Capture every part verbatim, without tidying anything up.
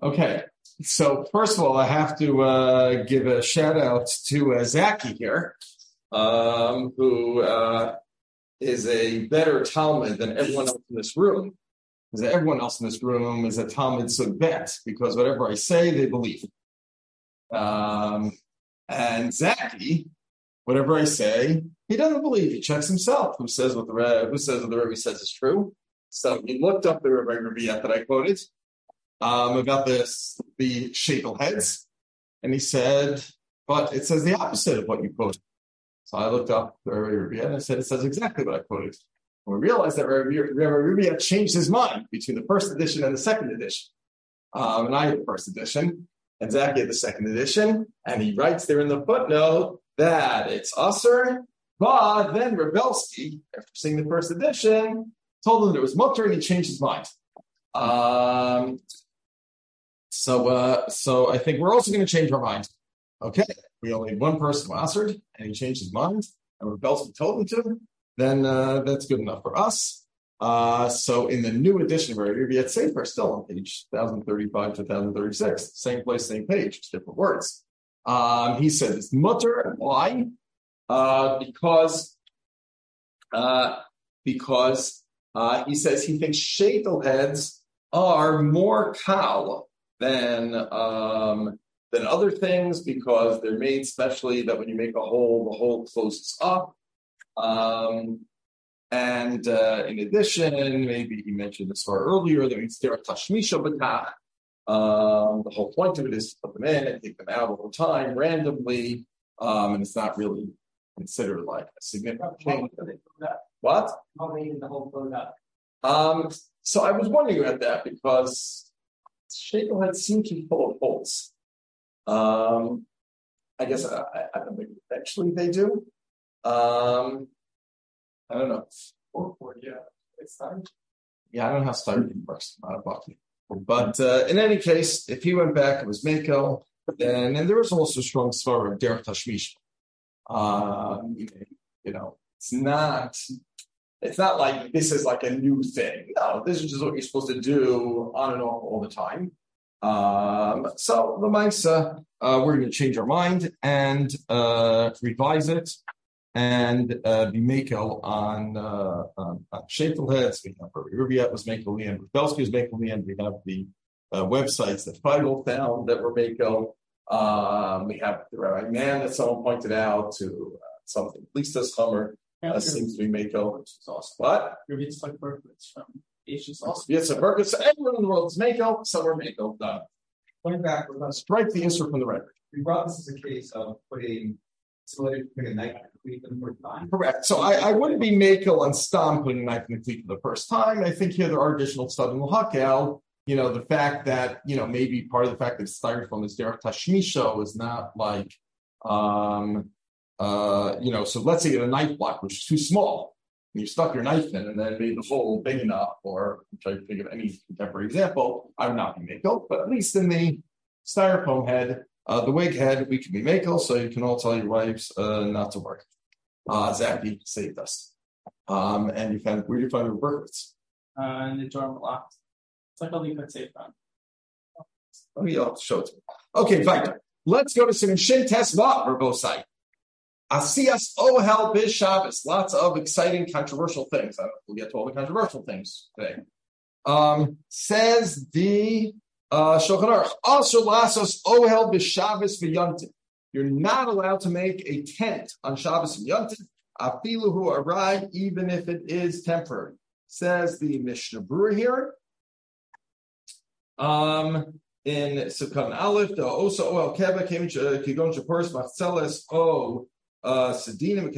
Okay, so first of all, I have to uh, give a shout out to uh, Zaki here, um, who uh, is a better Talmud than everyone else in this room. Because everyone else in this room is a Talmud Subbet, because whatever I say, they believe. Um, and Zaki, whatever I say, he doesn't believe. He checks himself. Who says what the Rebbe, who says what the Rebbe says is true? So he looked up the Rebbe Rebbe that I quoted. Um, about this, the shekel heads, and he said, but it says the opposite of what you quoted. So I looked up the Rebbe and I said, it says exactly what I quoted. And we realized that Rebbe changed his mind between the first edition and the second edition. Um, and I had the first edition, and Zaki had the second edition, and he writes there in the footnote that it's Usser, but then Rebelsky, after seeing the first edition, told him it was Mutter, and he changed his mind. Um, So, uh, so I think we're also going to change our mind. Okay, we only had one person who answered, and he changed his mind, and Rebelsky told him to. Then uh, that's good enough for us. Uh, so, in the new edition of our Rebbe Sefer, still on page ten thirty-five to ten thirty-six, same place, same page, just different words. Um, he said it's mutter. Why? Uh, because uh, because uh, he says he thinks sheitel heads are more kal than um, than other things, because they're made specially that when you make a hole, the hole closes up. Um, and uh, in addition, maybe he mentioned this far earlier, that means they're tashmisha b'tah. Um, the whole point of it is to put them in and take them out over time randomly, um, and it's not really considered like a significant change. What? How many the whole close up? Um, so I was wondering about that, because shekel heads seem to be full of holes. Um, I guess I, I don't think eventually they do. Um, I don't know. Or, or yeah, it's time. Yeah, I don't know how styrofoam works. Not a bucket. But uh, in any case, if he went back, it was Mako. And, and there was also a strong story of Derech Tashmish. Um, you know, it's not. It's not like this is like a new thing. No, this is just what you're supposed to do on and off all the time. Um, so the Maisa, uh, we're going to change our mind and uh, revise it and uh, be Mako on, uh, on, on shekel heads. We have Rubiat was Mako and Rebelsky was Mako, and we have the uh, websites that Feigl found that were Mako. Um, we have the Rabbi Man that someone pointed out to uh, something. At least this Hummer. Uh, seems to be Mako, which is awesome. What? Yitzhak Berkowitz from Asia's also. Yitzhak Berkowitz. So everyone in the world is Mako, so we're Mako. Done. Going back, we're going to strike the answer from the record. We brought this as a case of putting similar to putting a knife in the cleat for the first time. Correct. So I, I wouldn't be Mako on Stam putting a knife in the cleat for the first time. I think here there are additional stuff in L'Hakel. You know, the fact that, you know, maybe part of the fact that styrofoam is Derech Tashmisha is not like, um, Uh, you know, so let's say you have a knife block, which is too small, and you stuck your knife in and then made the hole big enough, or I'm trying to think of any contemporary example, I would not be Mako, but at least in the styrofoam head, uh, the wig head, we can be Mako, so you can all tell your wives uh, not to work. Uh, Zaki saved us. Um, and you found, where do you find the Berkowitz? Uh, in the dorm lock. It's like a leaf that's safe from. Oh, yeah, show it to me. Okay, fine. Let's go to some Shin Tesva verbosai. Asiyas Ohel Biz Shabbos. Lots of exciting, controversial things. I don't know if we'll get to all the controversial things today. Um, says the uh, Shulchan Aruch, also Lasos Ohel Biz Shabbos v'Yontiv. You're not allowed to make a tent on Shabbos and Yontiv, afilu hu arai, even if it is temporary. Says the Mishnah Brewer here. Um, in Sukkot Aleph, the Osa Ohel Keva came to Kigon Shapurs Machzeles O. Uh, if you make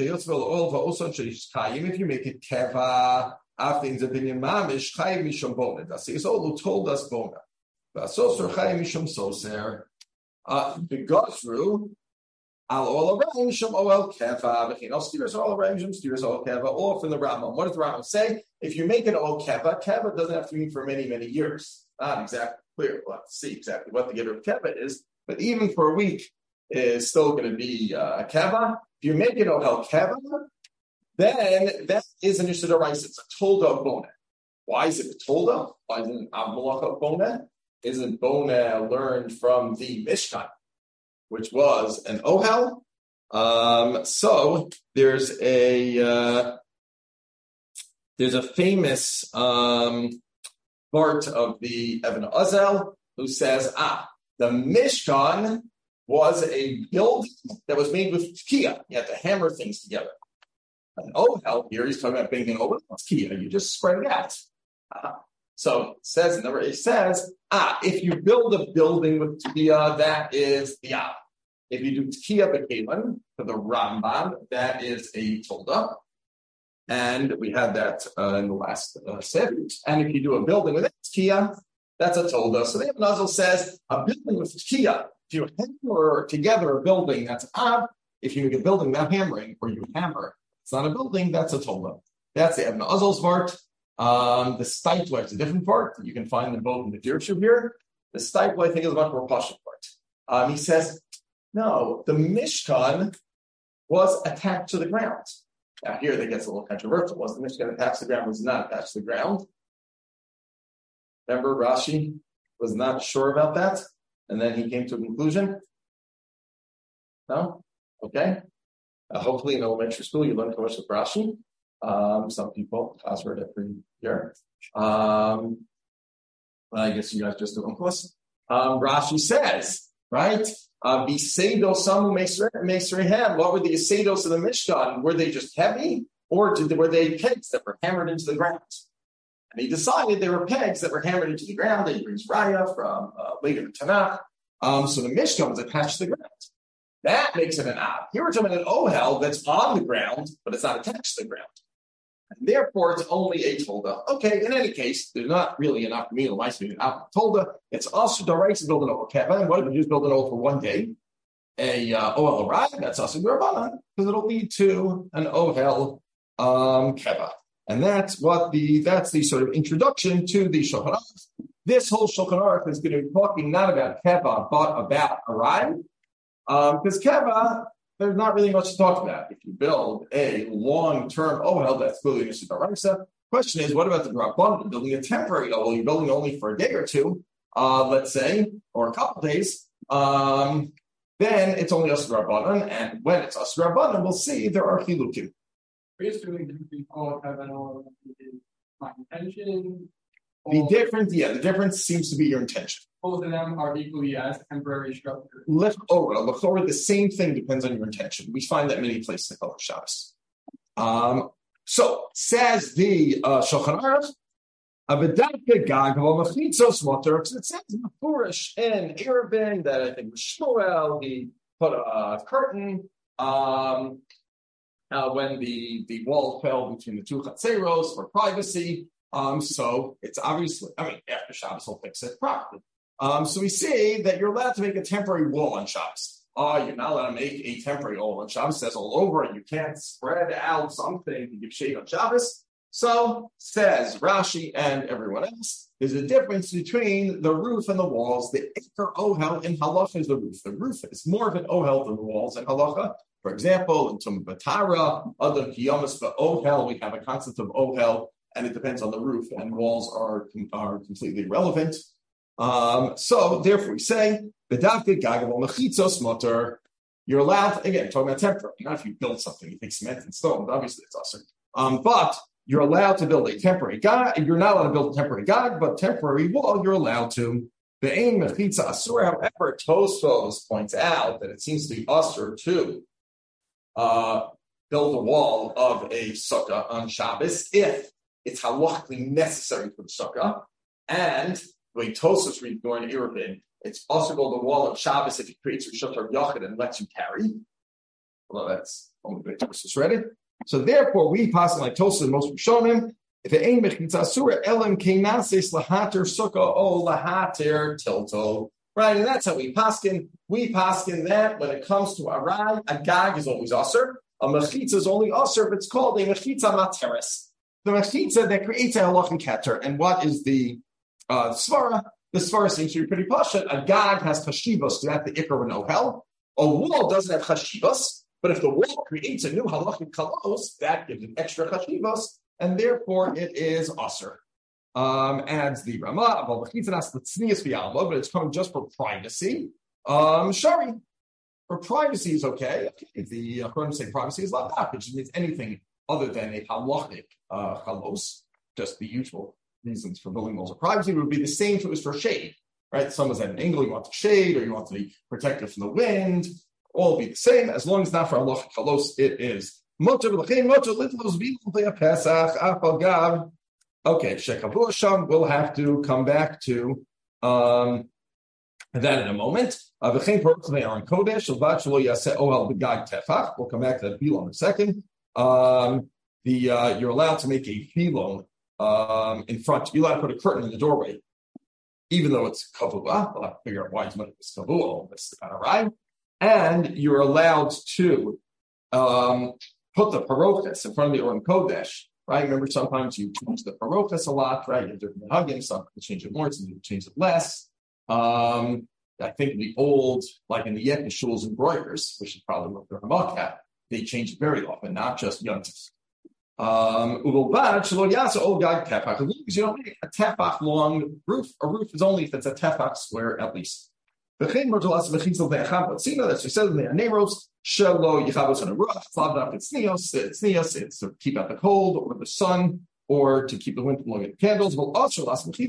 it keva, after in the opinion mamish chayiv mishum bona. Das is all who told us bona. Vasoser chayiv mishum soser. Uh, the gosru al all around mishum oel keva. V'chein al stiras all around mishum stiras all keva. Or from the Rambam. What does the Rambam say? If you make it all keva, keva doesn't have to mean for many many years. Not exactly clear. We'll have to see exactly what the get of keva is, but even for a week is still going to be uh, a keva. If you make it ohel keva, then that is an issue of rice. It's a tolda bona. Why is it a tolda? Why isn't it a malacha bona? isn't Bona learned from the Mishkan, which was an Ohel? Um, so there's a uh, there's a famous um, part of the Ibn Azel who says, ah, the Mishkan was a building that was made with tkiya. You had to hammer things together. An Ohel here, he's talking about being an Ohel, it's tkiya. You just spread it out. Uh, so it says, number eight says, ah, if you build a building with tkiya, that is the Av. If you do tkiya b'kelim for the Rambam, that is a tolda. And we had that uh, in the last uh, set. And if you do a building with tkiya, that's a tolda. So the Ibn Azel says a building with tkiya. If you hammer together a building, that's Av. If you make a building without hammering, or you hammer, it's not a building, that's a tolda. That's the Ibn Azel's part. Um, the Steipler is a different part. You can find them both in the Dirshu here. The Steipler, I think, is a much more partial part. Um, he says, no, the Mishkan was attached to the ground. Now here that gets a little controversial. Was the Mishkan attached to the ground? Was not attached to the ground. Remember, Rashi was not sure about that, and then he came to a conclusion. No? Okay. Uh, hopefully in elementary school you learn to watch the Rashi. Um, some people password every year. Um, I guess you guys just do it close. Um, Rashi says, right? Uh, Bisedo samu meisrehem. What were the Isedos of the Mishkan? Were they just heavy, or did, were they pegs that were hammered into the ground? And he decided they were pegs that were hammered into the ground. That he brings Raya from uh, later in Tanakh. Um, so the Mishkan was attached to the ground. That makes it an Av. Here we're talking about an Ohel that's on the ground, but it's not attached to the ground. And therefore, it's only a Tolda. Okay, in any case, there's not really an Akhamil, an Av Tolda. It's also the right to build an Ohel Keva. And what if you just build an Ohel for one day? A uh, Ohel Arad, that's also Gurbanan, because it'll lead to an Ohel um, Keva. And that's what the that's the sort of introduction to the Shulchan Aruch. This whole Shulchan Aruch is going to be talking not about Keva, but about Arad. Because um, Keva, there's not really much to talk about. If you build a long-term Ohel, that's clearly Nishit Araisa. Question is, what about the Rabban? Building a temporary Ohel, you're building only for a day or two, uh, let's say, or a couple of days, um, then it's only Asur Rabbanan, and when it's Asur Rabbanan, we'll see there are Chilukim. Basically, we call it Keva or my intention. The difference, yeah, the difference seems to be your intention. Both of them are equally as temporary structures. Leftover, leftover, the same thing depends on your intention. We find that many places in Kolach Shabbos. Um, so, says the uh, Shulchan Aruch, Abedavka Gag Machnitzos Motor, it says in the Furish in Eruvin that I think was Shmuel, he put a curtain um, uh, when the, the wall fell between the two Chatzeros for privacy. Um, so it's obviously, I mean, after Shabbos, he'll fix it properly. Um, so we see that you're allowed to make a temporary wall on Shabbos. Oh, you're not allowed to make a temporary wall on Shabbos. It says all over it. You can't spread out something to give shade on Shabbos. So says Rashi and everyone else, there's a difference between the roof and the walls. The Iker Ohel in Halacha is the roof. The roof is more of an Ohel than the walls in Halacha. For example, in Tum Batara, Adam Kiyamas Ohel, we have a concept of Ohel, and it depends on the roof, and walls are, are completely irrelevant. Um, so, therefore, we say, Bedavke Gagavol Mechitzos Motor, you're allowed, again, talking about temporary, not if you build something, you take cement and stone, obviously it's awesome. Um, but you're allowed to build a temporary gag, you're not allowed to build a temporary gag, but temporary wall, you're allowed to. The aim Mechitza Asur, however, Tosfos points out that it seems to be Asur to uh, build a wall of a sukkah on Shabbos if it's halachically necessary for the sukkah, and the way Tosfos read during Eruvin, it's also called the wall of Shabbos if it creates a shutar yachid and lets you carry. Well, that's only the way Tosfos read it. So therefore, we pass like Tosfos and most Rishonim, if it ain't mechitza asura elam keinases lahater sukkah o lahater tilto. Right, and that's how we paskin. We paskin that when it comes to arai, a gag is always aser. A mechitza is only aser if it's called a mechitza materis. The mechitza that creates a halach keter. And what is the uh, svara? The svara seems to be pretty pashut. A gag has chashivos, so that's the ikar and ohel. A wall doesn't have chashivos, but if the wall creates a new halach kalos, that gives an extra chashivos, and therefore it is aser. Um, adds the Rama, but it's coming just for privacy. Um, Shari, for privacy is okay. If the Achronim say privacy is not that, which means anything other than a halachic uh, chalos, just the usual reasons for building walls of privacy would be the same if it was for shade, right? Someone's at an angle, you want the shade, or you want to be protected from the wind, all be the same, as long as not for halachic chalos, it is. Okay, Shekavu Sham, we'll have to come back to um, that in a moment. Uh, we'll come back to that pilon in a second. Um, the uh, you're allowed to make a pilon um, in front. You're allowed to put a curtain in the doorway, even though it's kavua. We'll have to figure out why it's kavua. All this is all right. And you're allowed to um, put the parochas in front of the Oren Kodesh. Right? Remember, sometimes you change the parochas a lot, right? You have different hugging, some people change it more, some people change it less. Um, I think the old, like in the Yekh shuls and broyers, which is probably what they're about at, they change it very often, not just yontif. Um, because you don't make a tefach long roof. A roof is only if it's a tefach square at least. That's we said in the Aneros, Shelo Yichavos on a roof, Flavdaf it's Sneos, it's Sneos, it's to keep out the cold or the sun, or to keep the wind from blowing at the candles. Well, also last but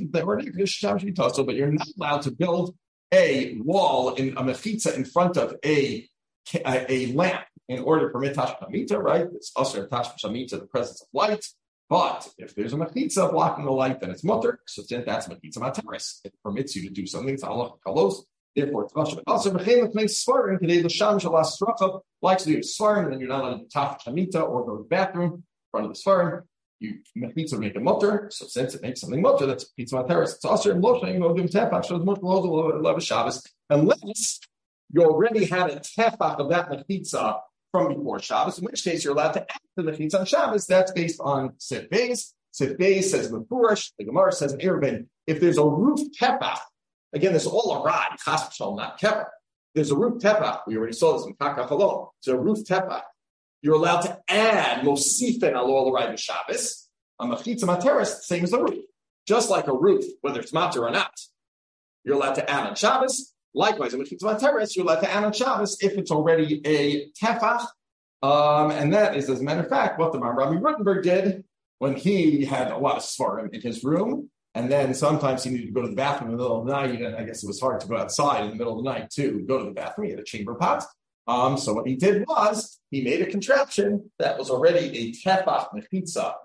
you're not allowed to build a wall in a mechitza in front of a a, a lamp in order to permit Tash Shamita, right? It's also Tash Shamita, the presence of light. But if there's a mechitza blocking the light, then it's mutter. So then that's mechitza materis. It permits you to do something. It's Allah kalos. Therefore, it's also mechitza makes svarim today. The sham shalas stracha likes to do svarim, and then you're not allowed to do Tash Shamita or go to the bathroom in front of the svarim. You mechitza make a mutter. So since it makes something mutter, that's mechitza materis. It's also in Moshe. You know, doing tefach. So the mutter will love a Shabbos unless you already had a tefach of that mechitza from before Shabbos, in which case you're allowed to add the mechitza on Shabbos. That's based on Sif Beis. Sif Beis says in the Purish, the Gemara says in Eruvin, if there's a roof tefach, again, this is all a rod, chas v'shalom, not kever. There's a roof tefach. We already saw this in Kaka Chalom. It's a roof tefach. You're allowed to add mosifen alol l'ray Shabbos. A mechitza materis, same as the roof. Just like a roof, whether it's matter or not, you're allowed to add on Shabbos. Likewise, in mechitza materis, you're allowed to add on Shabbos if it's already a tefach. Um, and that is, as a matter of fact, what the Rabbi Rutenberg did when he had a lot of svarim in his room. And then sometimes he needed to go to the bathroom in the middle of the night. And I guess it was hard to go outside in the middle of the night to go to the bathroom. He had a chamber pot. Um, so what he did was he made a contraption that was already a tefach mechitza.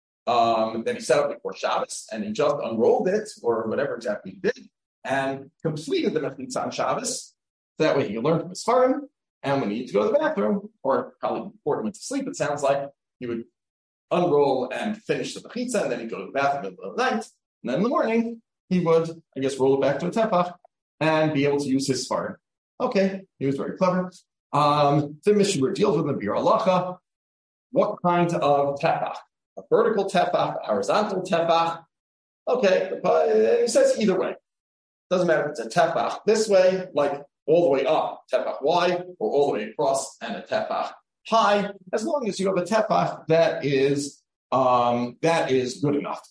Um, that he set up before Shabbos, and he just unrolled it, or whatever exactly he did, and completed the mechitza on Shabbos. That way he learned from his svarim, and when he needed to go to the bathroom, or probably before he went to sleep, it sounds like he would unroll and finish the mechitza, and then he'd go to the bathroom in the middle of the night, and then in the morning, he would, I guess, roll it back to a tefach, and be able to use his svarim. Okay, he was very clever. Um, the Mishnah deals with the Bir Halacha. What kind of tefach? A vertical tefach, a horizontal tefach. Okay, but he says either way. Doesn't matter if it's a tefach this way, like all the way up, tefach wide, or all the way across and a tefach high. As long as you have a tefach that is um, that is good enough.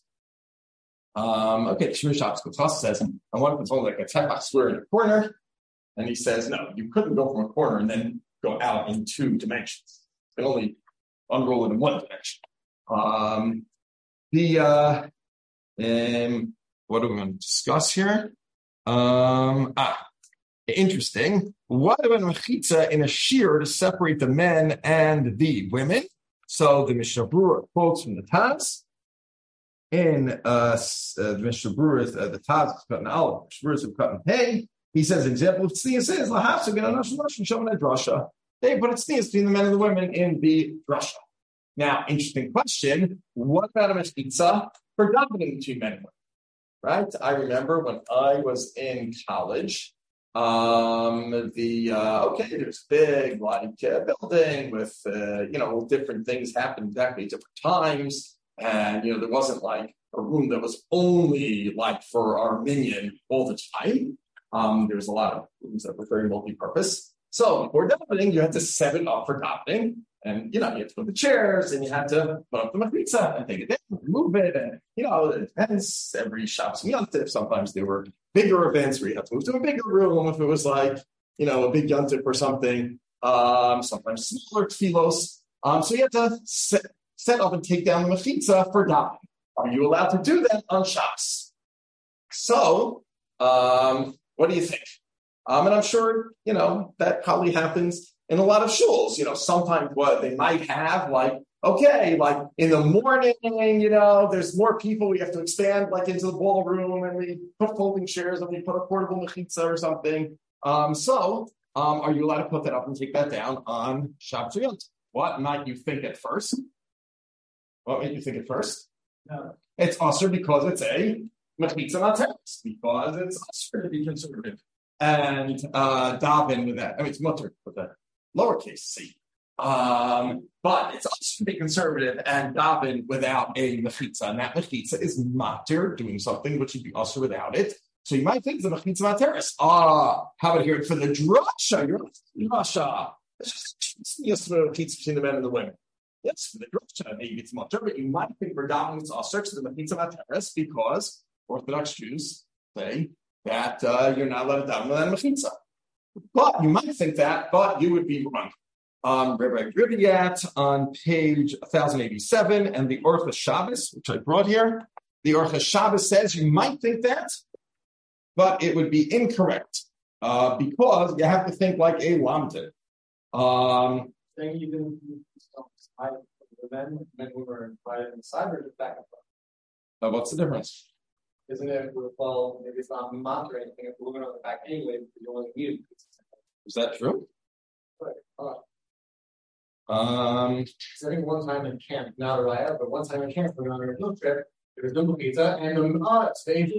Um, okay, Shmir Shabbos Kotas says, and one of it's only like a tefach square in a corner, and he says no, you couldn't go from a corner and then go out in two dimensions. You can only unroll it in one dimension. Um, the, uh, um, what are we going to discuss here? Um, ah, interesting. What about mechitza in a shear to separate the men and the women? So the Mishnah Berurah quotes from the Taz. In, uh, uh the Mishnah Berurah is, uh, the Taz is cut in olive, Mishnah Berurah is cut in hay. He says, example of tznius is, lahafsa gana nashon nashon shavana drasha. They put a tznius between the men and the women in the drasha. Now, interesting question. What about a mechitza for davening between men and women? Right? I remember when I was in college, um, the, uh, okay, there's a big, like, uh, building with, uh, you know, different things happening exactly at different times. And, you know, there wasn't like a room that was only like for our minyan all the time. Um, there was a lot of rooms that were very multi-purpose. So before davening, you had to set it up for davening. And, you know, you have to put the chairs and you have to put up the machitza and take it down and move it. And, you know, it depends. Every shop's yontif. Sometimes there were bigger events where you have to move to a bigger room if it was like, you know, a big yontif or something. Um, sometimes smaller tefillos. Um, so you have to set, set up and take down the machitza for davening. Are you allowed to do that on Shabbos? So, um, what do you think? Um, and I'm sure, you know, that probably happens in a lot of shuls. You know, sometimes what they might have, like, okay, like in the morning, you know, there's more people. We have to expand like into the ballroom and we put folding chairs and we put a portable mechitza or something. Um, so, um, are you allowed to put that up and take that down on Shabbos Yom Tov? What might you think at first? What made you think at first? No. It's usher because it's a mechitza materis, because it's usher to be conservative. And uh, daven with that. I mean, it's mutter with a lowercase c. Um, but it's also to be conservative and daven without a mechitza. And that mechitza is matir, doing something which would be usher without it. So you might think it's a mechitza materis. Ah, how about here for the drasha? You're drasha. It's just a mechitza between the men and the women. Yes, for the drasha, maybe it's mutter, but you might think for davening it's usher to the mechitza materis because Orthodox Jews say that uh, you're not allowed to daven without a mechitza. But you might think that, but you would be wrong. Um, Rabbi Griviat on page one thousand eighty-seven and the Orchos Shabbos, which I brought here, the Orchos Shabbos says you might think that, but it would be incorrect uh, because you have to think like a lamtin. Um, Saying you didn't decide the men, men who were invited inside or just back up. uh, what's the difference? Isn't it, well, maybe it's not matter or anything, if we're going on the back anyway, because you only need it. Is that true? Right. Uh, Um, so I think one time in camp, not a riot, but one time in camp, we were on a field trip, there was no pizza, and the uh, stage.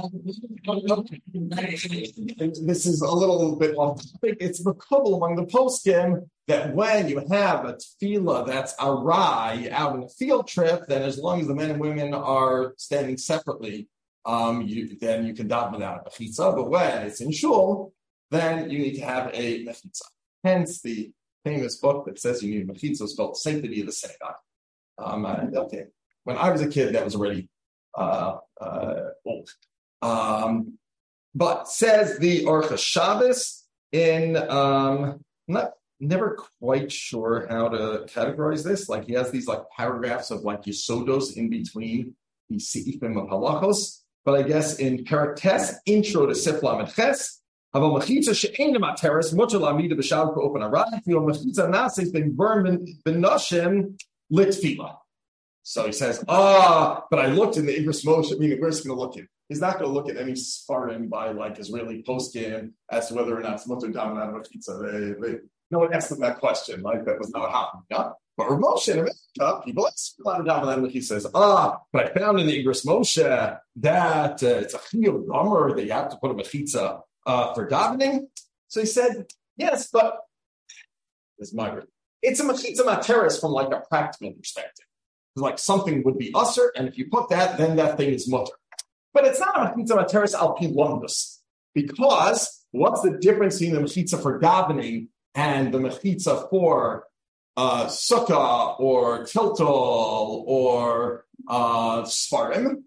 This is a little bit off topic. It's makubal among the poskim that when you have a tefillah that's a rai out on a field trip, then as long as the men and women are standing separately, um, you, then you can daven without a mechitza. But when it's in shul, then you need to have a mechitza. Hence the famous book that says you need a mechitza is called Sanctity of the Synagogue. Um, uh, okay. When I was a kid, that was already uh, uh, old. Um, but says the Orchos Shabbos in, um, I'm not never quite sure how to categorize this. Like he has these like paragraphs of like yisodos in between the seifim of halachos. But I guess in Parates intro to Sif Lamed Ches, Haval mechitza she'enim materes mutar la'amida b'shav k'open arai feel mechitza nasis ben burn ben noshim litfila. So he says, ah, but I looked in the Igros Moshe. I mean, where's he going to look in? He's not going to look at any sparring by like Israeli post-game as to whether or not it's mutar daven out of mechitza. They, they, no one asked him that question. Like that was not happening. Yeah? But Rav Moshe in America, people ask a lot of daven out of he says, ah, but I found in the Igros Moshe that uh, it's a chiyuv gomer that you have to put a mechitza uh, for davening. So he said, yes, but this is my word. It's a mechitza materis from like a practical perspective. Like something would be usher, and if you put that, then that thing is mutter. But it's not a mechitza materis al pi lumdus, because what's the difference between the mechitza for davening and the mechitza for uh, sukkah or tiltal or uh, svarim?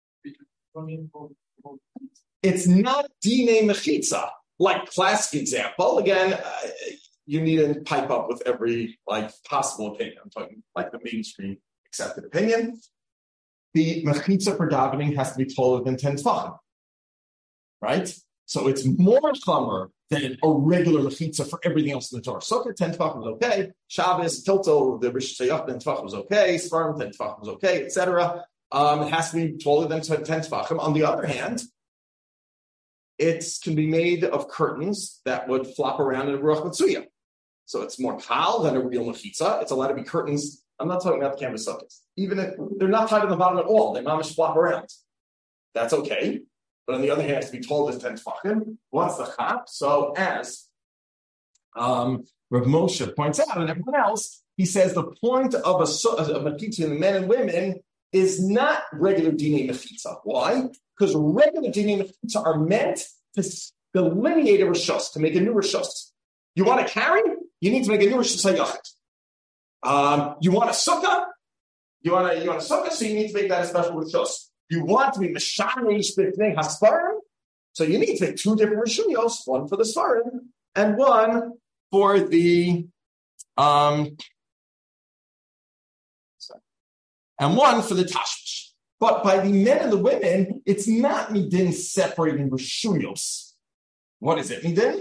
It's not dine mechitza. Like classic example, again, uh, you need to pipe up with every like possible opinion. I'm talking like the mainstream accepted opinion. The mechitza for davening has to be taller than ten tefachim, right? So it's more chamer than a regular mechitza for everything else in the Torah. Sukkah, ten tefachim was okay. Shabbos, tiltal, the Rish Shayach, ten tefachim was okay. Sperm, ten tefachim was okay, et cetera. Um, it has to be taller than ten tefachim. On the other hand, it can be made of curtains that would flop around in a ruach matsuya. So it's more kal than a real mechitza. It's allowed to be curtains. I'm not talking about the canvas sukkahs. Even if they're not tied to the bottom at all, they mamish flop around. That's okay. But on the other hand, it has to be told as ten tefachim. What's the chap? So as um, Rav Moshe points out, and everyone else, he says the point of a, a mechitza in the men and women is not regular dinei mechitza. Why? Because regular dinei mechitza are meant to delineate a rishos, to make a new rishos. You want to carry? You need to make a new rishos hayachid. Um, you want a sukkah? You want a you want a sukkah, so you need to make that a special rishus. You want to be mishanish b'fnei hasparim, so you need to make two different rishuyos, one for the svarim and one for the um, sorry, and one for the tashmish. But by the men and the women, it's not midin separating rishuyos. What is it, midin?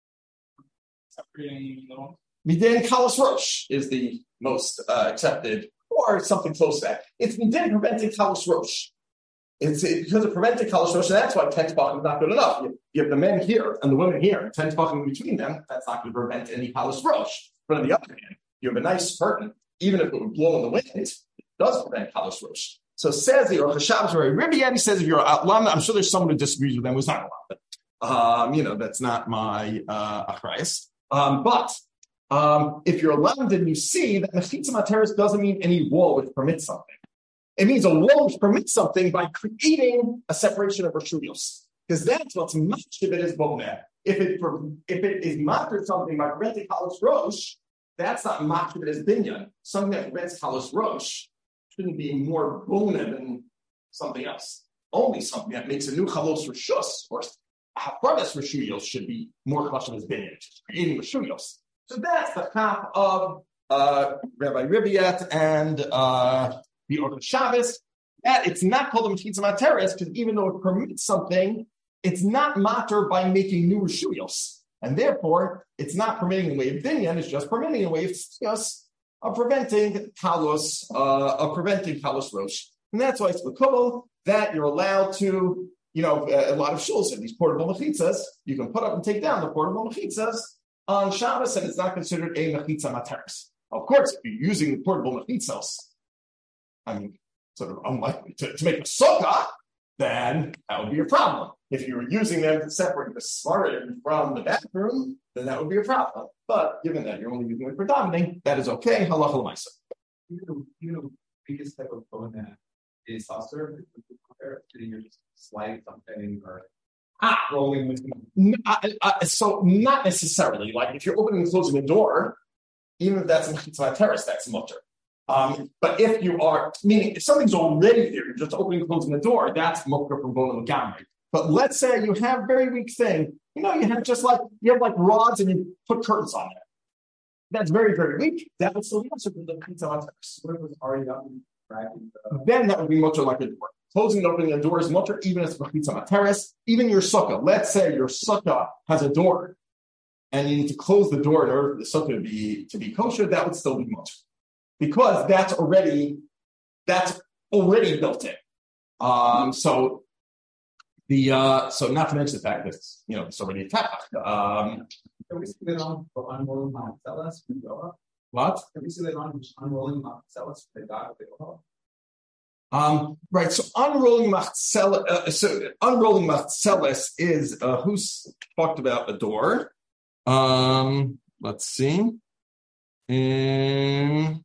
Separating the one. Midin kalos rosh is the most uh, accepted, or something close to that. It's midin preventing kalos rosh. It's it, because of preventing kalos rosh, and that's why ten tefachim is not good enough. You, you have the men here and the women here, and ten tefachim between them. That's not going to prevent any kalos rosh. But on the other hand, you have a nice curtain, even if it would blow in the wind, it does prevent kalos rosh. So says the Aruch HaShabbos, or Rabbi Yadi says, if you're a lama, I'm sure there's someone who disagrees with them who's not a lama. Um, you know, that's not my uh, achrayus. Um, but um, if you're a lama, then you see that mechitza materis doesn't mean any wall which permits something. It means a wall which permits something by creating a separation of rishuyos, because that's what's much of it is boneh. If it if it is matter something by preventing kalos rosh, that's not much of it is binyan. Something that prevents kalos rosh shouldn't be more boneh than something else. Only something that makes a new chalos rishus or hafradas rishuyos should be more chashav as binyan, creating rishuyos. So that's the half of uh, Rabbi Riviat and uh, the Aruch HaShabbos. That it's not called a mechitza materes because even though it permits something, it's not matter by making new rishuyos, and therefore it's not permitting the way of binyan. It's just permitting the way of tznius, of preventing kalos, uh, of preventing kalos rosh, and that's why it's l'kol that you're allowed to, you know, a, a lot of shuls have these portable mechitzas. You can put up and take down the portable mechitzas on Shabbos, and it's not considered a mechitza materes. Of course, if you're using the portable mechitzas, I mean, sort of unlikely to, to make a sukkah, then that would be a problem. If you were using them to separate the svarim from the bathroom, then that would be a problem. But given that you're only using it for davening, that is okay. Halacha l'maisa. You know, you know, biggest type of phone that is saucer. You're just sliding something or ah, rolling with them. Uh, uh, so not necessarily. Like if you're opening and closing a door, even if that's in Chitzvah Teres, that's mutter. Um, but if you are, meaning if something's already there, you're just opening and closing the door, that's mutter from Bona Gamri. But let's say you have very weak thing, you know, you have just like, you have like rods and you put curtains on it. That's very, very weak. That would still be mutter from the Chitzvah Teres. What if it was already up and cracking? Then that would be mutter like a door. Closing and opening a door is mutter, even if it's Chitzvah Teres. Even your sukkah, let's say your sukkah has a door and you need to close the door in order for the sukkah to be, to be kosher, that would still be mutter. Because that's already that's already built in. Um, so the uh, so not to mention the fact that it's, you know, it's already attached. Um, Can we see that on unrolling Marcellas? what? Can we see that on unrolling Marcellas? The dog Um, right. So unrolling machzella. Uh, so unrolling machzellas is uh, who's talked about a door. Um, let's see. Um,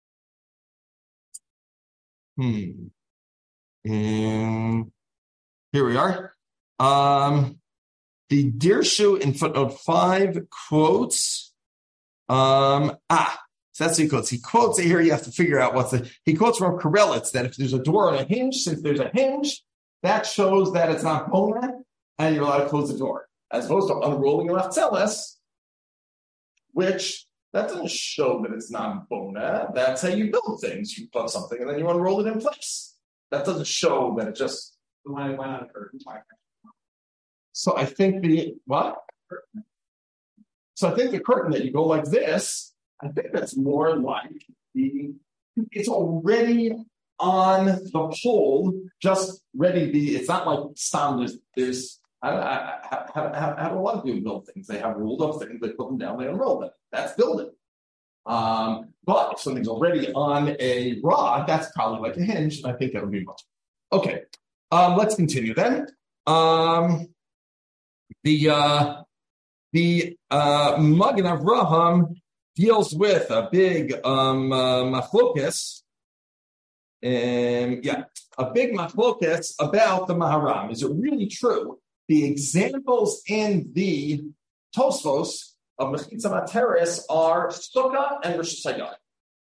Hmm. And here we are. Um, the Dirshu in footnote five quotes. Um, ah, so that's what he quotes. He quotes it here. You have to figure out what's the. He quotes from Karelitz that if there's a door on a hinge, since there's a hinge, that shows that it's not bona, and you're allowed to close the door, as opposed to unrolling a machzeles, which. That doesn't show that it's not bona. That's how you build things. You put something and then you unroll it in place. That doesn't show that it just. Why, why not a curtain? So I think the what? So I think the curtain that you go like this. I think that's more like the. It's already on the pole, just ready to be. It's not like stam. There's. there's I, I, I, I, have, I have a lot of people build things. They have rolled up things. They put them down. They unroll them. That's building. Um, but if something's already on a rod, that's probably like a hinge. I think that would be much. Okay. Um, let's continue then. Um, the uh, the uh, Magen Avraham deals with a big um, uh, machlokas. Um, yeah, a big machlokas about the Maharam. Is it really true? The examples in the Tosfos of Mechitza Materes are Sukkah and Rosh Hashanah.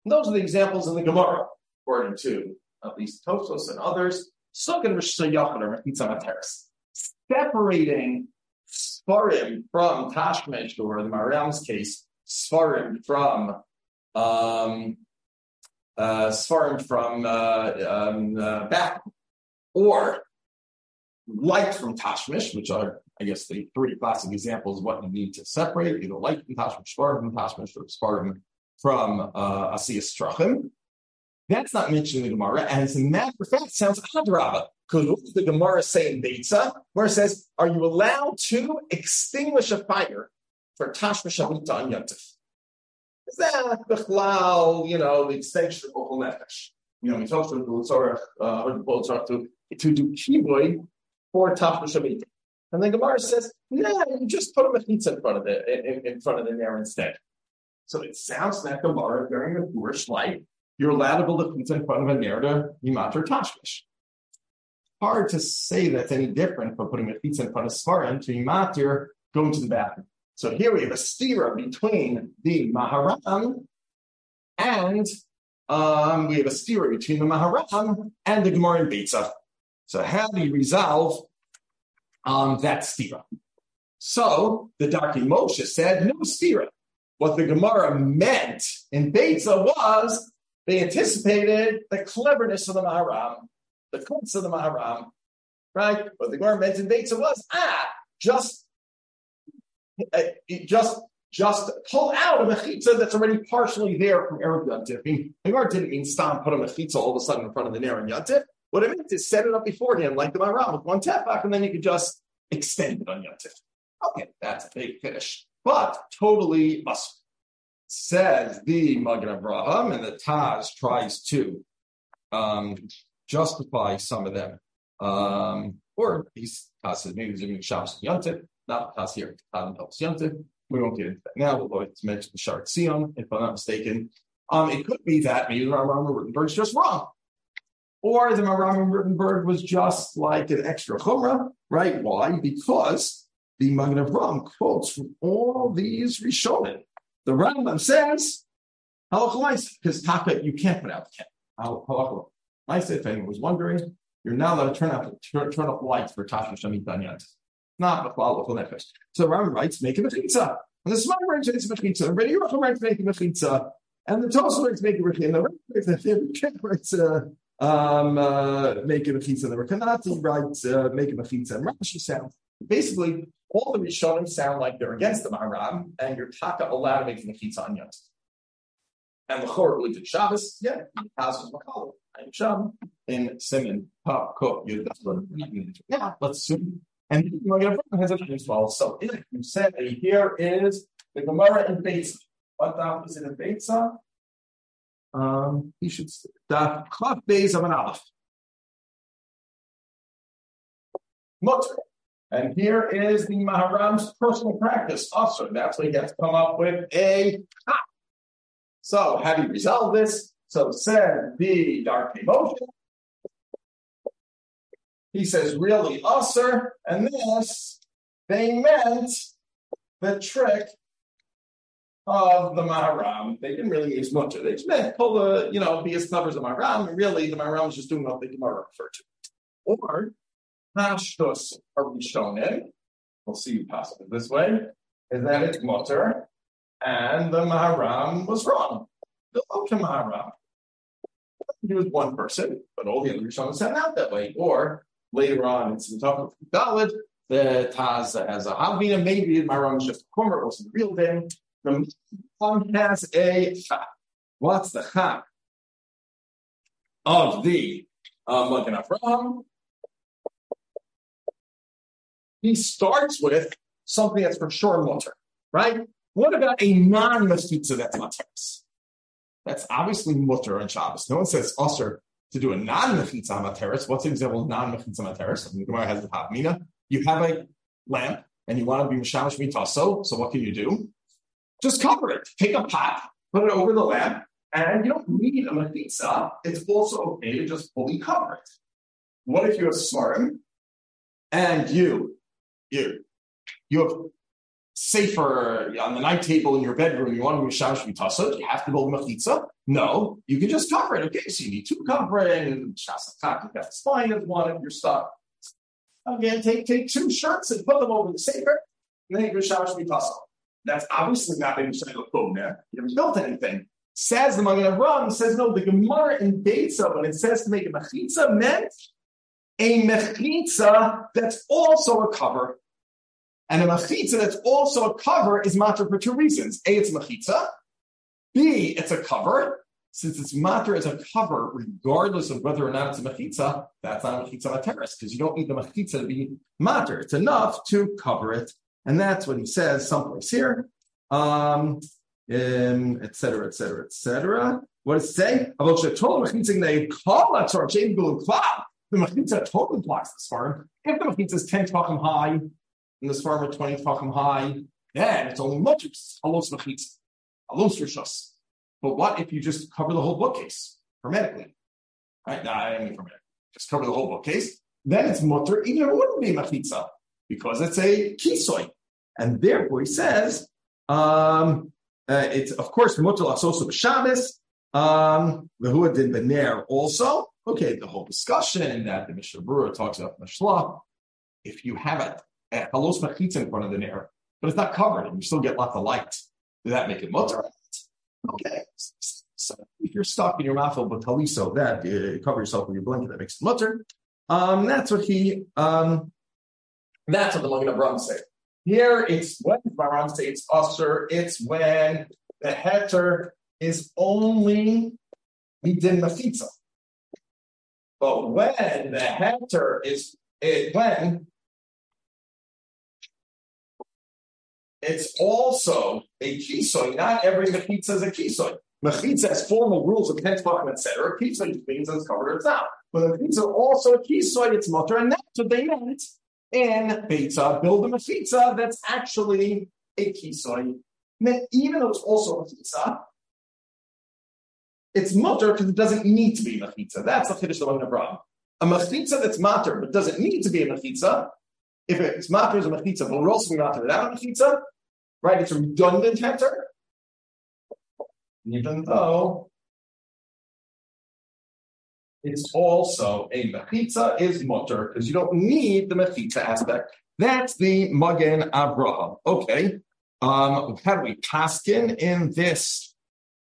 And those are the examples in the Gemara, according to at least Tosfos and others. Sukkah and Rosh Hashanah or Mechitza Materis. Separating Sfarim from Tashmish, or in the Maharam's case, Sfarim from um, uh, Sfarim from uh, um, uh, Bach, or light from Tashmish, which are, I guess, the three classic examples of what you need to separate, either light from Tashmish, Sfarim from Tashmish, or Sfarim from uh, Asiyas Trachim. That's not mentioned in the Gemara, and as a matter of fact, it sounds Hadrabah, because what does the Gemara say in Beitza, where it says, are you allowed to extinguish a fire for Tashmish Shavita on Yantif? Is that Bechlal, you know, the extension of Ochel Nefesh? You know, we talked to the to to do Kiboy for Tashmish Shavita. And the Gemara says, no, you just put a mechitza in front of the in, in front of the nair instead. So it sounds like Gemara during the Jewish life, you're allowed to build a mechitza in front of a nair to Yimat or Tashmish. Hard to say that's any different from putting a mechitza in front of Svarim to Yimat or going to the bathroom. So here we have a stira between the Maharam and um, we have a stira between the Maharam and the Gemara in Beitza. So how do you resolve um, that stira? So the Darkei Moshe said no stira. What the Gemara meant in Beitza was they anticipated the cleverness of the Maharam, the kunz of the Maharam, right? What the Gemara meant in Beitza was ah, just. Uh, just just pull out a mechitza that's already partially there from Erev Yantif. I mean, the Gemara didn't mean stop, put a mechitza all of a sudden in front of the Ner and Yantif. What it meant is set it up beforehand, like the Maharam, with one tefach, and then you could just extend it on Yantif. Okay, that's a big finish, but totally must. Says the Magen Avraham, and the Taz tries to um, justify some of them, um, or he's Taz says maybe he's doing Shabbos and Yantif. Not Taz here, Taz helps Yantif. We won't get into that now. We'll go to mention the Sharat Sion, if I'm not mistaken. Um, it could be that maybe the Maharam Rittenberg's just wrong. Or the Maharam Rittenberg was just like an extra chumrah, right? Why? Because the Magen Avraham quotes from all these Rishonim. The Rambam says, halacha because taka, you can't put out the cat. Halacha l'maisa, if anyone was wondering, you're not allowed to turn out turn, turn off lights for Tashmish Shamit Danyat. Not b'chlal l'chol nefesh. So the Rambam writes, make a mechitza. And the Smart writes, it's a mechitza. And the Yerucham writes, make a mechitza. And the Tosfos writes, make a mechitza. And the Rambam writes, uh, um, uh, make a mechitza. And the Rekanati writes, uh, make a mechitza. And Rashi sounds. Basically, all the Rishonim sound like they're against the Maharam, and you're taka allowed to make the mechitza on Yom. And the Chor really did Shabbos, yeah, Taz was Makal, and Sham in Siman, Pop, Cook, Yud. Yeah, let's assume. And the Gemara has a as well. So if you say here is the Gemara in Beitza. What daf is it in Beitza? Um, he should daf Chaf Beis of an Aleph. Mutter. And here is the Maharam's personal practice. Also, that's why he has to come up with a ha. So how do you resolve this? So said the Darkei Moshe. He says, really, usher, and this, they meant the trick of the Maharam. They didn't really use much of it. They just meant pull the, you know, be as clever as the Maharam, and really the Maharam was just doing what the Gemara referred to. Or, Hashtos Harishonim, we'll see you pass it this way, is that it's mutter, and the Maharam was wrong. The Oka Maharam. He was one person, but all the other Rishonim said out that way. Or, later on, it's the top of the Dalit, the Taz has a Havina, maybe the Maharam is just a Kumar, it wasn't the real thing. The Maharam has a Chak. What's the Chak of the uh, Magen Avraham? He starts with something that's for sure mutter, right? What about a non-mechitza that's mutter? That's obviously mutter on Shabbos. No one says usher to do a non-mechitza materis. What's an example of non-mechitza materis? The Gemara has the Havmina. You have a lamp and you want to be mishamash mitaso. So what can you do? Just cover it. Take a pot, put it over the lamp, and you don't need a mechitza. It's also okay to just fully cover it. What if you have svarim and you, you, you have safer on the night table in your bedroom, you want to be Shamash Mitasa, you have to build Mechitza? No, you can just cover it. Okay, so you need two covering, Shasakak, you got the spine of one if you're stuck. Again, take, take two shirts and put them over the safer, and then you can Shamash Mitasa. That's obviously not in the code there. You haven't built anything. Says the Magen Avraham, says no, the Gemara in Beitza, when it says to make a Mechitza, meant a Mechitza that's also a cover. And a machitza that's also a cover is matter for two reasons. A, it's a machitza. B, it's a cover. Since it's matter as a cover, regardless of whether or not it's a machitza, that's not a machitza materis, because you don't need the machitza to be matter. It's enough to cover it. And that's what he says someplace here. Um, um, et cetera, et cetera, et cetera. What does it say? About the machitza totally blocks the farm. If the machitza is ten tefachim high, and this farm at twenty tefachim high, then it's only much halos machitza, halos rishos. But what if you just cover the whole bookcase hermetically? Right? No, I don't mean hermetic. Just cover the whole bookcase. Then it's mutter, even if it wouldn't be machitza, because it's a kisoy. And therefore he says, um, uh, it's of course mutter lasoso b'Shabbos, um, v'hua din b'ner also. Okay, the whole discussion that the Mishnah Berurah talks about Mashla. If you have a a halos machitza in front of the ner, but it's not covered, and you still get lots of light, does that make it mutter? Okay, so if you're stuck in your mafil with taliso, that you cover yourself with your blanket, that makes it mutter. Um, that's what he. Um, that's what the Magen Avraham say. Here, it's when the Avraham say it's usher. It's when the heter is only midin machitza. But when the heter is it, when it's also a kisoy. Not every mechitza is a kisoy. Mechitza has formal rules of ten tefachim, et cetera. Kisoy just means it's covered or it's not. But the mechitza also a kisoy, it's mutter, and that's what they meant in Beitza. Build a mechitza that's actually a kisoy. Even though it's also a mechitza, it's mutter because it doesn't need to be mechitza. That's the chiddush of the Avraham. A mechitza that's mutter but doesn't need to be a mechitza. If it's matter as a mechitza, but we're also matter without a mechitza, right? It's a redundant heter, even though it's also a mechitza is mutter because you don't need the mechitza aspect. That's the Magen Avraham. Okay, um, how do we paskin in this?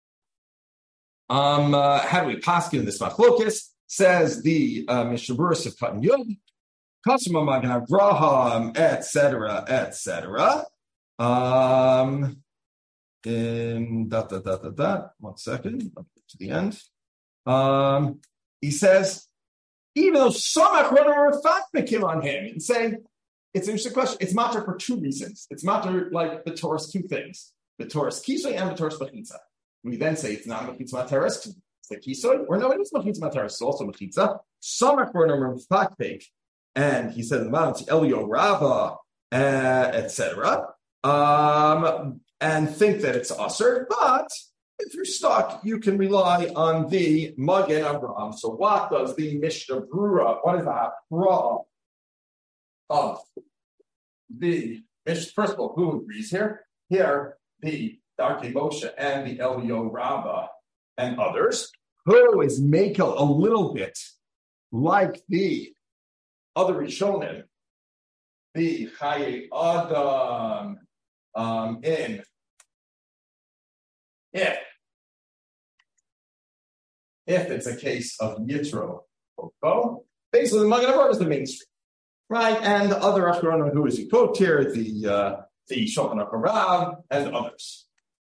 Um, uh, how do we paskin in this machlokus? Says the uh, Mishnah Berurah of Katan Yud. Customer Magen Avraham, et cetera, et cetera. Um, in dot dot dot dot dot. One second, I'll get to the end. Um, he says, even though some Achronim refakmikim on him and saying it's an interesting question. It's matter for two reasons. It's matter like the Torah's two things: the Torah's kisoy and the Torah's mechitza. We then say it's not a mechitza materis, it's the kisoy, or no, it is mechitza materis, it's also mechitza. Some Achronim refakmik. And he said in the bottom, Elio Rava, uh, et cetera, um, and think that it's usher. But if you're stuck, you can rely on the Magen Avraham. So what does the Mishnah Berurah, what is the hafra of the Mishnah? First of all, who agrees here? Here, the Darkei Moshe and the Elio Rava and others. Who is Mekel a little bit like the other Rishonim, the Chaye Adam, um, in if if it's a case of Yitro Oko, basically the Magen Avraham is the mainstream, right? And the other Achronim who is quote here, the uh, the Shulchan Aruch and others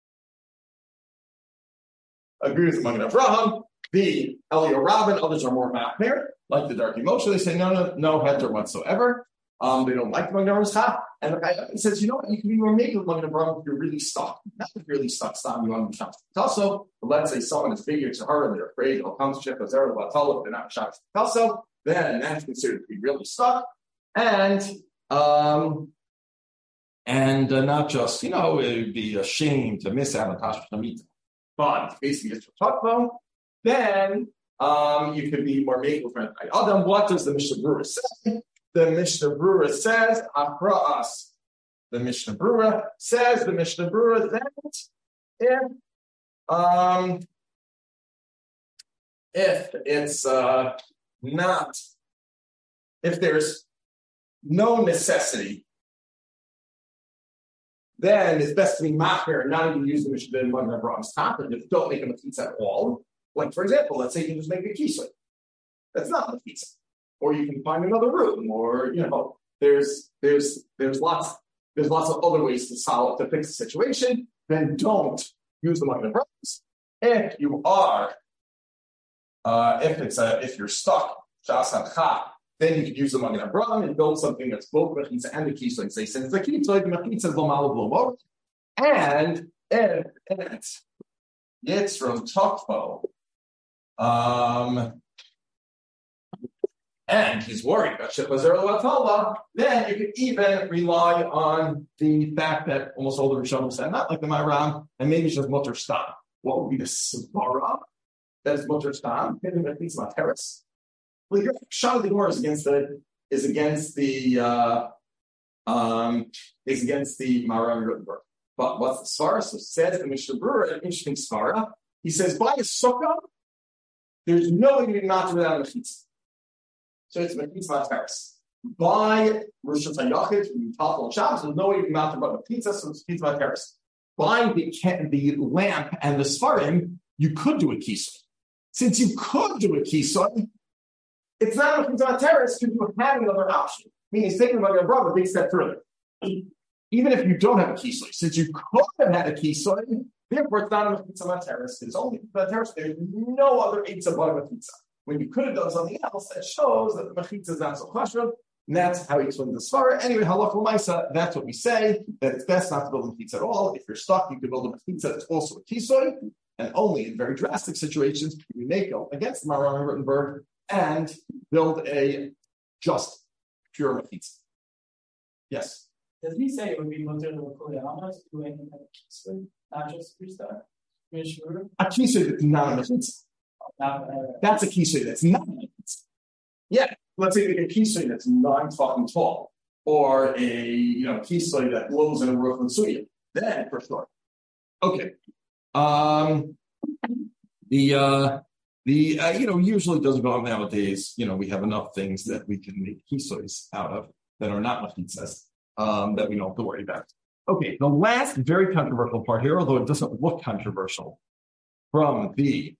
agree with the Magen Avraham. The Elio Rava and others are more machmir, like the Darkei Moshe. They say no, no, no heter whatsoever. Um, they don't like the Magen Avraham chap. And the guy says, you know what? You can be more naked with Magen Avraham if you're really stuck. Not if you're really stuck. Stop you on the Shabbos. Also, but let's say someone is big to her and they're afraid it'll come to Shef Azar Batal if they're not Shabbos. Also, then that's considered to be really stuck, and um, and uh, not just you know it would be a shame to miss out on Tashmish Hamita, but basically it's talk about. Then um, you could be more making friend. Adam, what does the Mishnah Berurah say? The Mishnah Berurah says, "Akra'as the Mishnah Berurah. Says the Mishnah Berurah that if um if it's uh not if there's no necessity, then it's best to be machmir and not even use the Mishnah in one of Abraham's top, and just don't make a mechitza at all. Like, for example, let's say you can just make a kisui. That's not mechitza. Or you can find another room, or you know, there's there's there's lots there's lots of other ways to solve to fix the situation. Then don't use the Magen Avraham. If you are, uh, if it's a if you're stuck, shas hadcha, then you can use the Magen Avraham and build something that's both mechitza and the kisui. And say, since the kisui, the mechitza is l'mal v'lo, and if it's it's from Tokfo, um. and he's worried about Shechazar L'Atala, then you could even rely on the fact that almost all the Rishonim said, not like the Maram, and maybe it's just Mutter Stam. What would be the Svara that is Mutter Stam? Maybe that means Materis. Well, your shot of the Gemara is against the is against the uh, um, is against the Maram Rutenberg. But what's the Svara? So says the Mishnah Berurah, an interesting Svara. He says, by a sukkah, there's no way to be not without a mechitza. So it's mechitza materis. By Rosh Hashanah, Tafel and Shabbos, there's no way to be mounted about mechitza, so it's mechitza materis. By the, the lamp and the svarim, you could do a kisui. Since you could do a kisui, it's not mechitza materis because you have another option. Meaning, he's thinking about your brother a big step further. Even if you don't have a kisui, since you could have had a kisui, therefore it's not a mechitza materis. It's only mechitza materis. There's no other eitzah but a mechitza. When you could have done something else, that shows that the mechitza is not so chashuv, and that's how he explains the svara. Anyway, halach l'maisa, that's what we say, that it's best not to build a mechitza at all. If you're stuck, you can build a mechitza that's also a kisui, and only in very drastic situations can you make it against the Maram Rutenberg and build a just pure mechitza. Yes? Does he say it would be mutter to the Amas to do anything like kisui, not just restart? A kisui that's not a mechitza. That's a kisui that's not a mechitza. Yeah, let's say a kisui that's nine fucking tall, or a you know kisui that blows in a roof with suya. Then for sure. Okay. Um. The uh the uh, you know usually doesn't go on nowadays. You know we have enough things that we can make kisuis out of that are not mechitzas um that we don't have to worry about. Okay. The last very controversial part here, although it doesn't look controversial, from the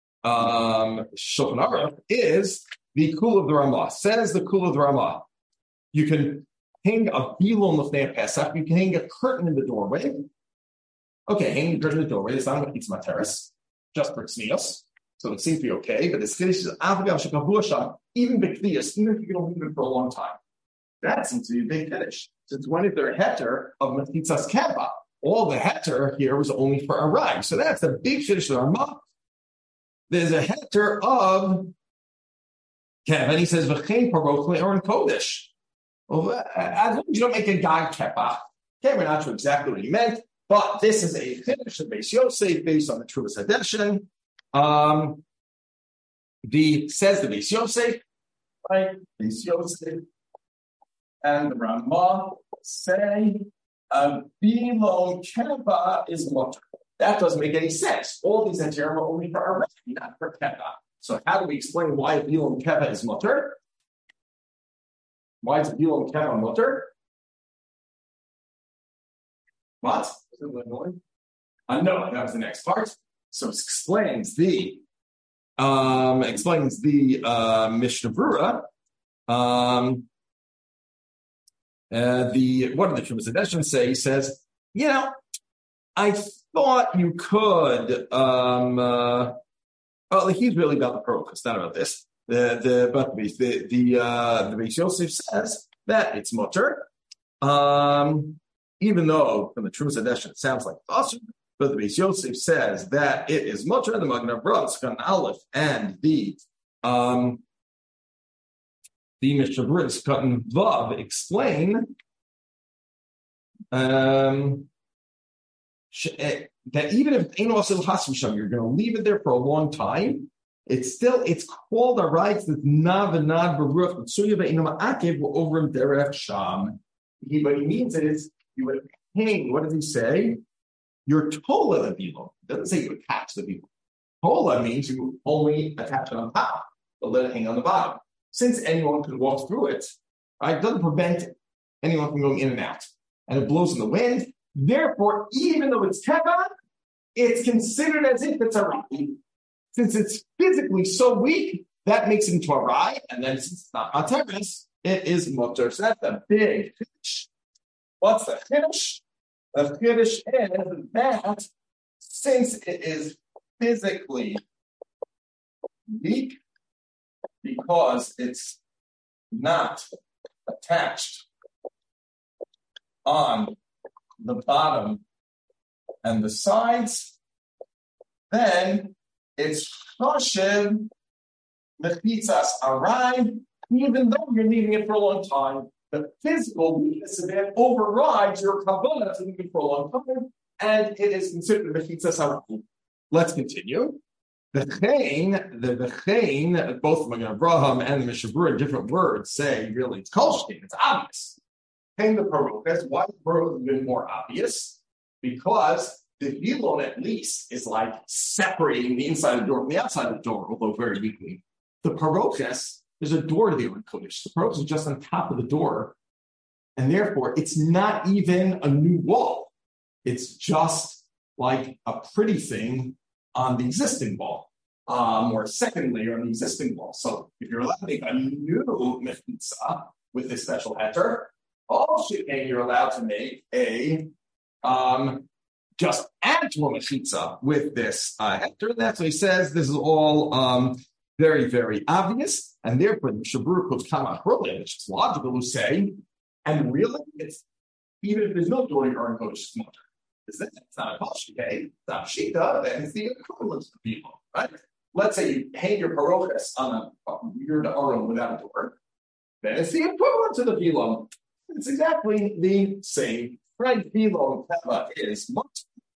um Shulchan Aruch is the Kul of the Ramah. Says the Kul of the Ramah, you can hang a bilon l'fnei Pesach, you can hang a curtain in the doorway. Okay, hanging a curtain in the doorway, it's not mechitza materis, just for tznius, so it seems to be okay, but it's finished even b'kviyas, even if you can leave it for a long time. That seems to be a big finish. Since when is there a heter of mechitzas keva? All the heter here was only for a rag, so that's a big finish of the Ramah. There's a heter of Kev, and he says, "V'chein parochle or in kodesh." Well, as long as you don't make a gag kepa, okay, we're not sure exactly what he meant, but this is a finish of Beis Yosef based on the Truvas Hadeshin. Um, the says the Beis Yosef, right? Beis Yosef and the Ramah say a bilon kepa is mutter. That doesn't make any sense. All these heterim are only for a rag, not for kepa. So how do we explain why a bilon kepa is mutter? Why is a bilon kepa mutter? What? Is it annoying? Uh, no, that was the next part. So it explains the um, explains the uh, Mishnah Berurah. Um, uh, the what did the Truvas Hadeshin say? He says, you know, I thought you could. Um, uh, oh, he's really about the prologue. It's not about this. The the but the the the, uh, the Beis Yosef says that it's mutter. Um, even though from the Truvas Hadeshin it sounds like Asur, but the Beis Yosef says that it is mutter. The Magen Avraham, Skan Aleph, and the um the Mishnah Berurah, Skan Vav explain um. that even if Ein Osil Hasvisham, you're going to leave it there for a long time, it's still, it's called a right that Nav and Nad Baruch, but Suya Ve'inam Akev will over him Derech Sham. What he means is you would hang, what does he say? You're tola the bilum. It doesn't say you attach the bilum. Tola means you only attach it on top, but let it hang on the bottom. Since anyone could walk through it, right, it doesn't prevent anyone from going in and out. And it blows in the wind. Therefore, even though it's tefah, it's considered as if it's a rai. Since it's physically so weak, that makes it into a rai. And then since it's not materis, it is mutter. So that's a big chiddush. What's the chiddush? The chiddush is that since it is physically weak, because it's not attached on the bottom and the sides, then it's choshev mechitzas arai, even though you're leaving it for a long time. The physical weakness of it overrides your kavanah to leave it for a long time, and it is considered mechitzas arai. Let's continue. The chain, the the chain, both Magen Avraham and the Mishnah Berurah, different words say really it's kolshkein, it's obvious. Chain the parokas, why the parokas have been more obvious? Because the vilon at least is like separating the inside of the door from the outside of the door, although very weakly. The parokas, there's a door to the Aron Kodesh. The parokas is just on top of the door, and therefore it's not even a new wall. It's just like a pretty thing on the existing wall, um, or a second layer on the existing wall. So if you're allowed to make a new mechitza with this special heter, all shitting you're allowed to make a um, just add to a mechitza with this uh, heter. That's what he says. This is all um, very, very obvious, and therefore the Mishnah Berurah quotes Kama Achrolin, which is logical to say, and really, it's even if there's no door to your Aron Kodesh, it's mutter. Is that it's not a kolshkein, it's not a shita, then it's the equivalent of the people, right? Let's say you hang your parokas on a weird aron without a door, then it's the equivalent to the vilon. It's exactly the same, right? Vilon teva is mutter.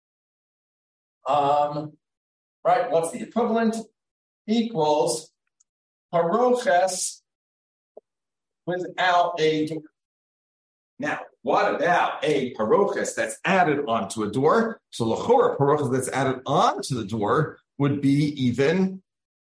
Um, right? What's the equivalent? Equals parokas without a door. Now, what about a parochas that's added onto a door? So l'chora, parochas that's added onto the door would be even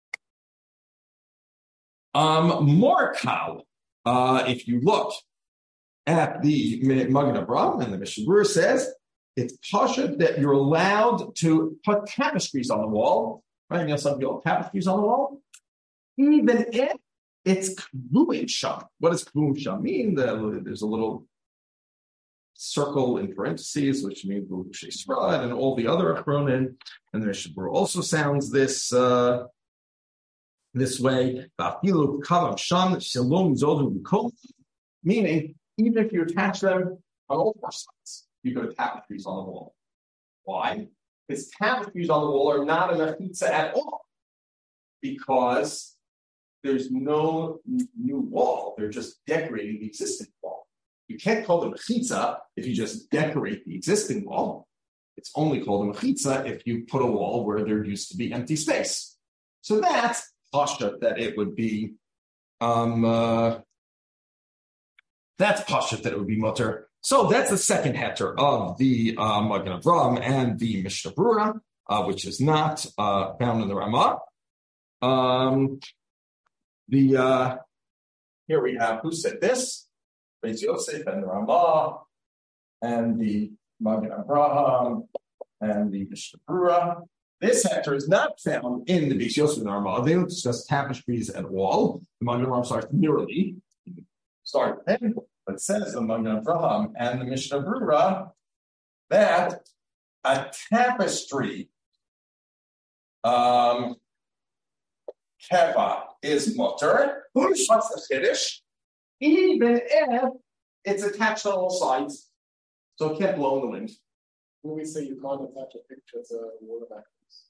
um, more kal. Uh, if you look at the Magen Avraham and the Mishnah Berurah says, it's pasha that you're allowed to put tapestries on the wall. Right? You know, some people have tapestries on the wall. Even if it's kvuim sham. What does kvuim sham mean? The, there's a little circle in parentheses, which means and all the other achronim, and the Mishnah Berurah also sounds this uh, this way. Meaning, even if you attach them on all four sides, you could have tapestries on the wall. Why? Because tapestries on the wall are not a mechitza at all, because there's no new wall; they're just decorating the existing wall. You can't call them mechitza if you just decorate the existing wall. It's only called a mechitza if you put a wall where there used to be empty space. So that's pasha that it would be. Um, uh, that's pasha that it would be mutter. So that's the second heter of the uh, Magen Avraham and the Mishnah Berurah, uh, which is not uh, found in the Ramah. Um, the uh, here we have who said this. Beis Yosef and the Ramah, and the Magen Avraham, and the Mishnah Berurah. This heter is not found in the Beis Yosef and the Ramah. They don't discuss tapestries at all. The Magen Avraham starts nearly, start then, but says the Magen Avraham and the Mishnah Berurah that a tapestry um, keva is mutter. What's the chiddush? Even if it's attached on all sides, so it can't blow in the wind. When we say you can't attach a picture to a wall of actors.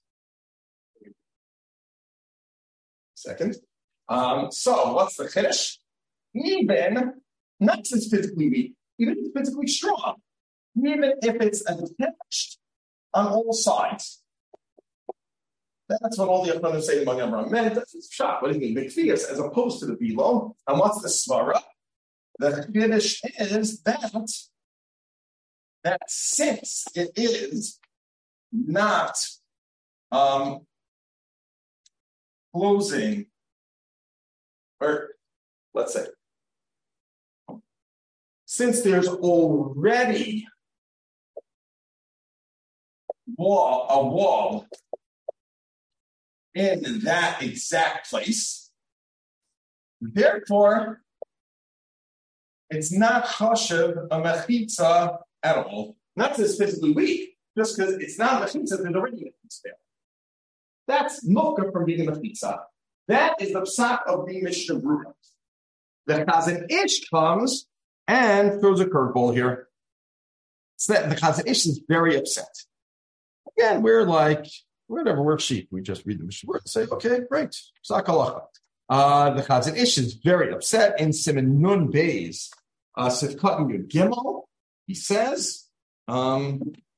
Second. Um, so what's the chiddush? Even, not since physically weak, even if it's physically strong, even if it's attached on all sides. That's what all the Achronim say in Magen Avraham meant. That's his shot. What do you mean? B'kfiyas, as opposed to the bilo. And what's the svara? The chiddush is that that since it is not um, closing, or let's say, since there's already wall, a wall in that exact place, therefore, it's not chashiv a mechitza at all. Not because it's physically weak, just because it's not a mechitza, there's already a mechitza there. That's mukha from being a mechitza. That is the psak of the Mishnah Berurah. The Chazon Ish comes and throws a curveball here. So that the Chazon Ish is very upset. Again, we're like, whatever, we're sheep. We just read the Mishnah Berurah and say, okay, great. Psak halacha. Uh, the Chazon Ish is very upset in Siman Nun Beis, uh, Sifkat and Yud Gimel. He says, um,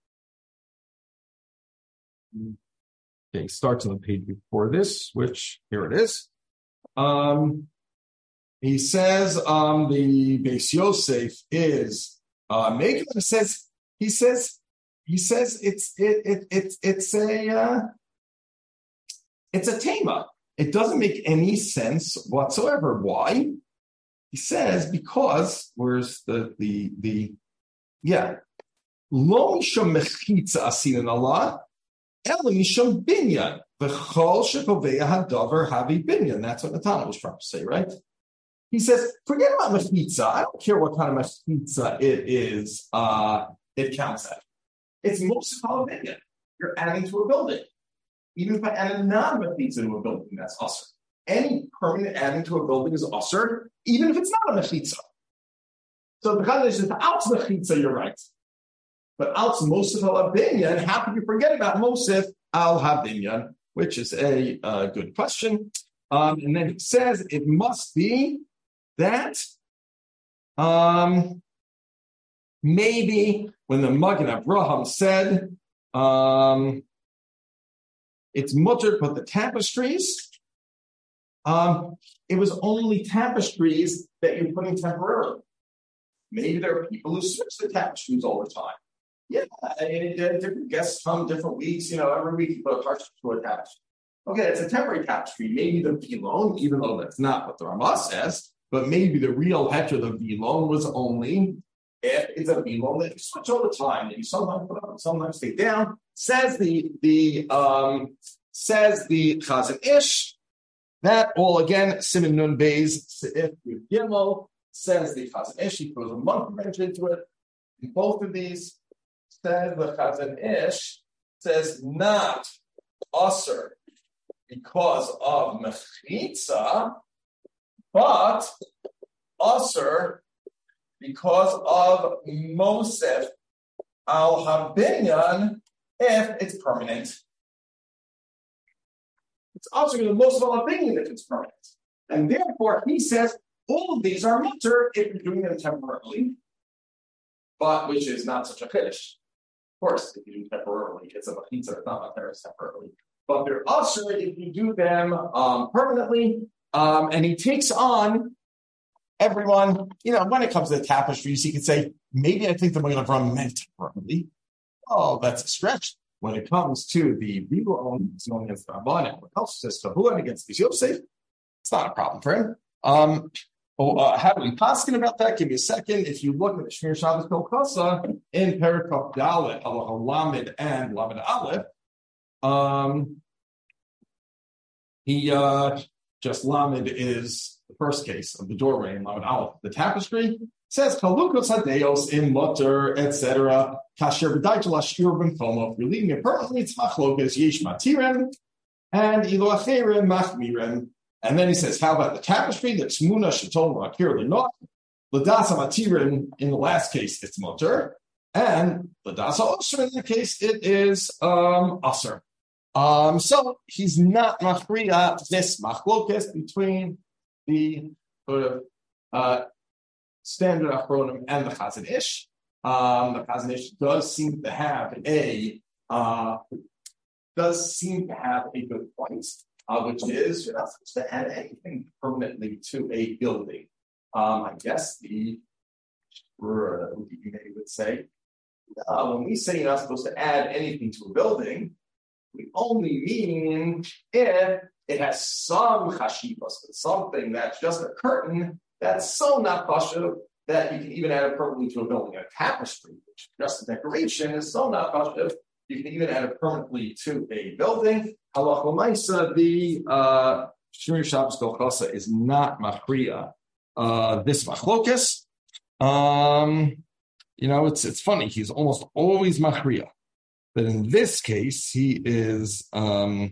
okay, he starts on the page before this, which here it is. Um, he says, um, the Beis Yosef is uh, making. He says, he says, he says, it's it it it's it's a uh, it's a tema. It doesn't make any sense whatsoever. Why? He says because where's the the the yeah lo misham mechitza asinan Allah el misham binyan v'chol shekoveya hadavar havi binyan. That's what Natana was trying to say, right? He says, forget about mechitza. I don't care what kind of mechitza it is. Uh, it counts at. It's most of binyan. You're adding to a building. Even if I add a non-mechitza to a building, that's usher. Any permanent adding to a building is usher, even if it's not a mechitza. So because it's just out mechitza, you're right. But out Mosif al Habinyan, how can you forget about Mosif al Habinyan? Which is a uh, good question. Um, and then he says it must be that um, maybe when the Magen Avraham said, um, it's mutter to put the tapestries. Um, it was only tapestries that you're putting temporarily. Maybe there are people who switch the tapestries all the time. Yeah, and, uh, different guests come different weeks. You know, every week you put a partial to a tapestry. Okay, it's a temporary tapestry. Maybe the vilon, even though that's not what the Ramah says, but maybe the real heter of the vilon was only if it's a vilon that you switch all the time. That you sometimes put up and sometimes take down. Says the the um says the Chazon Ish that all again Siman Nun Beis Seif Yud Gimel says the Chazon Ish. He throws a monkey wrench into it. In both of these says the Chazon Ish says not usher because of mechitza, but usher because of Mosef al Habinyan if it's permanent. It's also going to Mosef al Habinyan if it's permanent. And therefore, he says all of these are mutter if you're doing them temporarily, but which is not such a chiddush. Of course, if you do temporarily, it's a mechitza, it's not a teres temporarily. But they're usher if you do them um, permanently. Um, and he takes on everyone, you know, when it comes to the tapestries, he could say, maybe I think the Magen Avraham meant temporarily. Oh, that's a stretch. When it comes to the Vilon, it's known as the Rabban, what else says Tahuan against Beis Yosef, it's not a problem for him. Um, well, uh, how do we paskin about that? Give me a second. If you look at the Shmir Shabbos Kol Kasa in Perikop Dalet, Allah Lamed and Lamed Aleph, um, he uh, just Lamed is the first case of the doorway in Lamed Aleph. The tapestry says Kalukos Hadeos in Mutter, et cetera. Kasher b'daitel ashir b'mchomo. If you're leaving it permanently, it's machlokas yesh matirem and ilo acherem machmirem. And then he says, how about the tapestry? The Tzmuna Shetol Rakir Lenot, Ladasa Matirin, in the last case, it's Mutter, and Ladasa Osir, in the case, it is um, Asr. Um, so he's not Machriya, this Machlokes between the sort of uh, standard Achronim and the Chazon Ish. Um, the Chazon Ish does seem to have a uh, does seem to have a good point. Uh, which is, you're not supposed to add anything permanently to a building. Um, I guess the, uh, you maybe would say, Uh, when we say you're not supposed to add anything to a building, we only mean if it has some chashivas, something that's just a curtain that's so not pashuv that you can even add it permanently to a building. A tapestry, which just a decoration, is so not pashuv you can even add it permanently to a building. Halacha l'maisa, the uh, Shmir Shabbos Kolchasa is not machriya. Uh, this machlokas, um, you know, it's it's funny. He's almost always machriya. But in this case, he is um,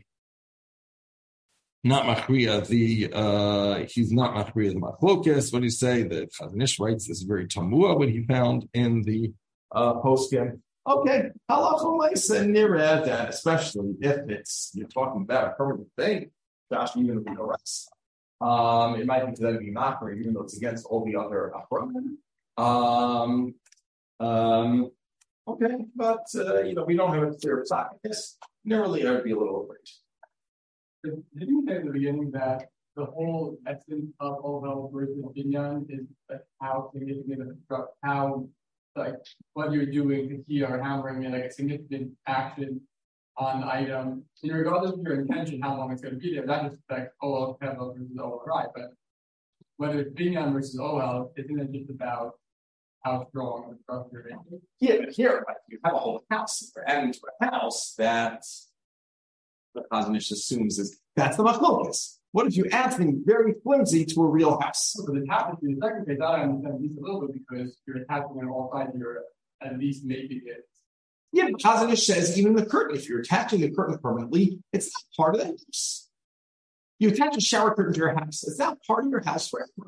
not machriya. The uh, he's not machriya the machlokas. What do you say? The Chazon Ish writes this is very tamua what he found in the uh, poskim. Okay, halacha l'maisa nireh that, especially if it's you're talking about a permanent thing, Josh, even if we go rest, um, it might be then be machriya, even though it's against all the other achronim. Um, um, Okay, but uh, you know we don't have a clear socket. Yes, narrowly, I would be a little afraid. Did you say at the beginning that the whole essence of Ovel versus Binyan is like how significant, how like what you're doing to here or hammering in like a significant action on the item, and regardless of your intention, how long it's going to be there, that just affects O L Kevel versus O L right. But whether it's Binyan versus O L, isn't it just about how strong the structure is? Yeah, but here, like, you have a whole house. You're adding to a house that the Chazon Ish assumes is that's the machlokas. What if you add something very flimsy to a real house? So the tapestry in the second case, I understand at least a little bit because you're attaching it all sides, you're at least making it. Yeah, but Chazon Ish says even the curtain, if you're attaching the curtain permanently, it's not part of the house. You attach a shower curtain to your house, it's not part of your house forever.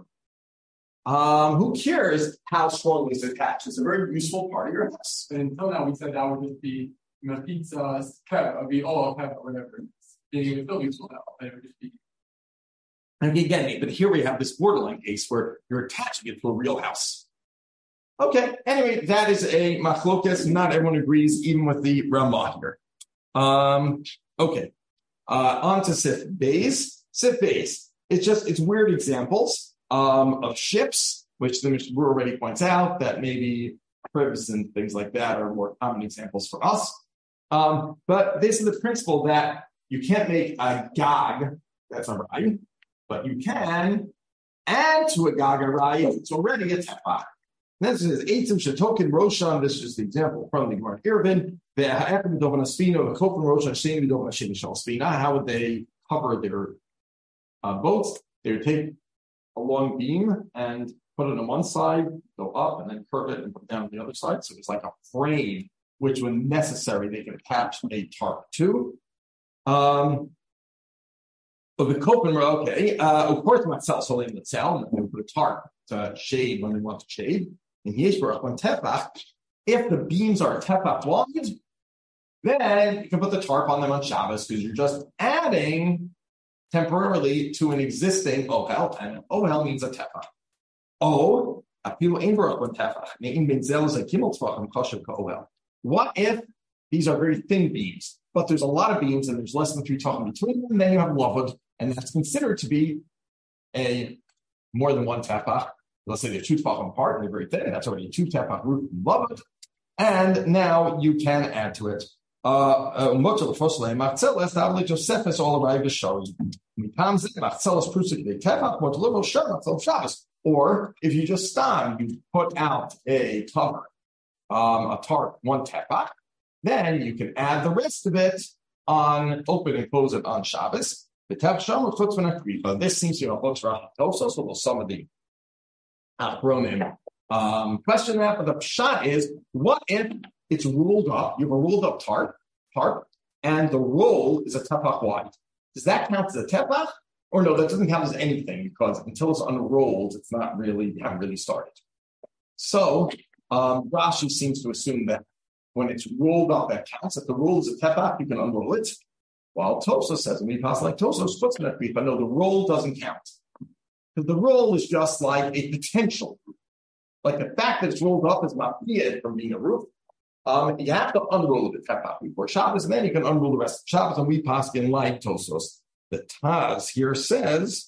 Um, who cares how strongly it's attached? It's a very useful part of your house. And until now, we said that would just be, you know, pizza, kev, would be all kev, or whatever. It would still be useful now, but it would just be. And again, but here we have this borderline case where you're attaching it to a real house. Okay, anyway, that is a machlokas. Not everyone agrees, even with the Ramah here. Um, okay, uh, on to Sif Beis. Sif Beis. It's just, it's weird examples. Um, of ships, which the Mishnah already points out that maybe cribs and things like that are more common examples for us. Um, but this is the principle that you can't make a gag, that's not right, but you can add to a gag a raya, it's already a tefach. This is Eitzim Shetokin Roshan, this is just the example from the Gemara Eruvin, the Ha'ekim Dovan Aspino, the Kofen Roshan, Shemi Dovan Shemi Shal Spina. How would they cover their uh, boats? They would take a long beam and put it on one side, go up, and then curve it and put it down on the other side. So it's like a frame, which when necessary, they can attach a tarp to. Um, but the Kopen, okay, uh, of course, Matzal Solim Matzal, and then put a tarp to shade when they want to shade. And Yeshbarach, when Tefach, if the beams are Tefach wide, then you can put the tarp on them on Shabbos because you're just adding temporarily to an existing ohel, and ohel means a tefach. Oh, what if these are very thin beams, but there's a lot of beams and there's less than three tefachim between them, and then you have lavud, and that's considered to be a more than one tefach. Let's say they're two tefachim apart and they're very thin, that's already two tefach root lavud, and now you can add to it. Uh, Josephus all arrived to show or if you just stand, you put out a cover, um, a tarp, one tefach, then you can add the rest of it on, open and close it on Shabbos. This seems to be a books for Tosos, so some of the acronym um, question that, but the pshat is, what if it's rolled up, you have a rolled up tarp, tarp, and the roll is a tefach wide. Does that count as a tefach? Or no, that doesn't count as anything because until it's unrolled, it's not really, you haven't really started. So, um, Rashi seems to assume that when it's rolled up, that counts. If the roll is a tefach, you can unroll it. While Tosos says, when we pass like Tosos, puts in a brief, but no, the roll doesn't count. Because the roll is just like a potential. Like the fact that it's rolled up is not it from being a roof. Um, you have to unroll the tefach before Shabbos, and then you can unroll the rest of Shabbos, and we pass in like Tosos. The Taz here says,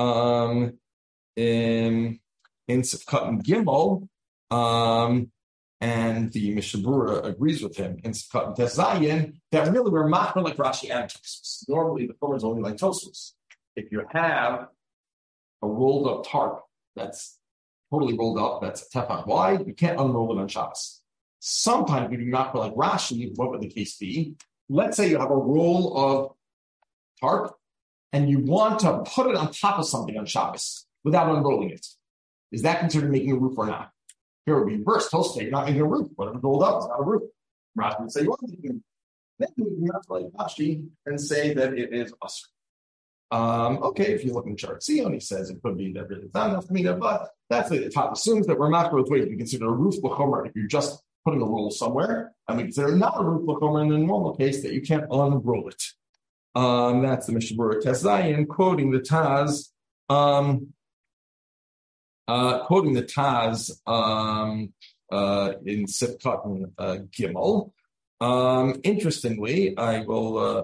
um, in in Sifkat and Gimel, um, And the Mishnah Berurah agrees with him in Sukkot and Tezayin that really we're machmer like Rashi and Tosfos. Normally the Chomer is only like Tosfos. If you have a rolled up tarp that's totally rolled up, that's a tefach wide, you can't unroll it on Shabbos. Sometimes if you machmer like Rashi, what would the case be? Let's say you have a roll of tarp and you want to put it on top of something on Shabbos without unrolling it. Is that considered making a roof or not? Here would be reverse. Tosfos say you're not making a roof. Whatever's rolled up is not a roof. Rashi would say you are making a roof. Then you can machmer like Rashi and say that it is usher. Um, okay, if you look in chart Zion, he says it could be that really it's not enough mina, but that's the top assumes that we're machmer with weight. We consider a roof l'chomer if you're just putting a roll somewhere, and we consider not a roof l'chomer in the normal case that you can't unroll it. Um, that's the Mishnah Berurah Tezayin quoting the Taz, um, uh, quoting the Taz um, uh, in Sifkat and uh, Gimel. Um, interestingly, I will uh,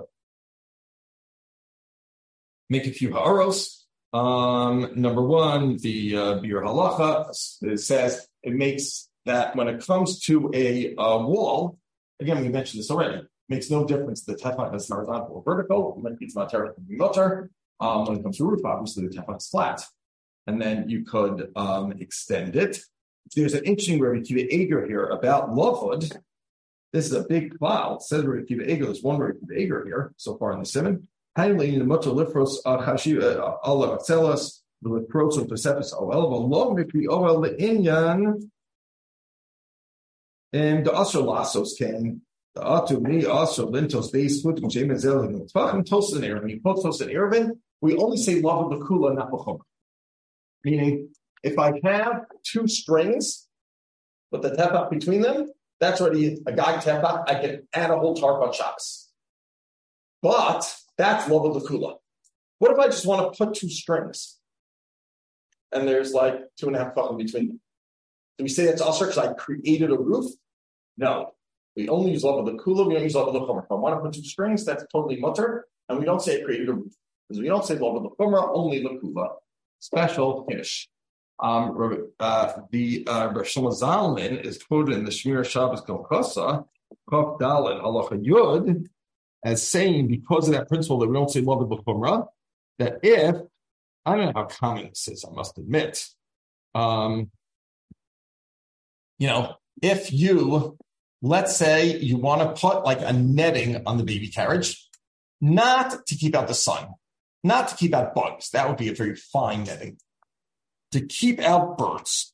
make a few ha'aros. Um, number one, the uh, Bir Halacha it says it makes that when it comes to a, a wall, again, we mentioned this already, makes no difference the tefach is horizontal or vertical. When it's not terrible, it can be mutter. Um, when it comes to roof, obviously the tefach is flat. And then you could um, extend it. There's an interesting Rabbi Akiva Eger here about lavud. This is a big cloud. It says Rabbi Akiva Eger. There's one Rabbi Akiva Eger here so far in the Simon. Handling in the mutter lifros chashiv Allah Atzelas the lifros of Tosefos Oel v'lo mikri Oel le'inyan and the Asher Lassos can the Atu me also lintos base foot and James Zel and Tvachim Tosin Erevin. You put Tosin Erevin, we only say love of the kula, not b'chomer. Meaning, if I have two strings with the tefach between them, that's already a guy tefach. I can add a whole tarp on Shabbos. But that's love of the kula. What if I just want to put two strings and there's like two and a half tefachim between them? Do we say that's usher because I created a roof? No. We only use love of the kula, we don't use love of the chomer. If I want to put two strings, that's totally mutter, and we don't say it created a roof. Because we don't say love of the chomer, only the kula. Special finish. Um, uh, the uh, Rosh Zalman is quoted in the Shmir Shabbos Kolchosa, Kof Dalet Halacha Yud, as saying because of that principle that we don't say love of the chomer, that if I don't know how common this is, I must admit. Um, you know, if you let's say you want to put like a netting on the baby carriage, not to keep out the sun, not to keep out bugs. That would be a very fine netting. To keep out birds.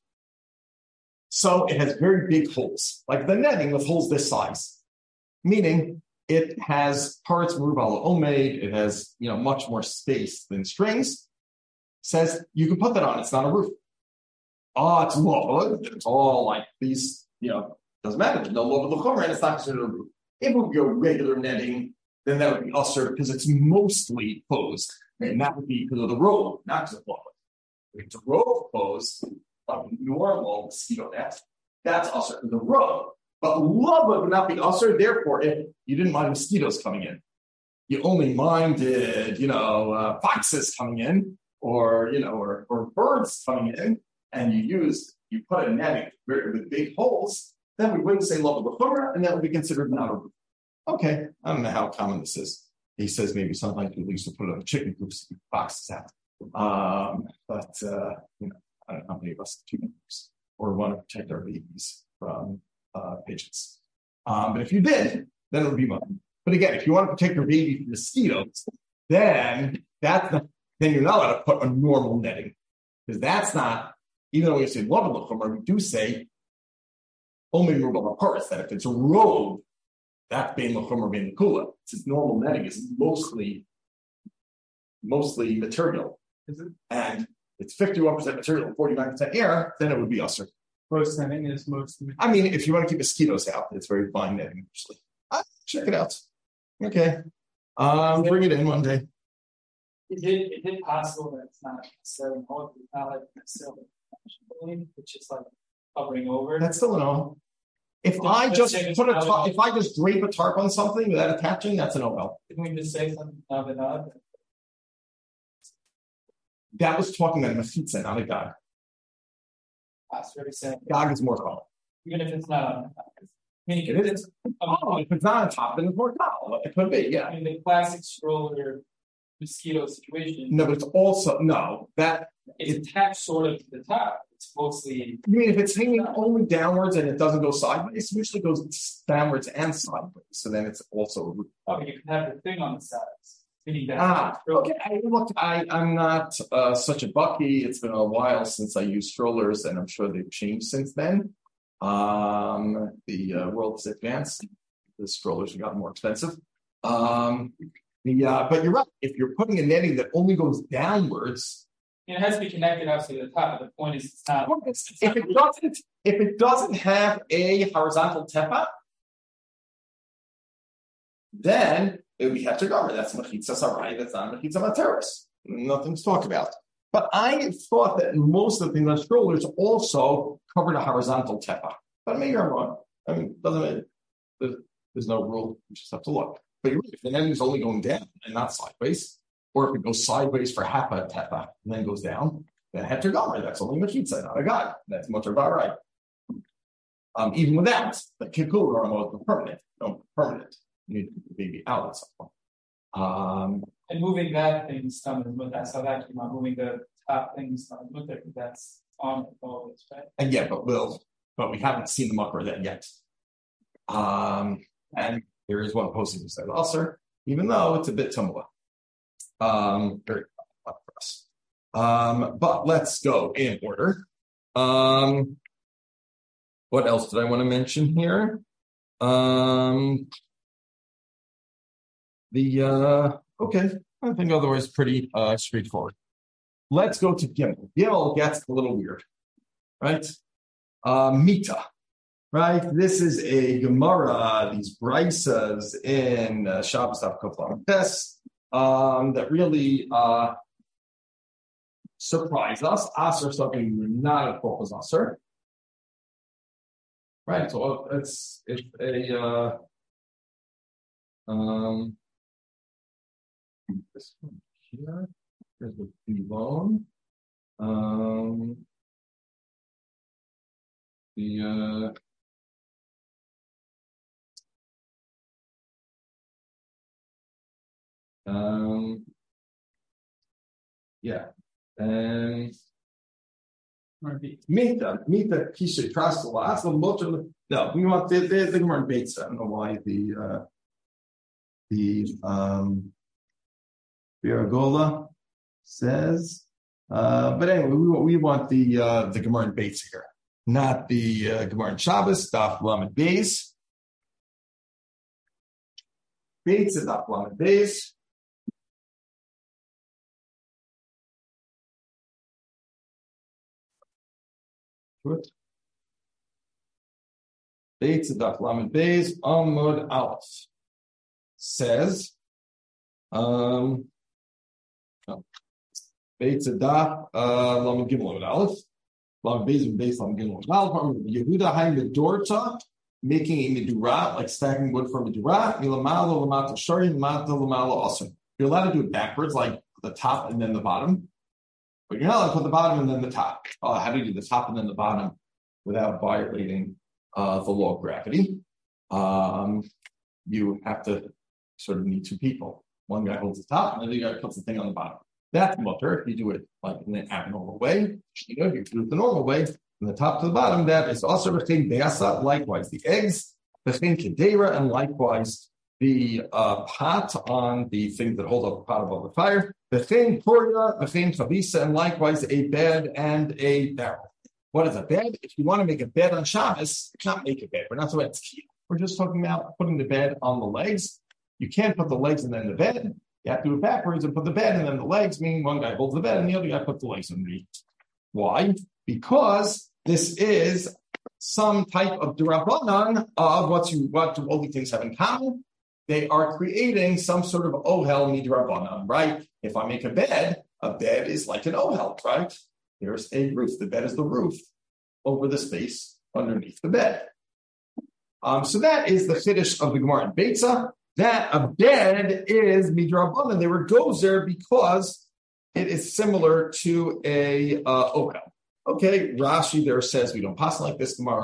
So it has very big holes, like the netting with holes this size, meaning it has parts Merubal Omeid, it has, you know, much more space than strings. Says you can put that on, it's not a roof. Oh, it's low. It's all like these, you know, doesn't matter. There's no love of the chomer, and it's not considered a roof. If it would be a regular netting, then that would be usher because it's mostly closed, and that would be because of the robe, not because of love. If it's a robe closed, like normal mosquito net, that's usher because of the robe. But love would not be usher. Therefore, if you didn't mind mosquitoes coming in, you only minded, you know, uh, foxes coming in, or you know, or, or birds coming in, and you used you put a netting with big holes. Then we wouldn't say love of the chomer, and that would be considered not a roof. Okay, I don't know how common this is. He says maybe sometimes people used to put it on a chicken coop to keep foxes out. Um, but, uh, you know, I don't know how many of us have two members or want to protect our babies from uh, pigeons. Um, but if you did, then it would be fine. But again, if you want to protect your baby from mosquitoes, then that's not, then you're not allowed to put a normal netting. Because that's not, even though we say love of the chomer, we do say only Merubal HaParis, that if it's a robe, that's being the chomer, being the kula. Since normal netting is mostly mostly material. Is it? And it's fifty-one percent material and forty-nine percent air, then it would be usher. Most netting is mostly. I mean, if you want to keep mosquitoes out, it's very fine netting usually. Ah, check it out. Okay. Um, bring it in one day. Is it, is it possible that it's not necessarily it's not like necessarily which is like covering over? That's still an O. If I just put a tarp, if I just drape a tarp on something without attaching, that's an O L. Can we just say something of it up? That was talking about a mechitza, not a gag. That's what he said. Gag is more common. even if it's not on the top. I mean, It it's, is. um, Oh, if it's not on top, then it's more tall. It could be, yeah. I mean, the classic stroller mosquito situation. No, but it's also no that. It's attached sort of to the top. It's mostly. You mean if it's hanging only downwards and it doesn't go sideways? It usually goes downwards and sideways. So then it's also. Oh, you can have the thing on the sides. Meaning that Ah, okay. I, look, I, I'm not uh, such a bucky. It's been a while since I used strollers, and I'm sure they've changed since then. Um, the uh, world has advanced. The strollers have gotten more expensive. Um, the, uh, but you're right. If you're putting a netting that only goes downwards, it has to be connected obviously to the top. But the point is, it's not. It's if not it doesn't, if it doesn't have a horizontal tepa, then we have to cover. That's mechitza sarai. That's not mechitza materis. Nothing to talk about. But I thought that most of the things on strollers also covered a horizontal tepa. But maybe I'm wrong. I mean, doesn't there's, there's no rule. You just have to look. But you're right. If the netting is only going down and not sideways, or if it goes sideways for half a tepa and then goes down, then heter gomer. That's only mechitza, not a guy. That's mutter barai. Um, even without the kikul or a permanent, no permanent. You need the baby out at some point. Um, and moving that thing stomach, but that's how that came out. Moving the top thing stomach, that's on it always, right? and yeah, but we'll, but we haven't seen the mucker then yet. Um, and there is one posting who says ulcer, even though it's a bit tumula. Um, very tough for us. Um, but let's go in order. Um, what else did I want to mention here? Um, the uh, okay, I think otherwise pretty uh, straightforward. Let's go to Gimel. Gimel gets a little weird, right? Uh, Mita, right? This is a Gemara, these Brisas in uh, Shabbos Daf Koflam Tes, um that really uh, surprised us. Aser something we were not at focus Aser. Right, so it's it's a uh, um this one here. There's the bone. Um the uh um yeah and Mita, Mita, Kisha, Trastala. That's the most of the. No, we want the the the Gemara Bates. I don't know why the uh, the um, Viragola says, uh, but anyway, we we want the uh, the Gemara Bates here, not the uh, Gemara Shabbos. Daf Lamed Beis. Bates is Daf Lamed Beis. Good. Beitz Daf Lamed Beis Amud Aleph says, um, Beitz Daf Lamed Gimel Amud Aleph Lamed Beis and Beis Lamed Gimel Amud Aleph Yehuda Hai Medorta, making a medura, like stacking wood for a medura. Milamalo Lamata Shari Lamata Lamalo also. You're allowed to do it backwards, like the top and then the bottom. But you're not allowed to put the bottom and then the top. Uh, how do you do the top and then the bottom without violating uh, the law of gravity? Um, you have to sort of need two people. One guy holds the top, and the other guy puts the thing on the bottom. That's mutter. If you do it like in an abnormal way, you know, if you do it the normal way, from the top to the bottom, that is also v'chein beasa. Likewise, the eggs, v'chein kedera, and likewise the uh, pot on the thing that holds up the pot above the fire. V'chein porya, v'chein chavisa, and likewise a bed and a barrel. What is a bed? If you want to make a bed on Shabbos, you can't make a bed. We're not talking about tea. We're just talking about putting the bed on the legs. You can't put the legs and then the bed. You have to do it backwards and put the bed and then the legs, meaning one guy holds the bed and the other guy puts the legs underneath. Why? Because this is some type of derabanan of what you what do all these things have in common. They are creating some sort of ohel midrabanan, right? If I make a bed, a bed is like an ohel, right? There's a roof. The bed is the roof over the space underneath the bed. Um, so that is the chiddush of the Gemara in Beitza. That a bed is midrabanan. They were gozer because it is similar to a uh, ohel. Okay, Rashi there says we don't pass like this Gemara.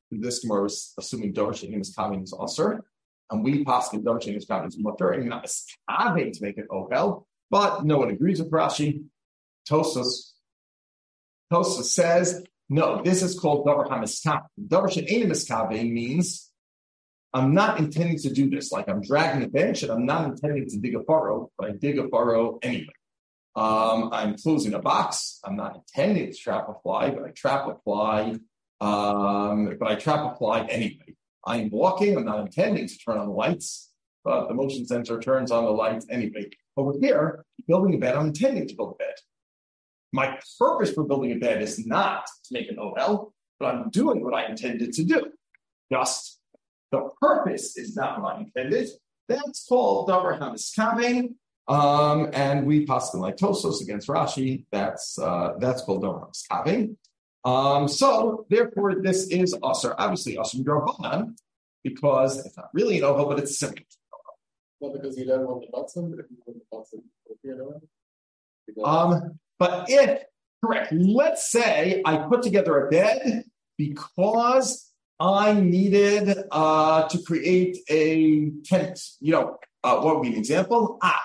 this Gemara was assuming Davar She'eino Miskaven is Asur, and we paskin Davar She'eino Miskaven is Mutter, and not Miskaven to make it Ohel. But no one agrees with Rashi. Tosfos Tosfos says, no, this is called Davar HaMiskaven. Davar She'eino Miskaven means I'm not intending to do this. Like I'm dragging a bench and I'm not intending to dig a furrow, but I dig a furrow anyway. Um, I'm closing a box. I'm not intending to trap a fly, but I trap a fly. Um, but I trap a fly anyway. I'm walking. I'm not intending to turn on the lights, but the motion sensor turns on the lights anyway. Over here, building a bed, I'm intending to build a bed. My purpose for building a bed is not to make an O L, but I'm doing what I intended to do. Just the purpose is not what I intended. That's called Davar HaMiskaven. Um, and we paskin like Tosfos against Rashi. That's uh, that's called Davar HaMiskaven. Um, so therefore, this is Asur. Obviously, Asur D'Rabbanan, because it's not really an Ohel, but it's simple. Well, because you don't want the button, if you want the button, you know. Um, but if correct, let's say I put together a bed because I needed uh, to create a tent. You know, uh, what would be an example? Ah,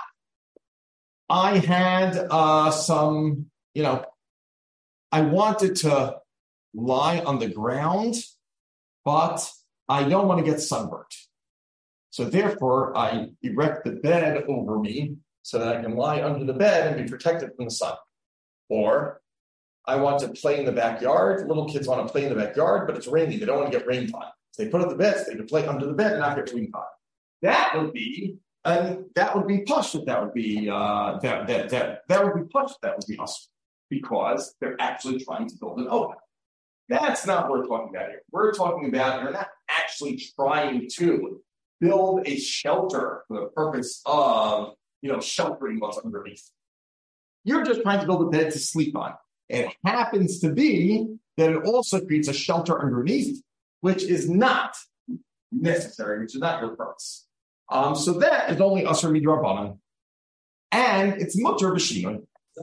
I had uh, some, you know, I wanted to lie on the ground, but I don't want to get sunburnt. So therefore, I erect the bed over me so that I can lie under the bed and be protected from the sun. Or I want to play in the backyard. Little kids want to play in the backyard, but it's raining. They don't want to get rain time. So they put up the beds. They can play under the bed and not get rain time. That would be, and that would be pashut. That would be uh, that that that that would be pashut. That would be us, because they're actually trying to build an oven. That's not what we're talking about here. We're talking about you're not actually trying to build a shelter for the purpose of, you know, sheltering what's underneath. You're just trying to build a bed to sleep on. It happens to be that it also creates a shelter underneath, which is not necessary, which is not your purpose. Um, so that is only Asur Midrabanan. And it's mutter b'shinui.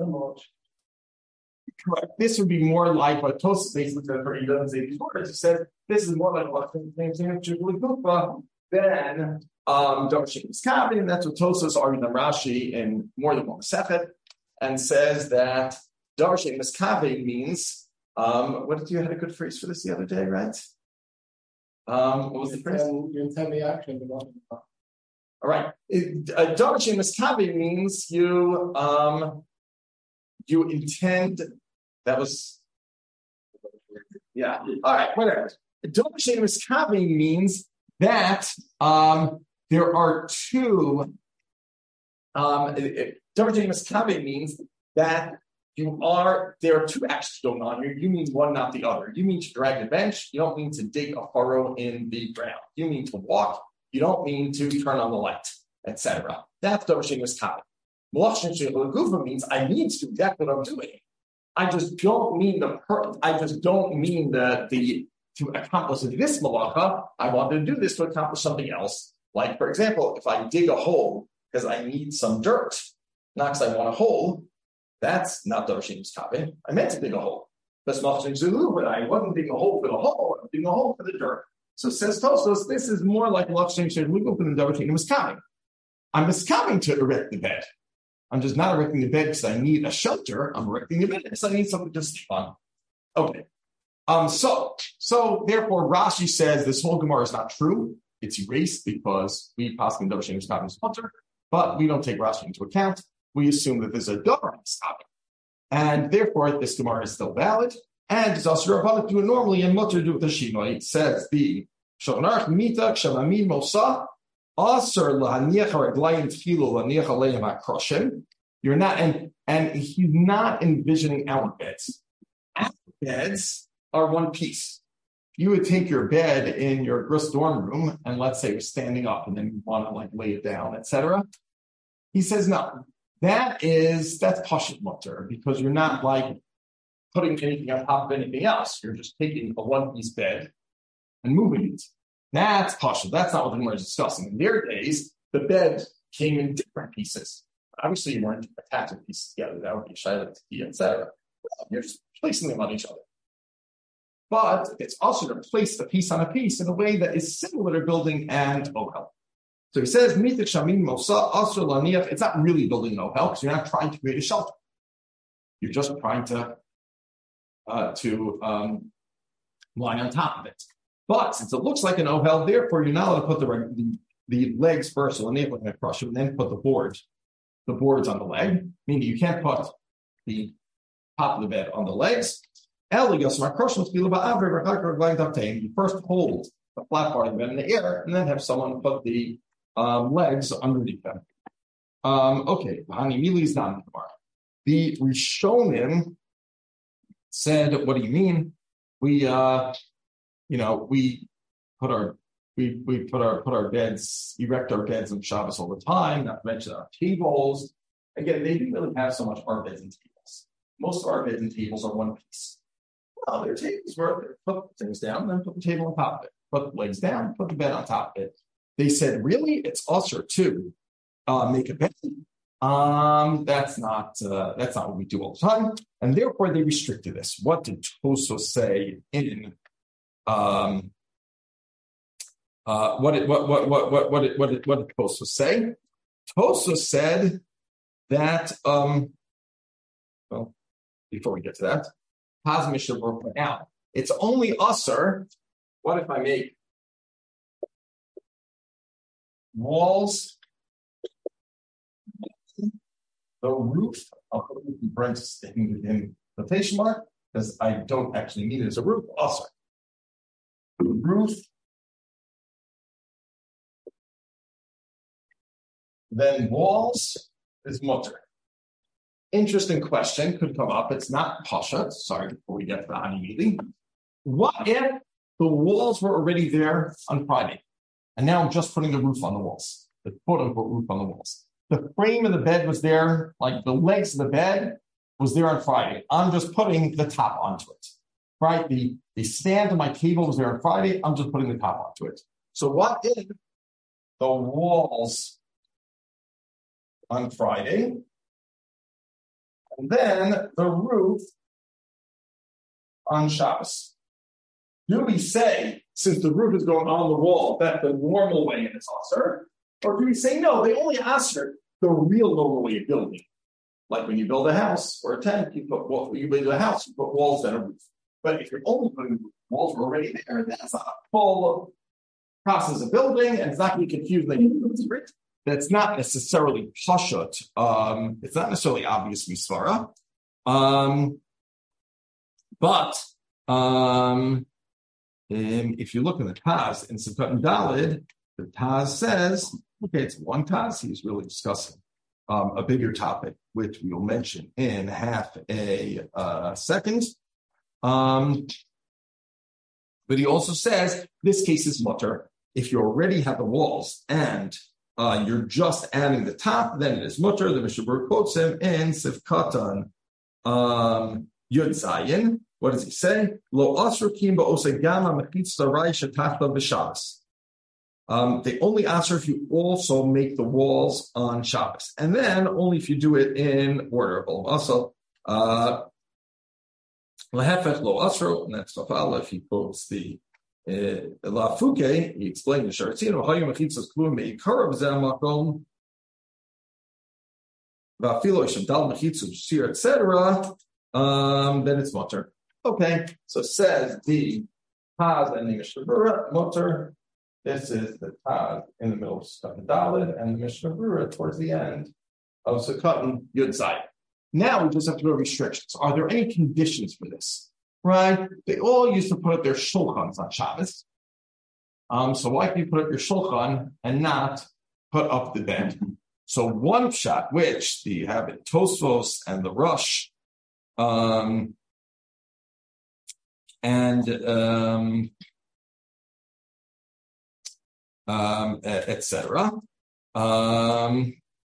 Correct. This would be more like what Tosfos basically said, he doesn't say these words. He said, this is more like what the same thing as Jubilee Gufa than um, Davar She'eino Miskaven. And that's what Tosfos argued on Rashi in more than one Masechet, and says that Davar She'eino Miskaven means, um, what did you had a good phrase for this the other day, right? Um, what was the phrase? You intend the action. All right. Uh, Davar She'eino Miskaven means you, um, you intend, that was, yeah. All right, whatever. Davar She'eino Miskaven means that um, there are two, um, Davar She'eino Miskaven means that you are, there are two actions going on here. You mean one, not the other. You mean to drag the bench. You don't mean to dig a furrow in the ground. You mean to walk. You don't mean to turn on the light, et cetera. That's Davar She'eino Miskaven. Malach She'eino Gufa means I need to do exactly what I'm doing. I just don't mean the per- I just don't mean the the to accomplish this malacha. I want to do this to accomplish something else. Like, for example, if I dig a hole because I need some dirt, not because I want a hole, that's not Davar She'eino Miskaven. I meant to dig a hole. That's Malach She'eino, but I wasn't digging a hole for the hole. I'm digging a hole for the dirt. So says Tosfos, this is more like Malach She'eino than Davar She'eino Miskaven. I'm miskaven to erect the bed. I'm just not erecting the bed because I need a shelter. I'm erecting the bed because I need something to sleep on. Okay. Um. So, so therefore, Rashi says this whole Gemara is not true. It's erased because we paskin Davar She'eino Miskaven is mutter, but we don't take Rashi into account. We assume that there's a Davar Miskaven, and therefore this Gemara is still valid. And it's also Rabbanan do it normally, and mutter do it with the shinoi. Says the Shulchan Aruch Mita Kshamamid Mosa. You're not, and, and he's not envisioning our beds. Our beds are one piece. You would take your bed in your grist dorm room, and let's say you're standing up, and then you want to like lay it down, et cetera. He says, no, that is, that's pashut mutter, because you're not like putting anything on top of anything else. You're just taking a one-piece bed and moving it. That's pashut. That's not what the Gemara is discussing. In their days, the bed came in different pieces. Obviously, you weren't attaching pieces together. That would be shayla, et cetera. You're just placing them on each other. but it's also to place the piece on a piece in a way that is similar to building an ohel. So he says, it's not really building an ohel because you're not trying to create a shelter. You're just trying to uh, to um, lie on top of it. But since it looks like an ohel, therefore you're not allowed to put the the, the legs first, so enable to crush them, and then put the boards, the boards on the leg. Meaning you can't put the top of the bed on the legs. You first hold the flat part of the bed in the air, and then have someone put the um, legs underneath them. Um, okay, is not in the Gemara. The Rishonim said, "What do you mean? We, uh, you know, we put our we we put our put our beds, erect our beds on Shabbos all the time. Not to mention our tables. Again, they didn't really have so much our beds and tables. Most of our beds and tables are one piece. Well, their tables were put things down, then put the table on top of it. Put the legs down, put the bed on top of it. They said, really, it's usher to uh, make a bed." Um, that's not uh, that's not what we do all the time, and therefore they restricted this. What did Tosfos say in um uh what did what what what what what did what did, what did Tosfos say? Tosfos said that um well before we get to that, Paz Mishnah broke it out. It's only usher. What if I make walls? The roof, I'll put it in parentheses in the quotation mark because I don't actually need it as a roof. Also, roof, then walls is mutter. Interesting question could come up. It's not pasha. Sorry, before we get to the honey meeting. What if the walls were already there on Friday, and now I'm just putting the roof on the walls, the quote unquote roof on the walls? The frame of the bed was there, like the legs of the bed was there on Friday. I'm just putting the top onto it, right? The, the stand of my table was there on Friday. I'm just putting the top onto it. So what if the walls on Friday, and then the roof on Shabbos? Do we say, since the roof is going on the wall, that's the normal way in this asr? Or do we say, no, they only asr the real normal way of building? Like when you build a house or a tent, you put well, you build a house, you put walls and a roof. But if you're only putting walls are already there, that's not a full process of building, and it's not going to be confusing. That's not necessarily pashut. Um, it's not necessarily obvious misvara. Um, but um, if you look in the Taz in Sukkot and Daled, the Taz says, okay, it's one Taz. He's really discussing um, a bigger topic, which we will mention in half a uh, second. Um, but he also says this case is mutter. If you already have the walls and uh, you're just adding the top, then it is mutter. The Mishnah Berurah quotes him in Sivkatan um, Yud Zayin. What does he say? Lo asrukim ba'osegama mechitza ra'isha tachta b'Shabbos. Um, they only answer if you also make the walls on Shabbos, and then only if you do it in order. Also, uh, lahefech lo asro, and that's Tafala. If he quotes the La Fuke, he explained the Sharatzino hayu mechitzas klum meikarav zeh makom va'afilo shemdal mechitzas shir et cetera. Um, then it's mutter. Okay, so says the Taz and the Mishnah Berurah mutter. This is the Taz in the middle of Sukkot Daled and the Mishnah Berurah towards the end of Sukkot Yud Zayin. Now we just have to go to restrictions. Are there any conditions for this? Right? They all used to put up their shulchans on Shabbos. Um, so why can you put up your shulchan and not put up the bed? So one shot, which the have in Tosfos and the Rush, um, and um, um, et cetera, um,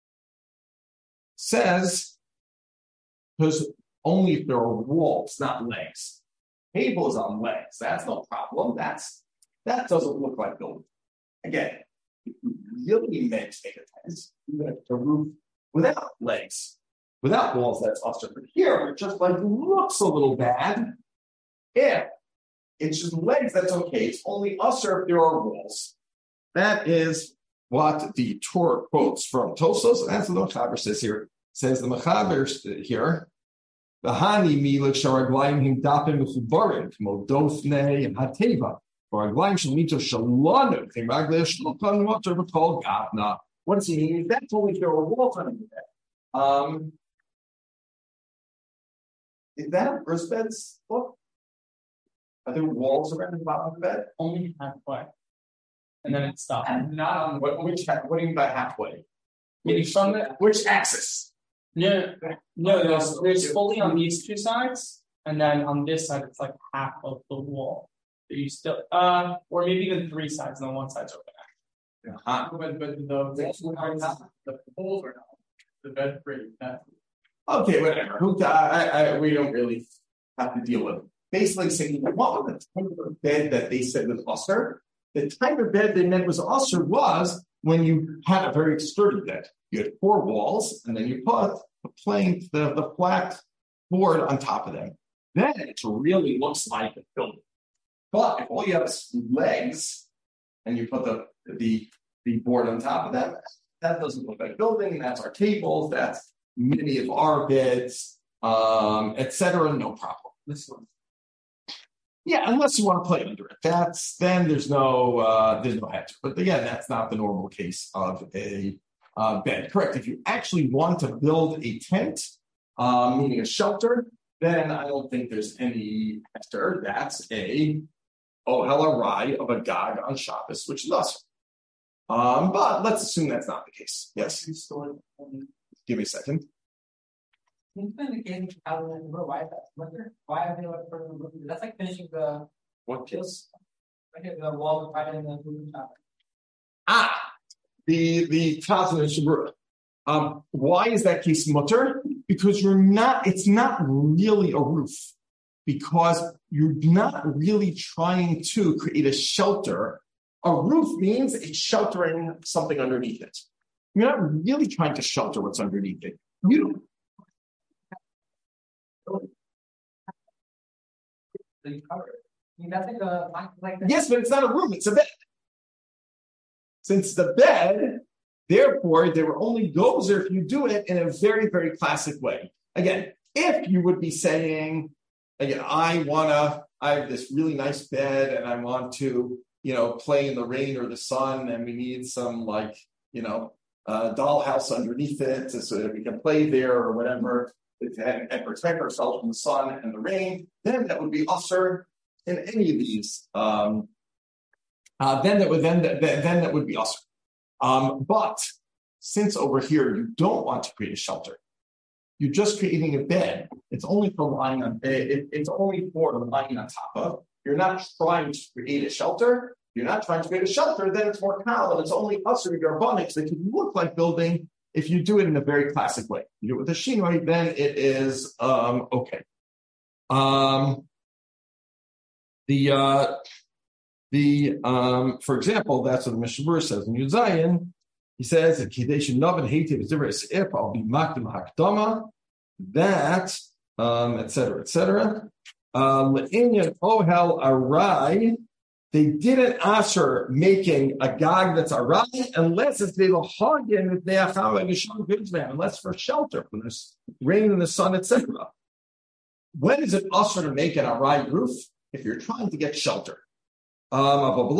says because only if there are walls, not legs. Tables on legs, that's no problem. That's that doesn't look like building. Again, if you really meant to make a tent, you have a roof without legs, without walls. That's awesome. But here, it just like looks a little bad. If it's just legs, that's okay. It's only usher if there are walls. That is what the Torah quotes from Tosfos, and that's what the Mechaber says here. It says the Mechaber here, V'hani milik sharaglayim him dapim mechubarim k'mo dofnei and hateva v'raglayim shalmito shalanu him raglei shlukan motor v'kol gavna. What does he mean? That's only if there are walls underneath that. Um, is that a first bed's book? Are there walls around the bottom of the bed? Only halfway. And then it stops. And not on what, which what do you mean by halfway? Meaning from the Which axis? No, no, there's, there's fully on these two sides, and then on this side it's like half of the wall. So you still, uh, or maybe even three sides, and then one side's open. Uh-huh. But but the walls are not, the poles are not, the bed frame. That's Okay, whatever. Who, I, I, we don't really have to deal with it. Basically saying, what was the type of bed that they said was usher? The type of bed they meant was usher was when you had a very sturdy bed. You had four walls, and then you put the plank, the, the flat board on top of them. Then it really looks like a building. But if all you have is legs, and you put the, the, the board on top of them, that doesn't look like a building. That's our tables. That's many of our beds, um, et cetera. No problem. this one. Yeah, unless you want to play under it. That's then there's no uh, there's no hedge. But again, that's not the normal case of a uh, bed. Correct. If you actually want to build a tent, uh, meaning a shelter, then I don't think there's any hedger. That's a ohel arai of a gag on Shabbos, which is us. Um, but let's assume that's not the case. Yes. Give me a second. Why why are they like that's like finishing the What case? right here, the wall right in the room top. Ah, the the Taz and Shabura. Um, why is that case mutter? Because you're not. It's not really a roof, because you're not really trying to create a shelter. A roof means it's sheltering something underneath it. You're not really trying to shelter what's underneath it. You don't. The cover. I mean, that's like a like the Yes, but it's not a room, it's a bed. Since the bed, therefore, there were only gozer if you do it in a very, very classic way. Again, if you would be saying, again, I wanna, I have this really nice bed and I want to, you know, play in the rain or the sun, and we need some like, you know, uh, dollhouse underneath it so that we can play there or whatever. And, and protect ourselves from the sun and the rain, then that would be usher in any of these. Um, uh, then that would then that, then that would be usher. Um, but since over here you don't want to create a shelter, you're just creating a bed. It's only for lying on. It, it's only for lying on top of. You're not trying to create a shelter. You're not trying to create a shelter. Then it's more common. It's only usher your bonnets that can look like building. If you do it in a very classic way, you do it with a shinoi, then it is um, okay. Um, the uh, the um, for example, that's what the Mishnah Berurah says in Yud Zayin. He says that Kidei Novin Hativ Zivra If I'll be Makdim Hakdama, that um, et cetera, et cetera. Le'inyan Ohel Arai. They didn't ask her making a gag that's arai unless it's unless for shelter from the rain and the sun, et cetera. When is it usher to make an arai roof? If you're trying to get shelter. Um,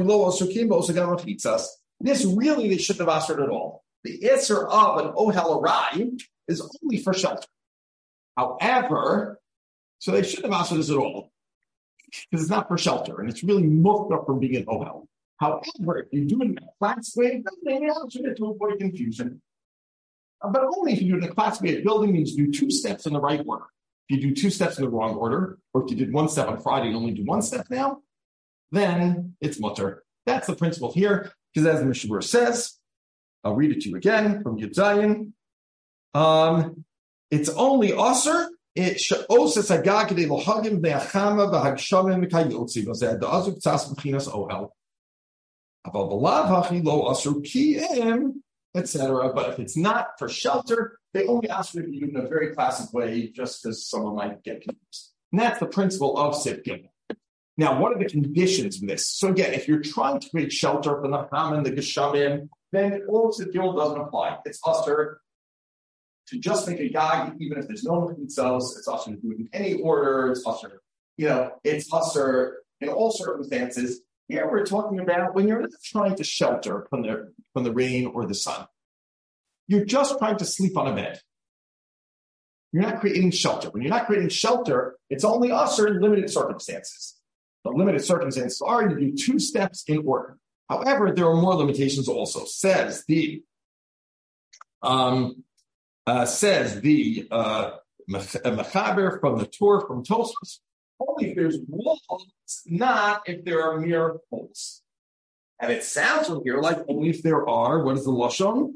this really they shouldn't have asked her at all. The answer of an ohel arai is only for shelter. However, so they shouldn't have asked her this at all, because it's not for shelter, and it's really moved up from being an ohel. However, if you do it in a class way, then you have to avoid confusion. Uh, but only if you do it in a class way. Building means you do two steps in the right order. If you do two steps in the wrong order, or if you did one step on Friday and only do one step now, then it's mutter. That's the principle here, because as the Mishnah Berurah says, I'll read it to you again from Yud Zayin. Um, it's only osir. It oses hagag kedei lohagim be'achama v'hagshamim kayotzi v'zeh da'azuk tzas b'chinas ohel. Aval b'lav hachi lo asur kiyem, et cetera. But if it's not for shelter, they only ask you to do it in a very classic way, just because someone might get confused. And that's the principle of Sif Gimel. Now, what are the conditions of this? So again, if you're trying to create shelter from the Ham and the Geshamim, then all the deal doesn't apply. It's usher to just make a gag, even if there's no themselves. It's usher to do it in any order. It's usher, you know, it's usher in all circumstances. Here we're talking about when you're trying to shelter from the from the rain or the sun. You're just trying to sleep on a bed. You're not creating shelter. When you're not creating shelter, it's only usher in limited circumstances. The limited circumstances are you do two steps in order. However, there are more limitations also. Says the um, uh, says the uh, Mechaber from the Torah from Tosfos. Only if there's walls, not if there are mere holes. And it sounds from here like only if there are. What is the lashon?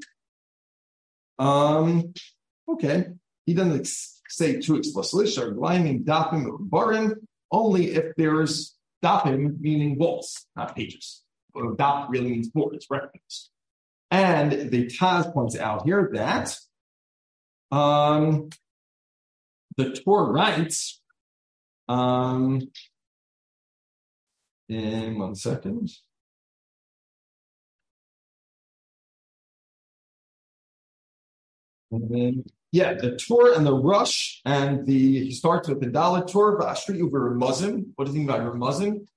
Um. Okay, he doesn't ex- say too explicitly. Sharglaimim dafim barim. Only if there's dafim, meaning walls, not pages. Or daf really means boards, rectangles. And the Taz points out here that um, the Torah writes, um, in one second. And then, yeah, the Torah and the Rush, and the he starts with the Dalet Torah, V'ashri uver Ramazim. What does he mean by Ramazim?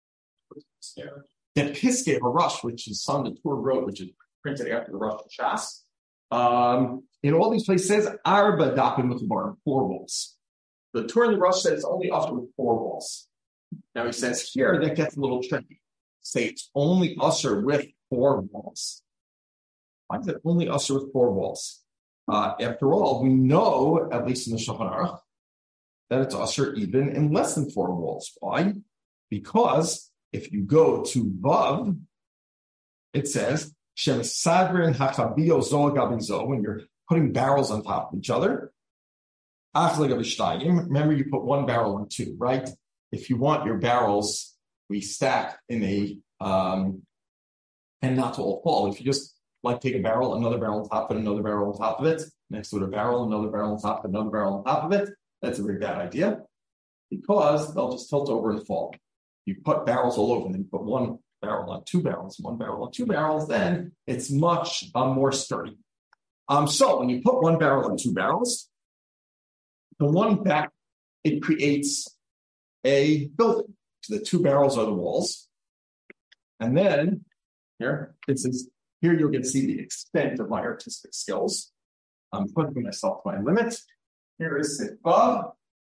The Piskei of a Rush, which is son the Torah wrote, which is printed after the Rush of Shas. Um, in all these places, it says Arba Dapim with four walls. The Torah and the Rush says it's only usher with four walls. Now he says here that gets a little tricky. Say it's only usher with four walls. Why is it only usher with four walls? Uh, after all, we know, at least in the Shulchan Aruch, that it's usher even in less than four walls. Why? Because if you go to Vav, it says Shem Sadrin Hachabio Zo Gabizo, when you're putting barrels on top of each other. Remember, you put one barrel on two, right? If you want your barrels, we stack in a um, and not to all fall. If you just like take a barrel, another barrel on top of it, another barrel on top of it, next to it a barrel, another barrel on top of it, another barrel on top of it, that's a very bad idea because they'll just tilt over and fall. You put barrels all over, and then you put one barrel on two barrels, one barrel on two barrels, then it's much uh, more sturdy. Um, so when you put one barrel on two barrels, the one back, it creates a building. So the two barrels are the walls. And then here, this is here you'll get to see the extent of my artistic skills. I'm putting myself to my limit. Here is Sitva.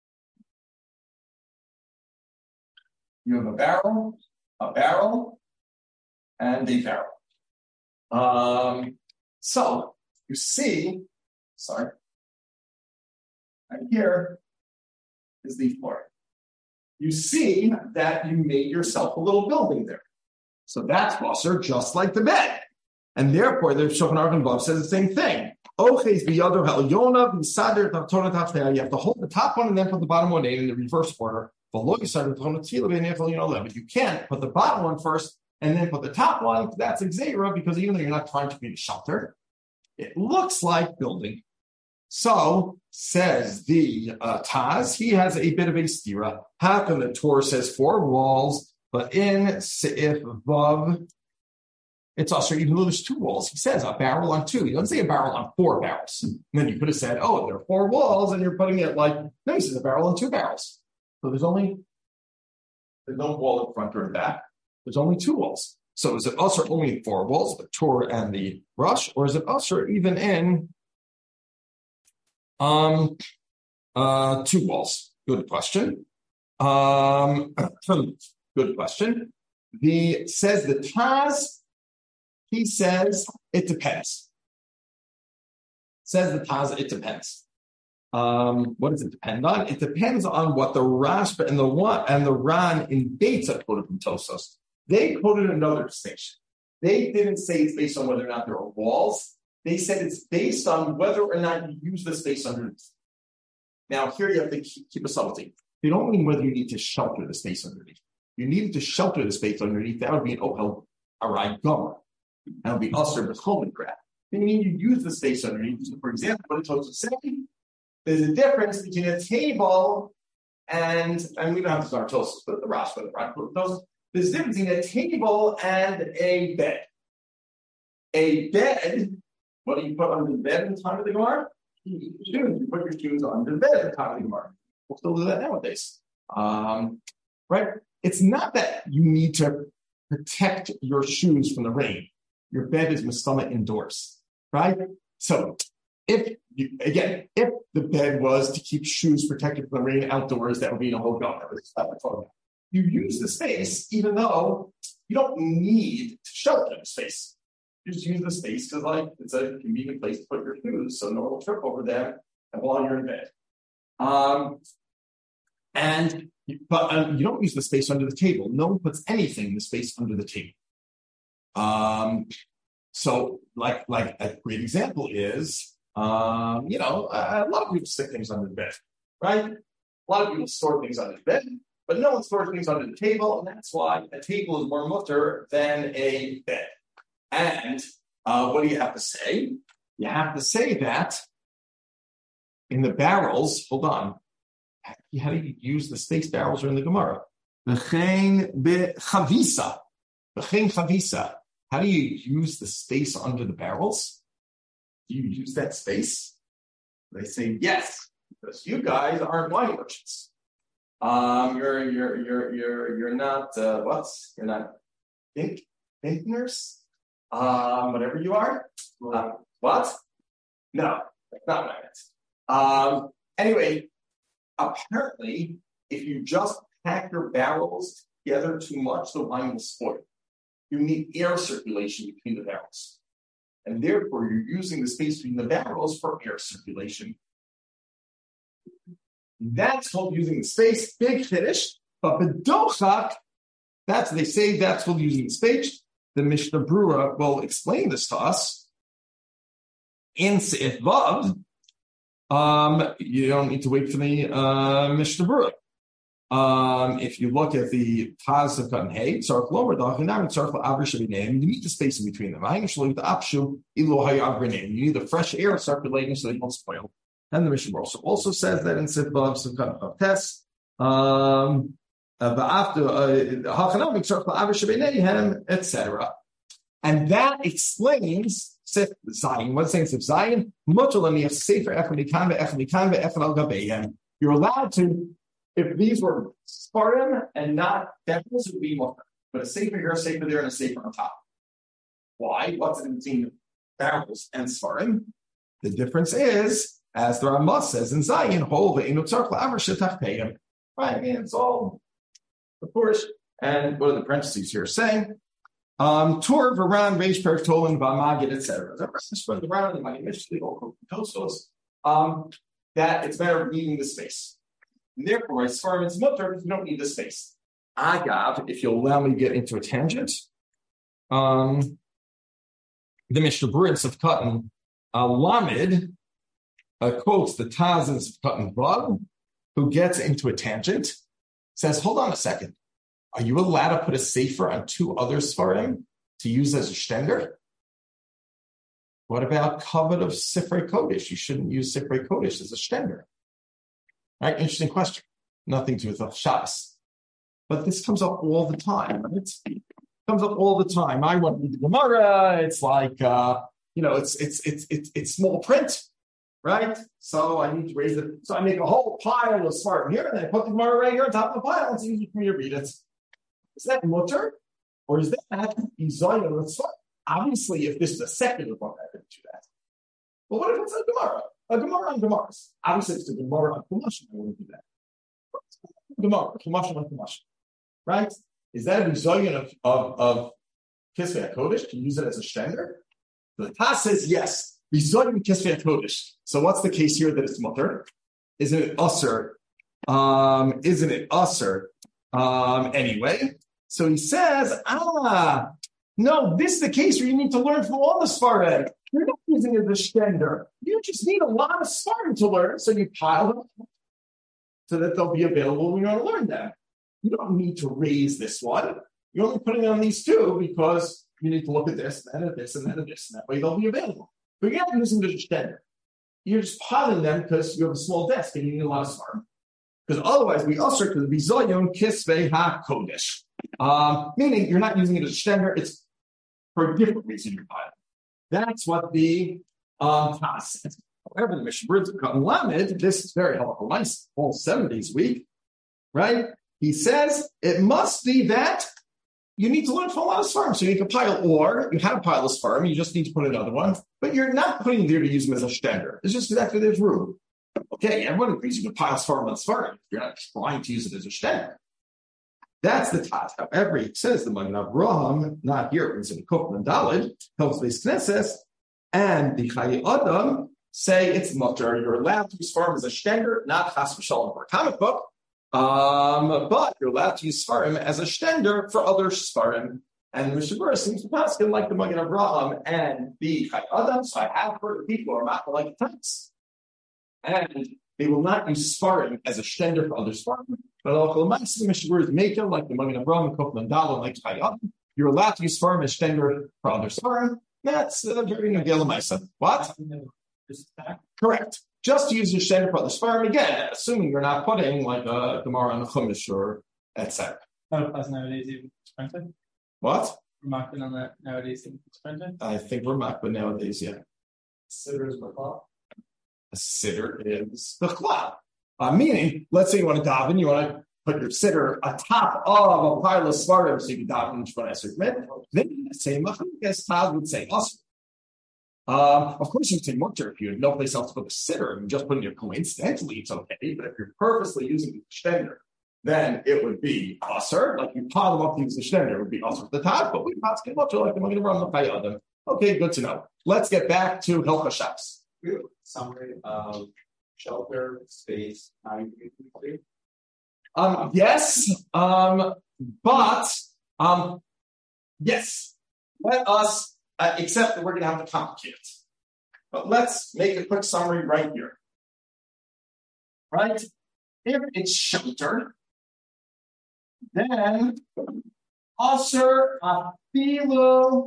You have a barrel, a barrel, and a barrel. Um, so you see, sorry, and here is the floor. You see that you made yourself a little building there. So that's Musser, just like the bed. And therefore, the Shulchan Aruch and Vav says the same thing. You have to hold the top one and then put the bottom one in in the reverse order. But you can't put the bottom one first and then put the top one. That's Xera, because even though you're not trying to create a shelter, it looks like building. So, says the uh, Taz, he has a bit of a stira. How come the Torah says four walls, but in Seif Vav, it's also, even though there's two walls, he says a barrel on two. He doesn't say a barrel on four barrels. And then you could have said, oh, there are four walls, and you're putting it like, no, he says a barrel on two barrels. So there's only, there's no wall in front or in back. There's only two walls. So is it usher only in four walls, the Torah and the Rush, or is it usher even in um, uh, two walls? Good question. Um, good question. The says the Taz, he says it depends. Says the Taz, it depends. Um, what does it depend on? It depends on what the Rashba and the one and the Ran in Beitza quoted from Tosfos. They quoted another distinction. They didn't say it's based on whether or not there are walls. They said it's based on whether or not you use the space underneath. Now, here you have to keep, keep a subtlety. They don't mean whether you need to shelter the space underneath. You need to shelter the space underneath. That would be an Ohel Arai Gomer. That would be Usher B'Chomen Crab. They mean you use the space underneath. So for example, what it tells us say, there's a difference between a table and and we don't have to start Tosfos, but the Rashi, but the Rashi, there's a difference between a table and a bed. A bed, what do you put under the bed in the time of the Gemara? Shoes. You put your shoes under the bed at the time of the Gemara. We'll still do that nowadays. Um, right? It's not that you need to protect your shoes from the rain. Your bed is mistama indoors, right? So, if you, again, if the bed was to keep shoes protected from the rain outdoors, that would be a whole government. You use the space, even though you don't need to shelter the space. You just use the space because, like, it's a convenient place to put your shoes, so no one will trip over them while you're in bed. Um, and but um, you don't use the space under the table. No one puts anything in the space under the table. Um, so, like, like a great example is, um, you know, a, a lot of people stick things under the bed, right? A lot of people store things under the bed, but no one stores things under the table, and that's why a table is more mutter than a bed. And uh, what do you have to say? You have to say that in the barrels, hold on, how do you use the space barrels or in the Gemara? V'chein bechavisa. V'chein chavisa. How do you use the space under the barrels? Do you use that space? They say yes, because you guys aren't wine merchants. Um, you're you're you're you're you're not uh, what's you're not think thinkers. Um, whatever you are. Um, what? No, that's not what I meant. Um, anyway, apparently, if you just pack your barrels together too much, the wine will spoil. You need air circulation between the barrels. And therefore, you're using the space between the barrels for air circulation. That's called using the space, big finish. But bedochak, that's, they say that's called using the space. The Mishnah Brura will explain this to us in Seif Vav. Um, you don't need to wait for the uh, Mishnah Brura. Um, if you look at the Taz of Cotton Hay, Tzarech Lomer, the Hachinam, Tzarech L'Avri Shebeneim, you need the space in between them. You need the fresh air circulating so they don't spoil. And the Mishnah Brura also, also says that in Seif Vav, some kind of Tes. Um, Uh, but after uh, et cetera, and that explains Sif Zion. What's saying Sif Zion? You're allowed to, if these were Spartan and not devils, it would be more. But a safer here, a safer there, and a safer on top. Why? What's in between barrels and Spartan? The difference is, as the Ramah says in Zion, right? I mean, it's all. Of course, and what are the parentheses here saying? Um, Tur, Varan, Reish, Pertolin, Vamagid, et cetera. The Varan, the Magid, all Tosfos, um, that it's better needing the space. And therefore, as far as mutter, you don't need the space. Agav, if you'll allow me to get into a tangent, um, the Mishnah Brura in Sefkat uh, Lamed uh, quotes the Taz in Sefkat Vav, who gets into a tangent. Says, hold on a second. Are you allowed to put a sefer on two other svarim to use as a shtender? What about covet of Sifrei Kodesh? You shouldn't use Sifrei Kodesh as a shtender. Right? Interesting question. Nothing to do with Shabbos. But this comes up all the time. Right? It comes up all the time. I want to read the Gemara. It's like, uh, you know, it's it's it's it's it's small print. Right? So I need to raise it. So I make a whole pile of smart here, and then I put the Gemara right here on top of the pile. It's easy for me to read it. Is that mutter? Or is that Izoya with smart? Obviously, if this is a secular book, I could do that. But what if it's a Gemara? A Gemara on Gemaras. Obviously, if it's a Gemara on Kumashim, I wouldn't do that. Gemara, Kumashim on Kumashim. Right? Is that a Izoya of, of, of Kisvei HaKodesh? Can you use it as a shender? The Taz says yes. So what's the case here that it's mutter? Isn't it usser? Um, isn't it usser? Um, anyway, so he says, ah, no, this is the case where you need to learn from all the Sfarad. You're not using it as a shender. You just need a lot of Sfarad to learn, so you pile them up so that they'll be available when you want to learn them. You don't need to raise this one. You're only putting on these two because you need to look at this, and then at this, and then at this, and that way they'll be available. But you're not using the extender. You're just piling them because you have a small desk and you need a lot of smart. Because otherwise we usher because bizoyon kisvei ha-kodesh. Um, meaning you're not using it as a stender, it's for a different reason you're piling. That's what the um, Taz says. However, the Mishnah Berurah Katan Lamed, this is very helpful. Nice whole seven days a week, right? He says it must be that you need to learn from a lot of svarim. So you need to pile, or you have a pile of svarim, you just need to put another one, but you're not putting it there to use them as a stender. It's just exactly there's room. Okay, everyone agrees you can pile svarim on svarim. You're not trying to use it as a stender. That's the Taz. However, he says the Magen Avraham, not here, it's in Kufman and Daled, helps Beis Knesset, and the Chayei Adam say it's mutter. You're allowed to use svarim as a stender, not chas v'shalom for a comic book, um, but you're allowed to use svarim as a stender for other svarim. And the Mishnah Berurah seems to pass him like the Magen Avraham and the Chayei Adam. So I have heard people who are not like Taz, and they will not use svarim as a stender for other svarim. But also, the Mishnah Berurah is making like the Magen Avraham, Kufman and Daled, like Chayei Adam. You're allowed to use svarim as stender for other svarim. That's uh, very Nagel Maisa. What? Correct. Just to use your stender for other svarim, again, assuming you're not putting like a Gemara on the Chumash or et cetera. How does nowadays even printed? What? We're marking on that nowadays even printed. I think we're not, but nowadays, yeah. Siddur is B'chla. A siddur is B'chla. Uh, meaning, let's say you want to daven, you want to put your siddur atop of a pile of svarim so you can daven each one as a then you say Machlokes Taz would say awesome. Um, of course, you would say mutter if you had no place else to put the siddur and just put in your coincidentally, it's okay. But if you're purposely using the stender, then it would be usher. Like you pile them up to use the stender, it would be usher the top. But we pass get mutter like the Magen Avraham the Chayei Adam. Okay, good to know. Let's get back to Hilchos Shabbos. Summary of shelter, space, how you can do. Um, yes, um, but um, yes. Let us, uh, except that we're going to have to complicate it. But let's make a quick summary right here. Right? If it's shelter, then Aser Afilu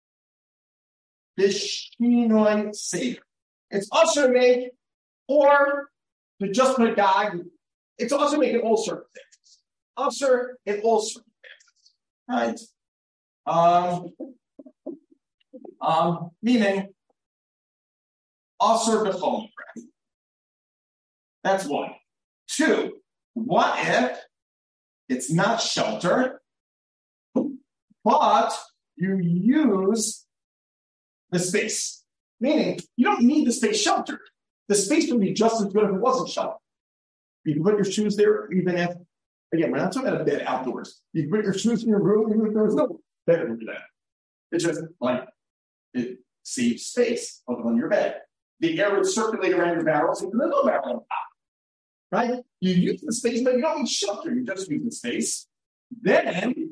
Bishinoi Seder. It's Aser make, or to just put a gag. It's also making all circumstances. Usher in all circumstances. Right? Um, um, meaning, usher b'chol makra. That's one. Two, what if it's not shelter, but you use the space? Meaning, you don't need the space sheltered. The space would be just as good if it wasn't sheltered. You can put your shoes there, even if, again, we're not talking about a bed outdoors. You can put your shoes in your room, even if there's no bed under that. It's just like, it saves space on your bed. The air would circulate around your barrels, and there's no barrel on top. Right? You use the space, but you don't need shelter. You just use the space. Then,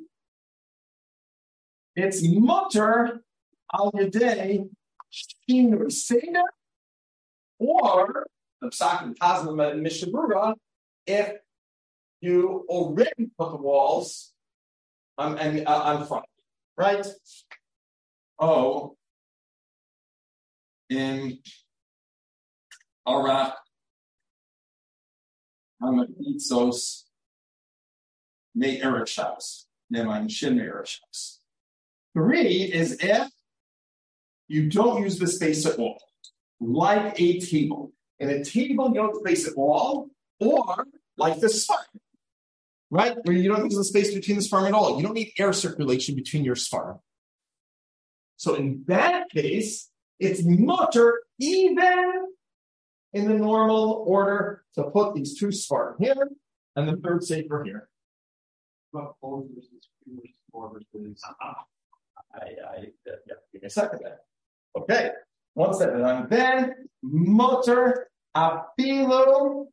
it's mutter al yedei shinur seder, or the Psak and Tazim and Mishnah Berurah, if you already put the walls um, and uh, on front, right? Oh, in Arak, Hamatzos, Ne Erev Shabbos, Neman Shin Erev Shabbos. Three is if you don't use the space at all, like a table. In a table, you don't space at all, or like the svarim, right? Where you don't use the space between the svarim at all. You don't need air circulation between your svarim. So in that case, it's mutter even in the normal order to put these two svarim here and the third sefer here. What four versus two versus four versus uh-huh. I, I, yeah, give me a second there. Okay, one second. And then mutter afilu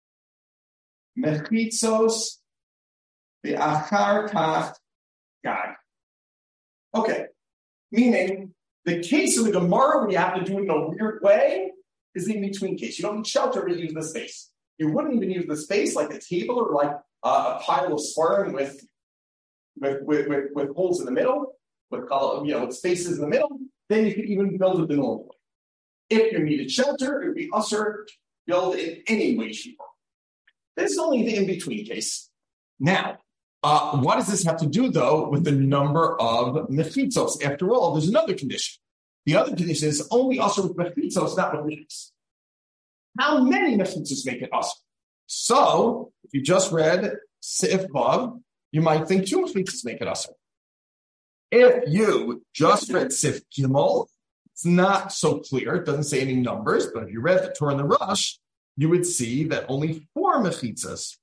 mechitzos be'achar kach gag. Okay, meaning the case of the Gemara we have to do it in a weird way is the in-between case. You don't need shelter to use the space. You wouldn't even use the space like a table or like uh, a pile of svarim with with, with with with holes in the middle, with you know with spaces in the middle. Then you could even build it the normal way. If you needed shelter, it would be usher build in any way, shape, or This is only the in-between case. Now, uh, what does this have to do, though, with the number of mechitzos? After all, there's another condition. The other condition is only also with mechitzos, not with rings. How many mechitzos make it also? So, if you just read Sif Vav, you might think two mechitzos make it also. If you just read Sif Gimel, it's not so clear. It doesn't say any numbers, but if you read the Torah and the Rush, you would see that only four mechitzas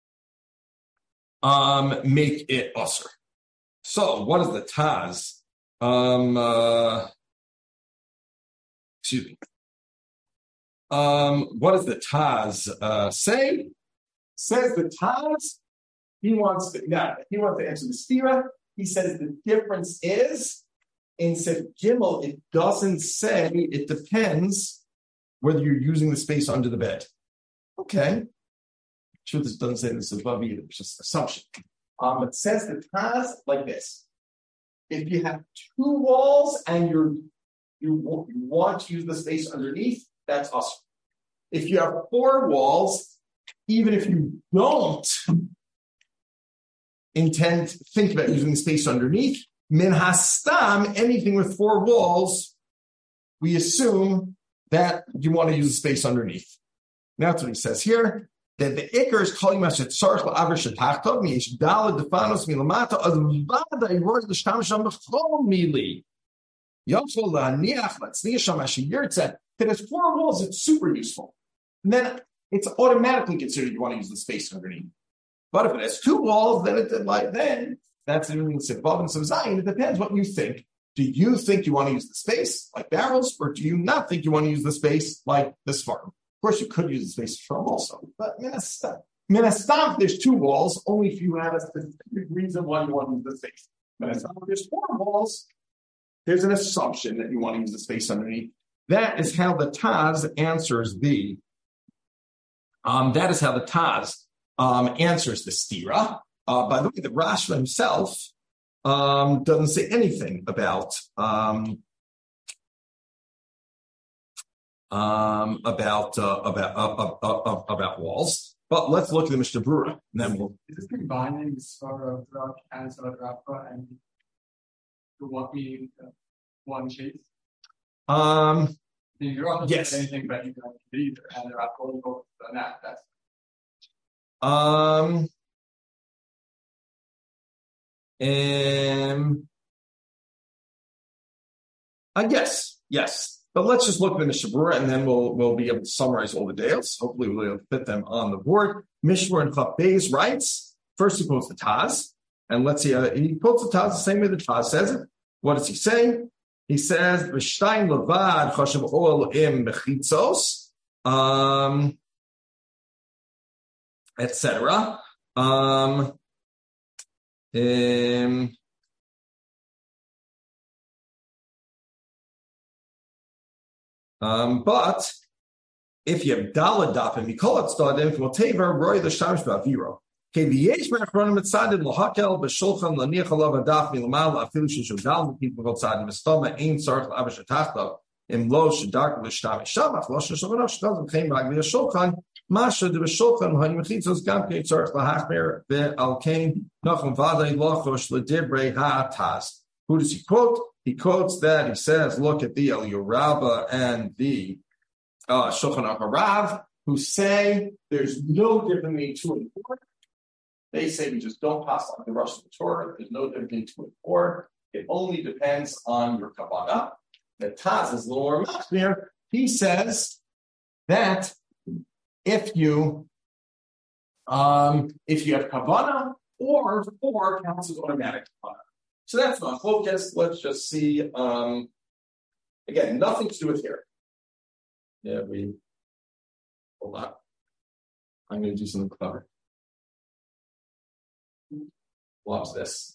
um, make it usher. So, what is the Taz? Um, uh, excuse me. Um, what does the Taz uh, say? Says the Taz, he wants to, now, he wants to answer the stira. He says the difference is, in Sif Gimel, it doesn't say, it depends whether you're using the space under the bed. Okay. Sure, this doesn't say this above either, it's just assumption. Um, it says the Taz like this. If you have two walls and you're, you, you want to use the space underneath, that's awesome. If you have four walls, even if you don't intend to think about using the space underneath, min hastam, anything with four walls, we assume that you want to use the space underneath. Now that's what he says here, that the ikar is calling mashet tzarich la'aver shetachtov mi'ish daled defanos milamata az vada iroy l'shtam sham b'chol mili yachol la'aniach latzniya sham asher yirtzeh. That has four walls, it's super useful. And then it's automatically considered you want to use the space underneath. But if it has two walls, then it like then that's in Sivvav and Sivzayin. It depends what you think. Do you think you want to use the space like barrels, or do you not think you want to use the space like this farm? Of course, you could use the space for also, but minastam, minastam, there's two walls only if you have a specific reason why you want to use the space. Minastam, if there's four walls, there's an assumption that you want to use the space underneath. That is how the Taz answers the. Um, that is how the Taz um, answers the stira. Uh, by the way, the Rashba himself um, doesn't say anything about um, um, about uh, about uh, uh, uh, about walls. But let's look at the Mishnah Brura, and then we'll. Is this combining the Svara of Rav and Svara Rafa and the one meaning uh, one case? Um. You're not yes. saying anything about you guys either, and they're not going over that. That's um. Um. I guess yes, but let's just look at the Mishnah Brura, and then we'll we'll be able to summarize all the dales. Hopefully, we'll be able to fit them on the board. Mishnah and Chaf Beis writes first. He quotes the Taz, and let's see. Uh, he quotes the Taz the same way the Taz says it. What does he say? He says, "V'shtein levad chashav oil im bechitzos," um, et cetera. Um, um, um, but if you have dalad dafim, you call it stadim from whatever roy the shamish ba'aviro. Okay, the yesh ma'achronim etzadim lahakel b'shulchan laniach alav adaf milamal afilu sheshudal people etzadim estoma ein tzarich la'avish atachtav im lo shedark l'shtam shamach lo sheshavanav shedazim chein ragli shulchan masha de b'shulchan hanim mechitzos gam kei tzarich lahachmer ve'al kain nachum vaday lachosh l'divrei ha'ataz. Who does he quote? He quotes that he says, look at the Eliyahu Rabbah and the uh, Shulchan Aruch Harav, who say there's no difference between two and four. They say we just don't pass on the rush of the Torah. There's no difference between two and four. It only depends on your kavanah. The Taz is a little more machmir. He says that if you um, if you have kavanah or four counts as automatic kavanah. So that's not focus. Let's just see. Um, again, nothing to do with here. Yeah, we hold on. I'm going to do something clever. Watch this.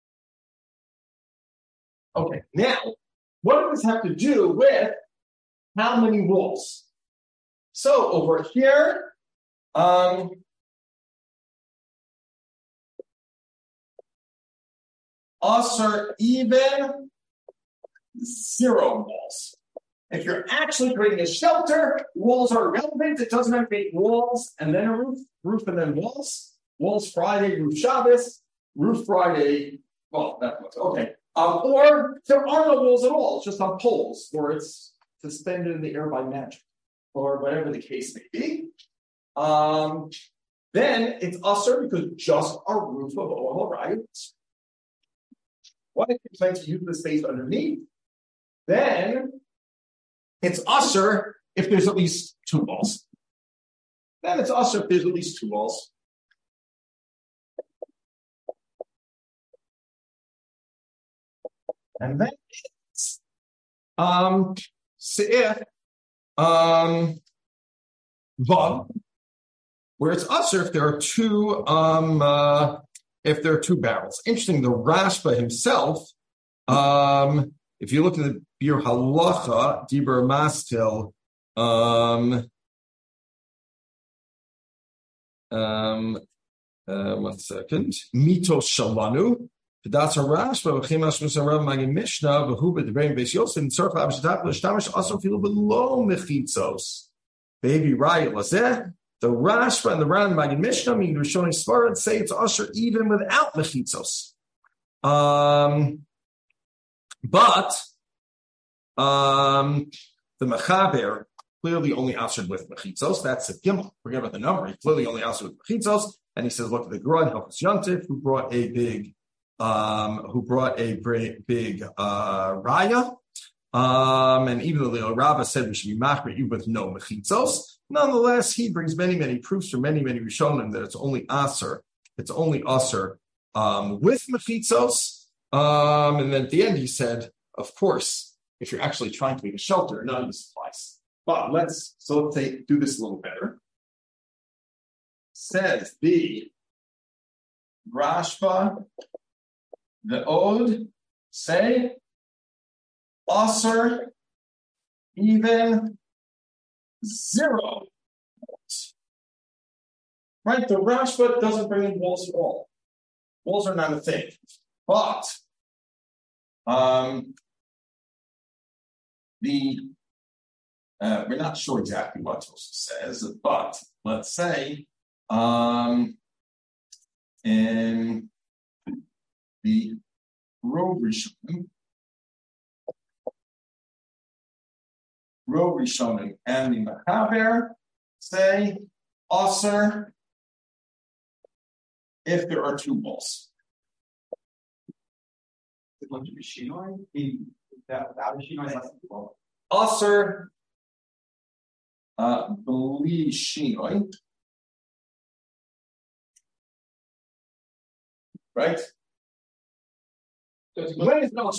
Okay, now, what does this have to do with how many walls? So over here, um, Usher even zero walls. If you're actually creating a shelter, walls are irrelevant. It doesn't have to be walls and then a roof, roof and then walls. Walls Friday, roof Shabbos, roof Friday. Well, that was okay. Um, or there are no walls at all. It's just on poles, or it's suspended in the air by magic, or whatever the case may be. Um, then it's usher because just a roof of oil, right? What if you plan to use the space underneath? Then it's usher if there's at least two walls. Then it's usher if there's at least two walls. And then it's um se'if um vav, where it's usher if there are two um uh, if there are two barrels. Interesting, the Rashba himself, um, if you look at the Bir Halacha, Dibur Mastil, um, um, uh, one second, Mito Shalanu, that's a Rashba, V'chimash Musarav Magin Mishnah, V'hu B'Devarim Beis Yosef, and Tzorch L'Abshatat L'Shtamish also feel below Mechitzos. Baby Raya Lazeh. The Rashba and the Ran Magid Mishnah, meaning Rishonim Sfarad, say it's usher even without mechitzos. Um, but um, the Mechaber clearly only ushered with mechitzos. That's a gimel. Forget about the number. He clearly only ushered with mechitzos, and he says, look at the Gra and Hilchos Yontif, who brought a big, um, who brought a big, big uh, raya. Um, and even though the Rava said we should be machmir you with no mechitzos, nonetheless, he brings many, many proofs from many, many Rishonim that it's only aser, it's only aser um, with mechitzos. Um, and then at the end, he said, of course, if you're actually trying to make a shelter, none of this applies. But let's so let's say do this a little better. Says the Rashba, the Ode, say. Aser, even zero. Right? The Rashba doesn't bring in walls at all. Walls are not a thing. But um, the uh, we're not sure exactly what Tosfos says, but let's say um, in the Rov Rishonim, Rov Rishonim and the Mechaber say aser if there are two walls. It's going to be shinoi. Without shinoi, less than twelve. Aser uh bli shinoi. Right? When is not so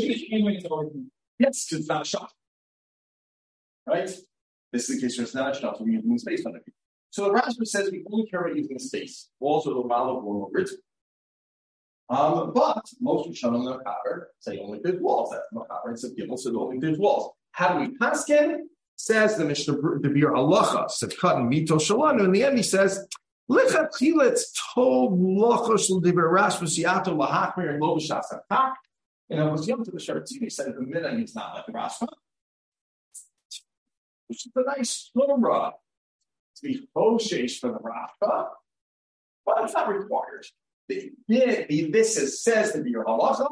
yes, it's not a shot. Right? This is the case where it's not a shot, so we're using space on it. So the Rashba says we only care about using space. Walls are the model of one over it. Um, but most Rishonim and Mechaber say only there's walls. That's Mechaber and Gimel, so only there's walls. How do we paskin? Says the Mishnah, the Bir Halacha, Sedkat and Mito Shalanu. In the end, he says, Lichatchilet tov lochosh l'diber Rashba siato lahachmir and lo b'shas hatak. And I was young to the Sharatzim, he said the minhag is not like the Rashba, which is a nice Torah to be choshesh for the Rashba, but it's not required. The, the, this is, says the Bir Halacha,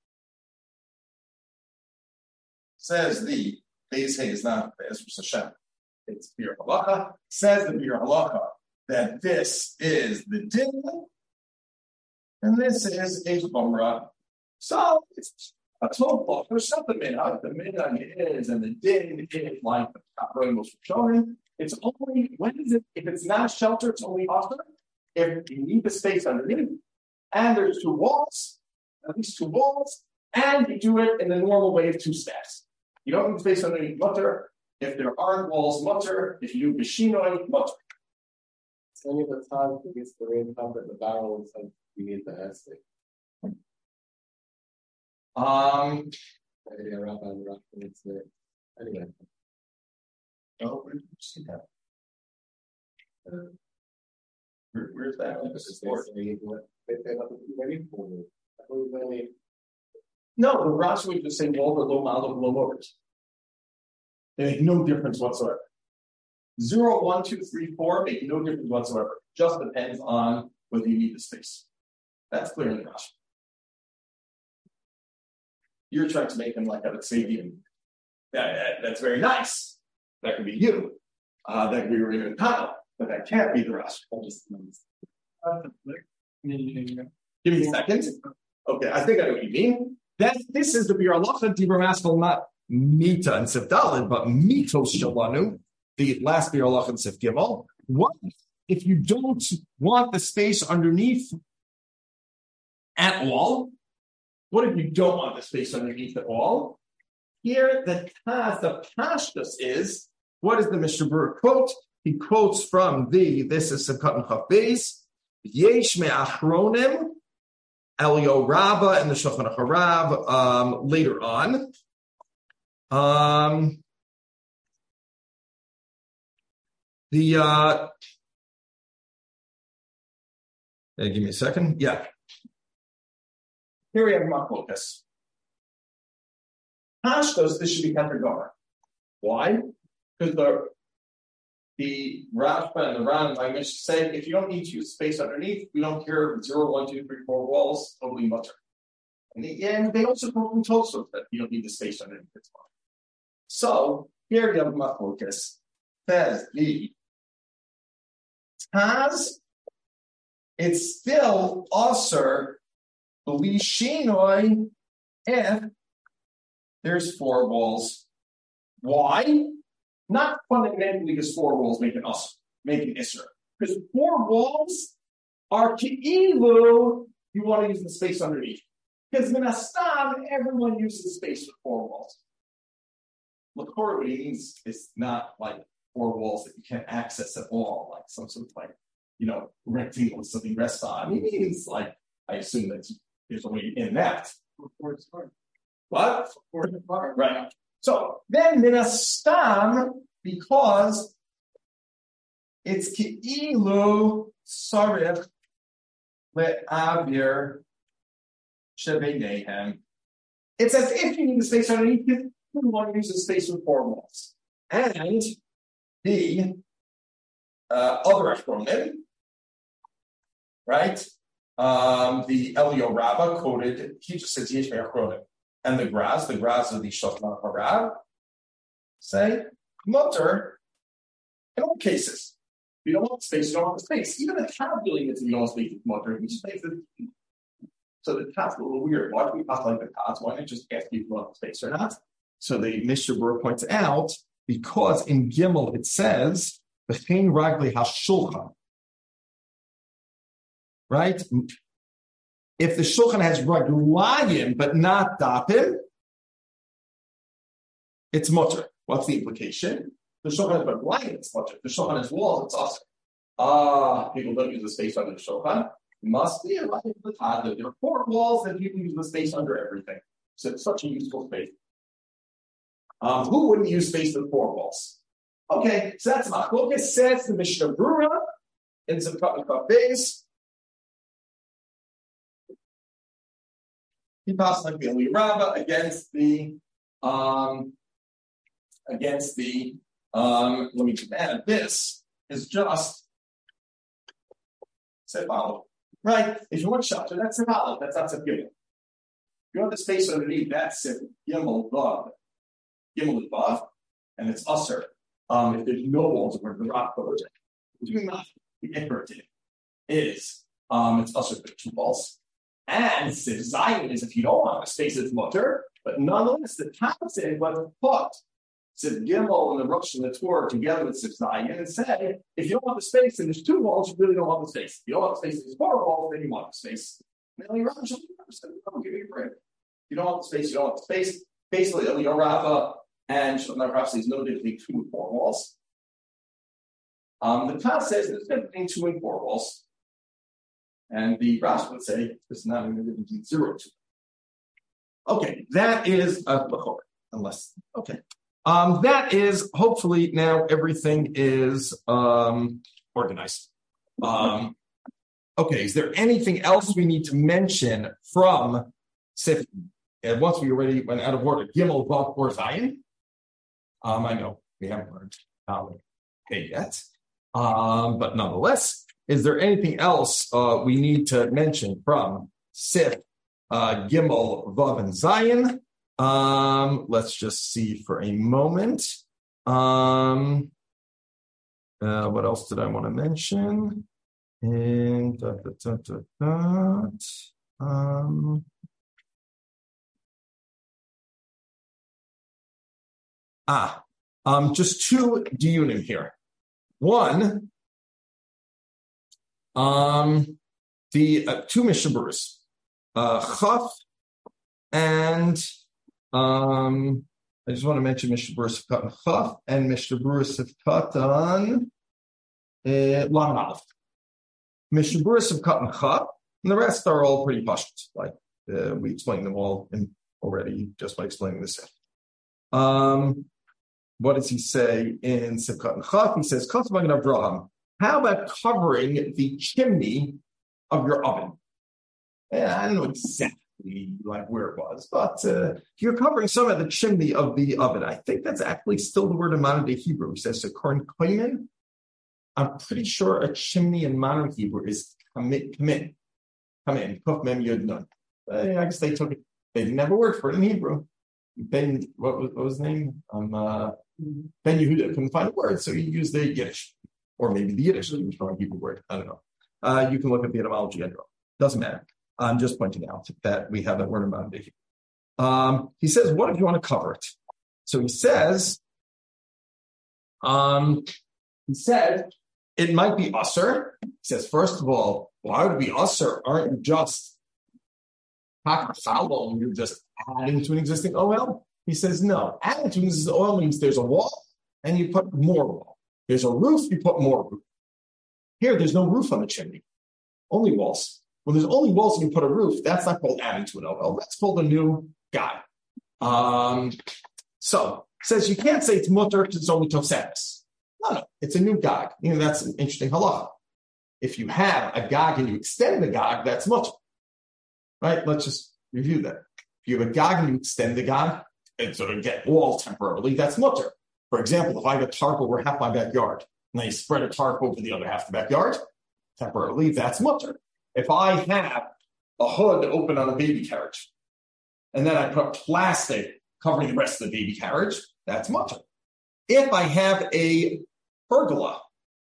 says the Beis Hay is not Ezra Hashem, it's Bir Halacha, says the Bir Halacha that this is the din, and this is a Chumrah. So it's a total. There's something minhag. The minhag is, and the din is like the Kapra was showing. It's only when is it? If it's not a shelter, it's only offer. If you need the space underneath, and there's two walls, at least two walls, and you do it in the normal way of two steps. You don't need space underneath mutter. If there aren't walls, mutter. If you do bishinoi, mutter. Any of the times it gets the rain top at the barrel, it's like we need the essay. Um. Maybe a rabbi and rock it's there. Anyway. Oh, where did you see that? Uh, where, where's that? This is for No, the Rashi would just say over low model low overs. They make no difference whatsoever. Zero, one, two, three, four make no difference whatsoever. Just depends on whether you need the space. That's clear in the Rashi. You're trying to make them like a stadium. That, that, that's very nice. That could be you. Uh, that could be Raven Kyle, but that can't be the Rashi. Give me a second. Okay, I think I know what you mean. That this is the Bir Halacha Dibur Maskal not Mita and Sif Dalid, but Mitos Shalanu, the last Bir Halacha and Sif Gimel. What if you don't want the space underneath at all? What if you don't want the space underneath at all? Here, the Taz, the Pashtus is, what does the Mishnah Berurah quote? He quotes from the, this is Simchat and Chaf Beis, Yesh Me'achronim, Elio Rabba and the Shulchan Harav um, later on. Um, the uh, uh, give me a second. Yeah. Here we have Machlokas. Pashtos, this should be Keter. Why? Because the the Rashba and the Ran, my Mishnah say, if you don't need to use space underneath, we don't care zero, one, two, three, four walls, totally mutter. And, the, and they also quote from Tosfos that you don't need the space underneath as well. So here we have Machlokas says the Taz, it's still Aser B'li Shinoi if there's four walls. Why? Not fundamentally because four walls make an us, make an isser. Because four walls are ki'ilu, you want to use the space underneath. Because minastam, everyone uses space with four walls. L'chorah, what he means is not like four walls that you can't access at all, like some sort of like, you know, rectangle with something rests on. He means like, I assume that there's only in that. What? Right. So then minastam, because it's ki'ilu sarif le'avir shebeinehem. It's as if you need the space underneath it, you want to use the space with four walls. And the uh, other Achronim, right? Um, the Elio Rabba quoted, he just says Yesh Achronim. And the Graz, the Graz of the Shulchan Harav, say, mutter, in all cases. If you don't want space, you don't want the space. Even the calculating if you don't want space, it's mutter, you space it. So the Tat's a little weird. Why do we talk like the Tat's? Why not just ask if you want space or not? So the Mishnah Berurah points out, because in Gimel it says, V'chein ragli hashulchan. Right? If the shulchan has raglayim but not dapim, it's mutter. What's the implication? The shulchan has raglayim, it's mutter. The shulchan has walls, it's awesome. Ah, people don't use the space under the shulchan. It must be a right of the Taz. There are four walls that people use the space under everything. So it's such a useful space. Um, who wouldn't use space with four walls? Okay, so that's Machlokas says the Mishnah Berurah in Simchat and Chaf Beis. He passed like the Eli Rabba against the um against the um let me just add this is just Sefalo. Right? If you want shelter, that's Sefalo, that's not Sefgimel. If you want the space underneath, that's Sefgimel Vav. Gimel is Vav, and it's Usser. Um if there's no walls where the rock goes, doing not the inverted is um it's Usser for two walls. And Sif Zion is if you don't want a space, it's mutter, but nonetheless, the Taz was put Sif Gimel and the Rosh and the Torah together with Sif Zion and said, if you don't want the space and there's two walls, you really don't want the space. If you don't want the space, there's four walls, then you want the space. And then Eli Rabba said, "No, give me a break. You don't want the space, you don't want the space." Basically, Eli Rabba and Shulchan Harav says no difference between two and four walls. Um, the Taz says there's difference between two and four walls. And the Rashi would say it's not even between zero to. Okay, that is a lachor, unless okay. Um, that is, hopefully now everything is um, organized. Um, okay, is there anything else we need to mention from Sif? And once we already went out of order, Gimel, Vav, or Zayin. Um, I know we haven't learned how to pay yet. Um, but nonetheless, is there anything else uh, we need to mention from Sif, uh, Gimel, Vav, and Zayin? Um, let's just see for a moment. Um, uh, what else did I want to mention? And da, da, da, da, da. Um, ah, um, just two diunim here. One, um, the uh, two mishaburis, uh, Chaf and Um, I just want to mention Mishnah of Katan Chaf and Mishnah of Katan Lam Aleph. Mishnah of Katan Chaf, and the rest are all pretty pashut. Like uh, we explained them all in already just by explaining this. Um, what does he say in Sivkat and Chaf? He says, Avraham, how about covering the chimney of your oven? Yeah, I don't know exactly like where it was, but uh, you're covering some of the chimney of the oven. I think that's actually still the word in modern day Hebrew. He says, Korin Koimen. I'm pretty sure a chimney in modern Hebrew is kamit, kamit, come in, kuf mem yud nun. I guess they took it, they didn't have a word for it in Hebrew. Ben, what was, what was his name? Um, uh, Ben Yehuda couldn't find a word, so he used the Yiddish, or maybe the Yiddish was a Hebrew word. I don't know. Uh, you can look at the etymology and doesn't matter. I'm just pointing out that we have that word about it. Um, he says, what if you want to cover it? So he says, um, he said, it might be usser. He says, first of all, why would it be usser? Aren't you just hakafalo? You're just adding to an existing oil? He says, no. Adding to an existing oil means there's a wall and you put more wall. There's a roof, you put more roof. Here, there's no roof on the chimney, only walls. When there's only walls and you put a roof, that's not called adding to an O L. That's called a new guy. Um, so, says you can't say it's mutter because it's only tosefes. No, no, it's a new gag. You know, that's an interesting halacha. If you have a gag and you extend the gag, that's mutter. Right? Let's just review that. If you have a gag and you extend the gag, and sort of get wall temporarily, that's mutter. For example, if I have a tarp over half my backyard, and I spread a tarp over the other half of the backyard, temporarily, that's mutter. If I have a hood open on a baby carriage, and then I put plastic covering the rest of the baby carriage, that's mutter. If I have a pergola,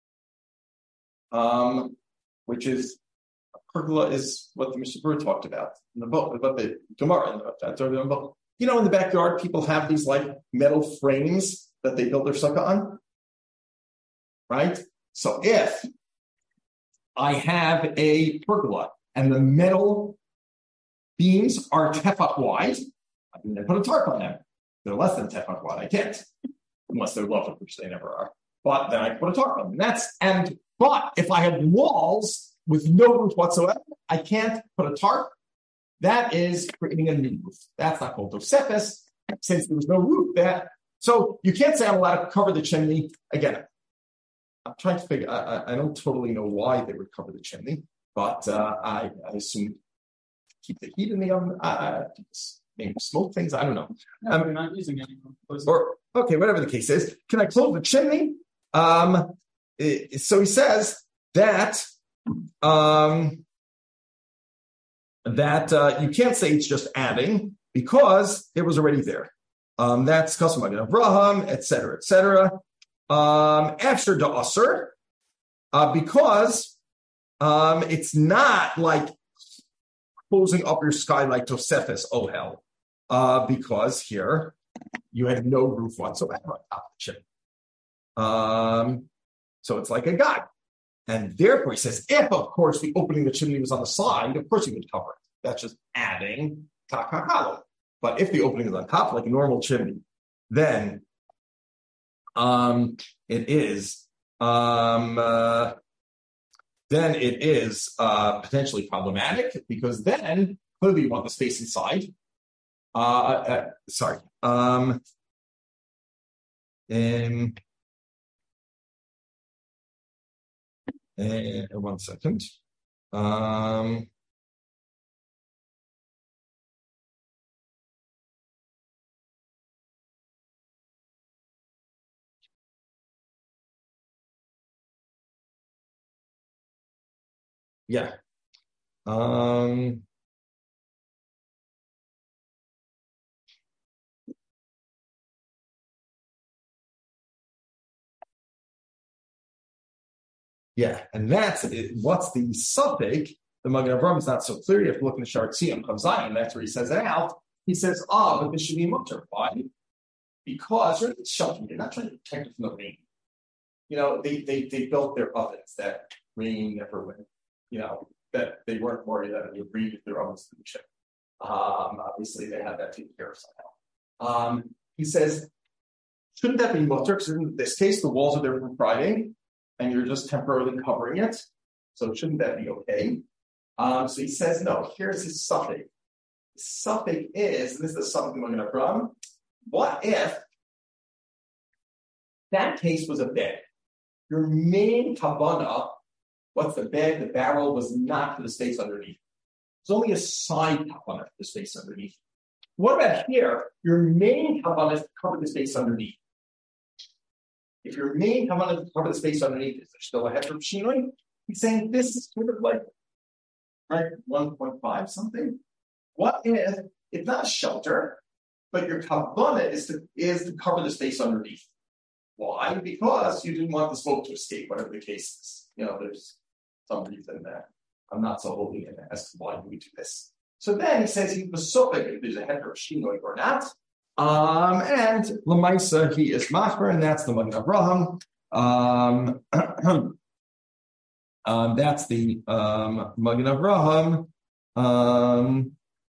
um, which is, a pergola is what the Mishnah talked about in the book, about the Gemara, in the book. You know, in the backyard, people have these like metal frames that they build their sukkah on, right? So if I have a pergola and the metal beams are tefach wide, I can put a tarp on them. They're less than tefach wide. I can't, unless they're lower, which they never are. But then I put a tarp on them. That's and but if I have walls with no roof whatsoever, I can't put a tarp. That is creating a new roof. That's not called tosefes, since there was no roof. That so you can't say I'm allowed to cover the chimney again. I'm trying to figure. I, I don't totally know why they would cover the chimney, but uh, I, I assume keep the heat in the oven. Uh, maybe smoke things. I don't know. No, um, we're not using any. Or okay, whatever the case is. Can I close the chimney? Um, it, so he says that um, that uh, you can't say it's just adding because it was already there. Um, that's custom of Abraham, et cetera, et cetera. Um, after the usr, uh, because um, it's not like closing up your sky like Tosefes Ohel, uh, because here you had no roof whatsoever on top of the chimney. Um, so it's like a gag. And therefore he says, if of course the opening of the chimney was on the side, of course you would cover it. That's just adding takakalo. But if the opening is on top, like a normal chimney, then um, it is um, uh, then it is uh, potentially problematic because then clearly you want the space inside. Uh, uh, sorry. Um, Um, uh, one second. Um, yeah. Um, yeah, and that's it. What's the suffix? The Magen Avraham is not so clear. You have to look in the Shartziyim Chav Zayin. That's where he says it out. He says, ah, but this should be mutter. Why? Because you're sheltering. You're not trying to protect it from the rain. You know, they they they built their ovens that rain never went. You know, that they weren't worried that it would breathe their ovens to the ship. Um, obviously, they had that taken care of somehow. Um, he says, shouldn't that be mutter? Because in this case, the walls are there from Friday, and you're just temporarily covering it. So shouldn't that be okay? Um, so he says, no, here's his suffix. His suffix is, and this is the suffix we're going to from, what if that case was a bed? Your main kavanah, what's the bed, the barrel, was not for the space underneath. It's only a side kavanah for the space underneath. What about here? Your main kavanah is to cover the space underneath. If your main kavanah is to cover the space underneath, is there still a head from Shinoi? He's saying this is sort of like, right, one point five something. What if it's not shelter, but your kavanah is to is to cover the space underneath? Why? Because you didn't want the smoke to escape, whatever the case is. You know, there's some reason that I'm not so holy in as to why we do this. So then he says he was suffix if there's a header of Shinoi or not. Um, and Lamaisa, he is Machmer, and that's the Magen Avraham. Um, um, that's the um, Magen Avraham. Um,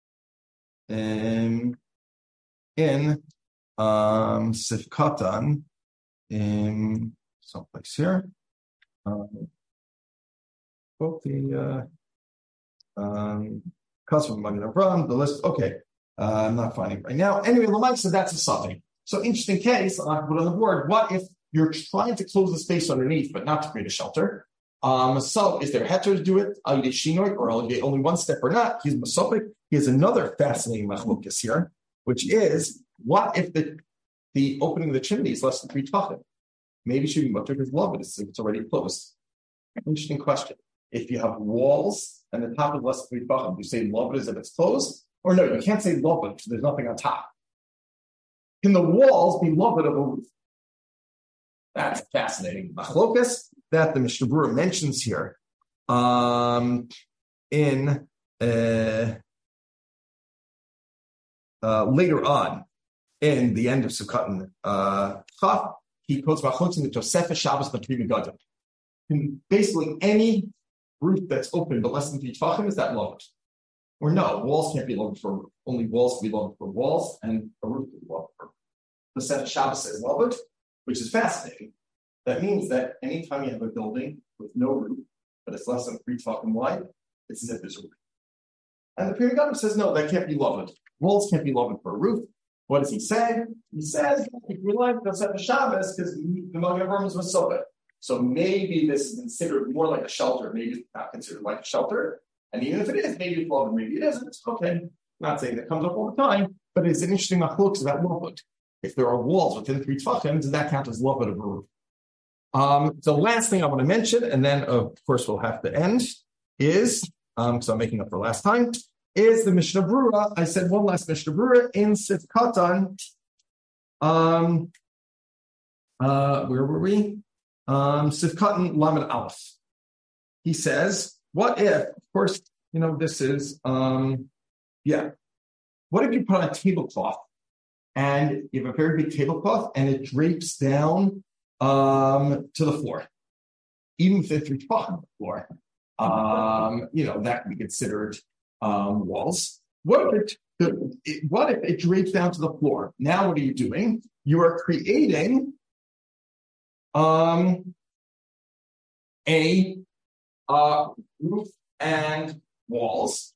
in in um, Sifkatan, in someplace here. Um, both the uh, um, Custom Magen Avraham, the list. Okay, uh, I'm not finding it right now. Anyway, Lamai said that's a suffix. So interesting case. I'll put on the board. What if you're trying to close the space underneath, but not to create a shelter? Um, so is there heter to do it? Al Yeshinoy, or Al only one step or not? He's Masopik. He has another fascinating machlokas here, which is what if the the opening of the chimney is less than three tefachim? Maybe should be mutter because love it is it's already closed. Interesting question. If you have walls and the top is less than three tefachim, do you say love it as if it's closed? Or no, you can't say love it because there's nothing on top. Can the walls be love it of a roof? That's fascinating. Machlokas that the Mishnah Berurah mentions here um, in uh, uh, later on in the end of Sukkot uh, Chaf, he quotes Machlokas in the Tosefah Shabbos L'Kli Gadim. And basically, any roof that's open but less than three tefachim is that loved. Or no, walls can't be loved for a roof. Only walls can be loved for walls, and a roof can be loved for. The Tosefah Shabbos says loved, which is fascinating. That means that anytime you have a building with no roof, but it's less than three tefachim wide, it's as if there's a roof. And the Pri Megadim says, no, that can't be loved. Walls can't be loved for a roof. What does he say? He says, if you like the Tosefah Shabbos, because the Magen Avraham is Masopik. So maybe this is considered more like a shelter. Maybe it's not considered like a shelter. And even if it is, maybe it's loved, maybe it isn't. Okay. I'm not saying that comes up all the time, but it's an interesting machlokes about loved. If there are walls within three tefachim, does that count as loved of a roof? Um, the last thing I want to mention, and then of course we'll have to end, is, um, so I'm making up for last time, is the Mishnah Berurah. I said one last Mishnah Berurah in Sifkatan. Um, uh, where were we? Um, Sifkatan Lamed Aleph. He says, what if, of course, you know, this is, um, yeah, what if you put on a tablecloth and you have a very big tablecloth and it drapes down um, to the floor, even if it's three tefachim on the floor, um, you know, that can be considered um, walls. What if it, it, what if it drapes down to the floor? Now, what are you doing? You are creating um, a uh, roof and walls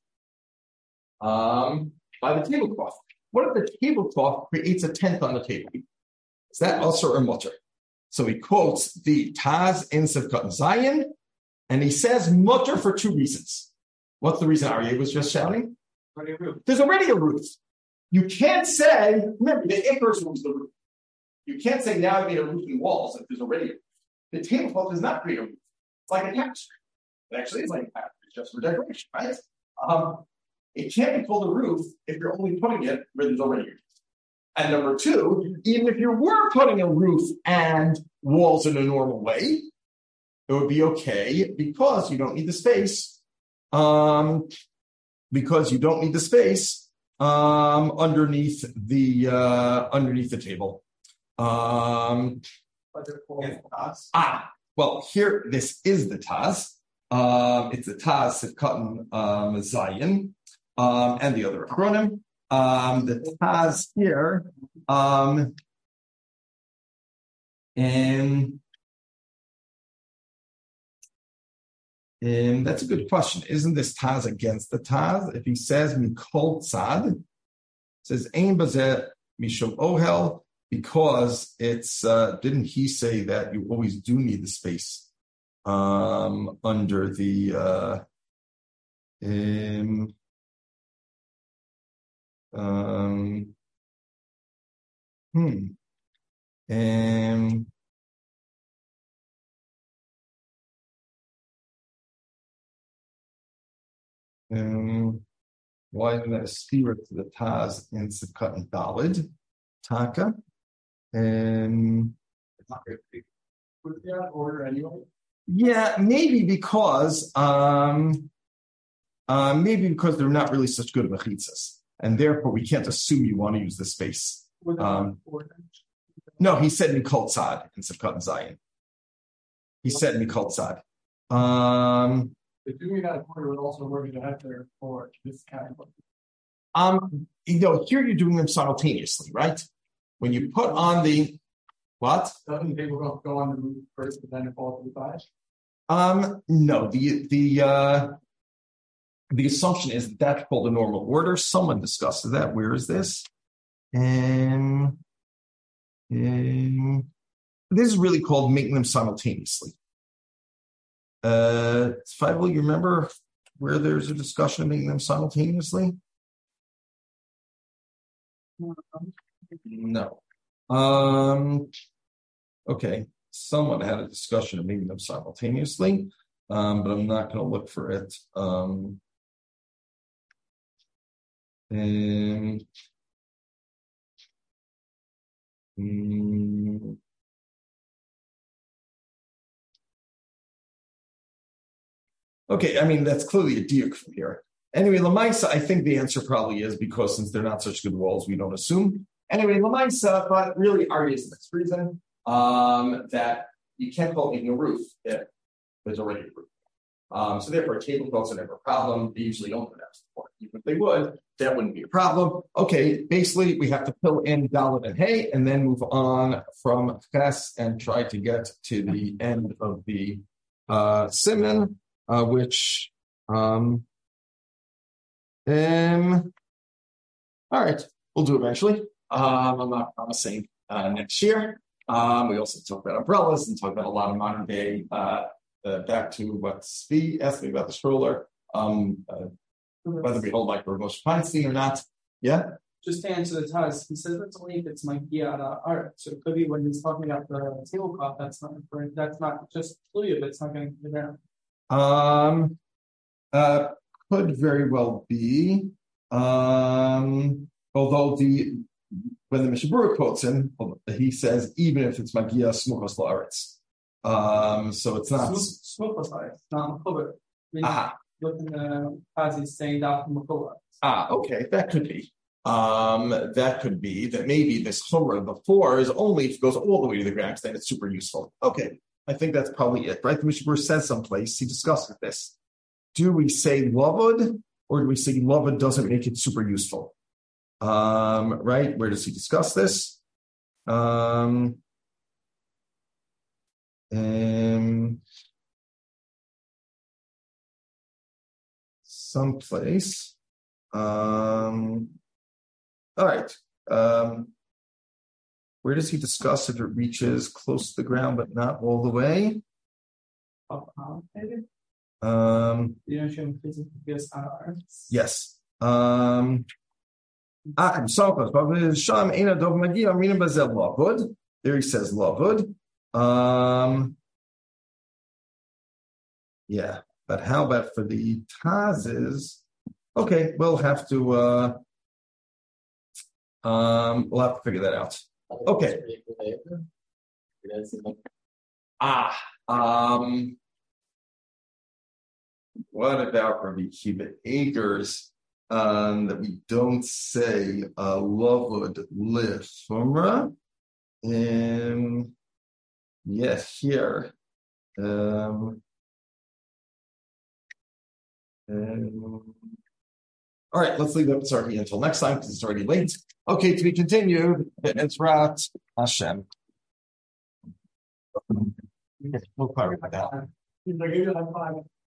um, by the tablecloth. What if the tablecloth creates a tent on the table? Is that usher or mutter? So he quotes the Taz in Sivkot and Zion, and he says mutter for two reasons. What's the reason Aryeh was just shouting? There's already a roof. You can't say, remember, the Icarus was the roof. You can't say now I made a roof and walls if there's already a roof. The tablecloth does not create a roof. It's like a tapestry. It actually is like a tapestry, it's just for decoration, right? Um, it can't be called a roof if you're only putting it where there's already a roof. And number two, even if you were putting a roof and walls in a normal way, it would be okay because you don't need the space. Um, because you don't need the space um, underneath the uh, underneath the table. Um, ah, well, here this is the Taz. Um, it's the Taz Sivkot um, Zion um, and the other acronym. Um, the Taz here, um, and, and that's a good question. Isn't this Taz against the Taz? If he says Mikol Tzad, says Ein Bazeh Mishum Ohel, because it's uh, didn't he say that you always do need the space um, under the uh, um, Um, hmm. Um, um, why isn't that a spirit to the Taz in Sivkot and Dalid? Taka. Um, Was there an order anyway? yeah, maybe because um, uh, maybe because they're not really such good mechitzas, and therefore we can't assume you want to use the space. Um, no, he said Mikol Tzad in Sivkot and Zion. He said Mikol Tzad. Um, But doing that order would also work to have there for this category. um, you know, here you're doing them simultaneously, right? When you put on the what? Doesn't the table go, go on the roof first, but then it falls to the side? Um, no, the the uh, the assumption is that that's called a normal order. Someone discusses that. Where is this? And, and this is really called making them simultaneously. Uh, Feivel, you remember where there's a discussion of making them simultaneously? No. Um, okay. Someone had a discussion of making them simultaneously, um, but I'm not going to look for it. Um, and, mm, okay, I mean, that's clearly a diuk from here. Anyway, Lamaisa, I think the answer probably is because since they're not such good walls, we don't assume. Anyway, Lamaisa, but really Ari is the next reason um, that you can't call it a roof if there's already a roof. Um, so therefore, tablecloths are never a problem. They usually don't put that support. Even if they would, that wouldn't be a problem. Okay, basically, we have to fill in Dalet and Hay and then move on from Ches and try to get to the end of the uh, Siman. Uh, which, um, um, all right, we'll do eventually. Um, I'm not promising uh, next year. Um, we also talk about umbrellas and talk about a lot of modern day. Uh, uh, back to what Svi asked me about the stroller. Um, uh, whether we hold like Rav Moshe Feinstein or not. Yeah. Just to answer the Taz, he says that's only if it's Magiata art. So it could be when he's talking about the tablecloth. That's not that's not just fluid, but it's not going to get down. Um, uh, could very well be. Um, although the when the Mishabura quotes him, he says even if it's magia smuchos la'aretz, um, so it's not smuchos la'aretz, not makubah. Ah, Look in the as he's saying that makubah. Ah, okay, that could be. Um, that could be that maybe this chumrah before is only if it goes all the way to the grams, then it's super useful. Okay. I think that's probably it, right? The Mishnah says someplace, he discusses this. Do we say lavud, or do we say lavud doesn't make it super useful? Um, right? Where does he discuss this? Um, um, someplace. Um, all right. Um, Where does he discuss if it reaches close to the ground but not all the way? Up, uh, maybe? Um, You know, showing physical gifts on earth. yes. Um, ah, Sham Eina Dov Magi Amrina Bazel Lavud. There he says Lavud. Um, yeah, but how about for the Tazes? Okay, we'll have to uh, um, we'll have to figure that out. Okay. Ah, um, what about Rabbi Kiva Acres um, that we don't say uh, Lavud Lifumra? Um, yes, here. Um, um, all right, let's leave that sorry until next time because it's already late. Okay, to be continued. Be'ezrat Hashem. We'll clarify that.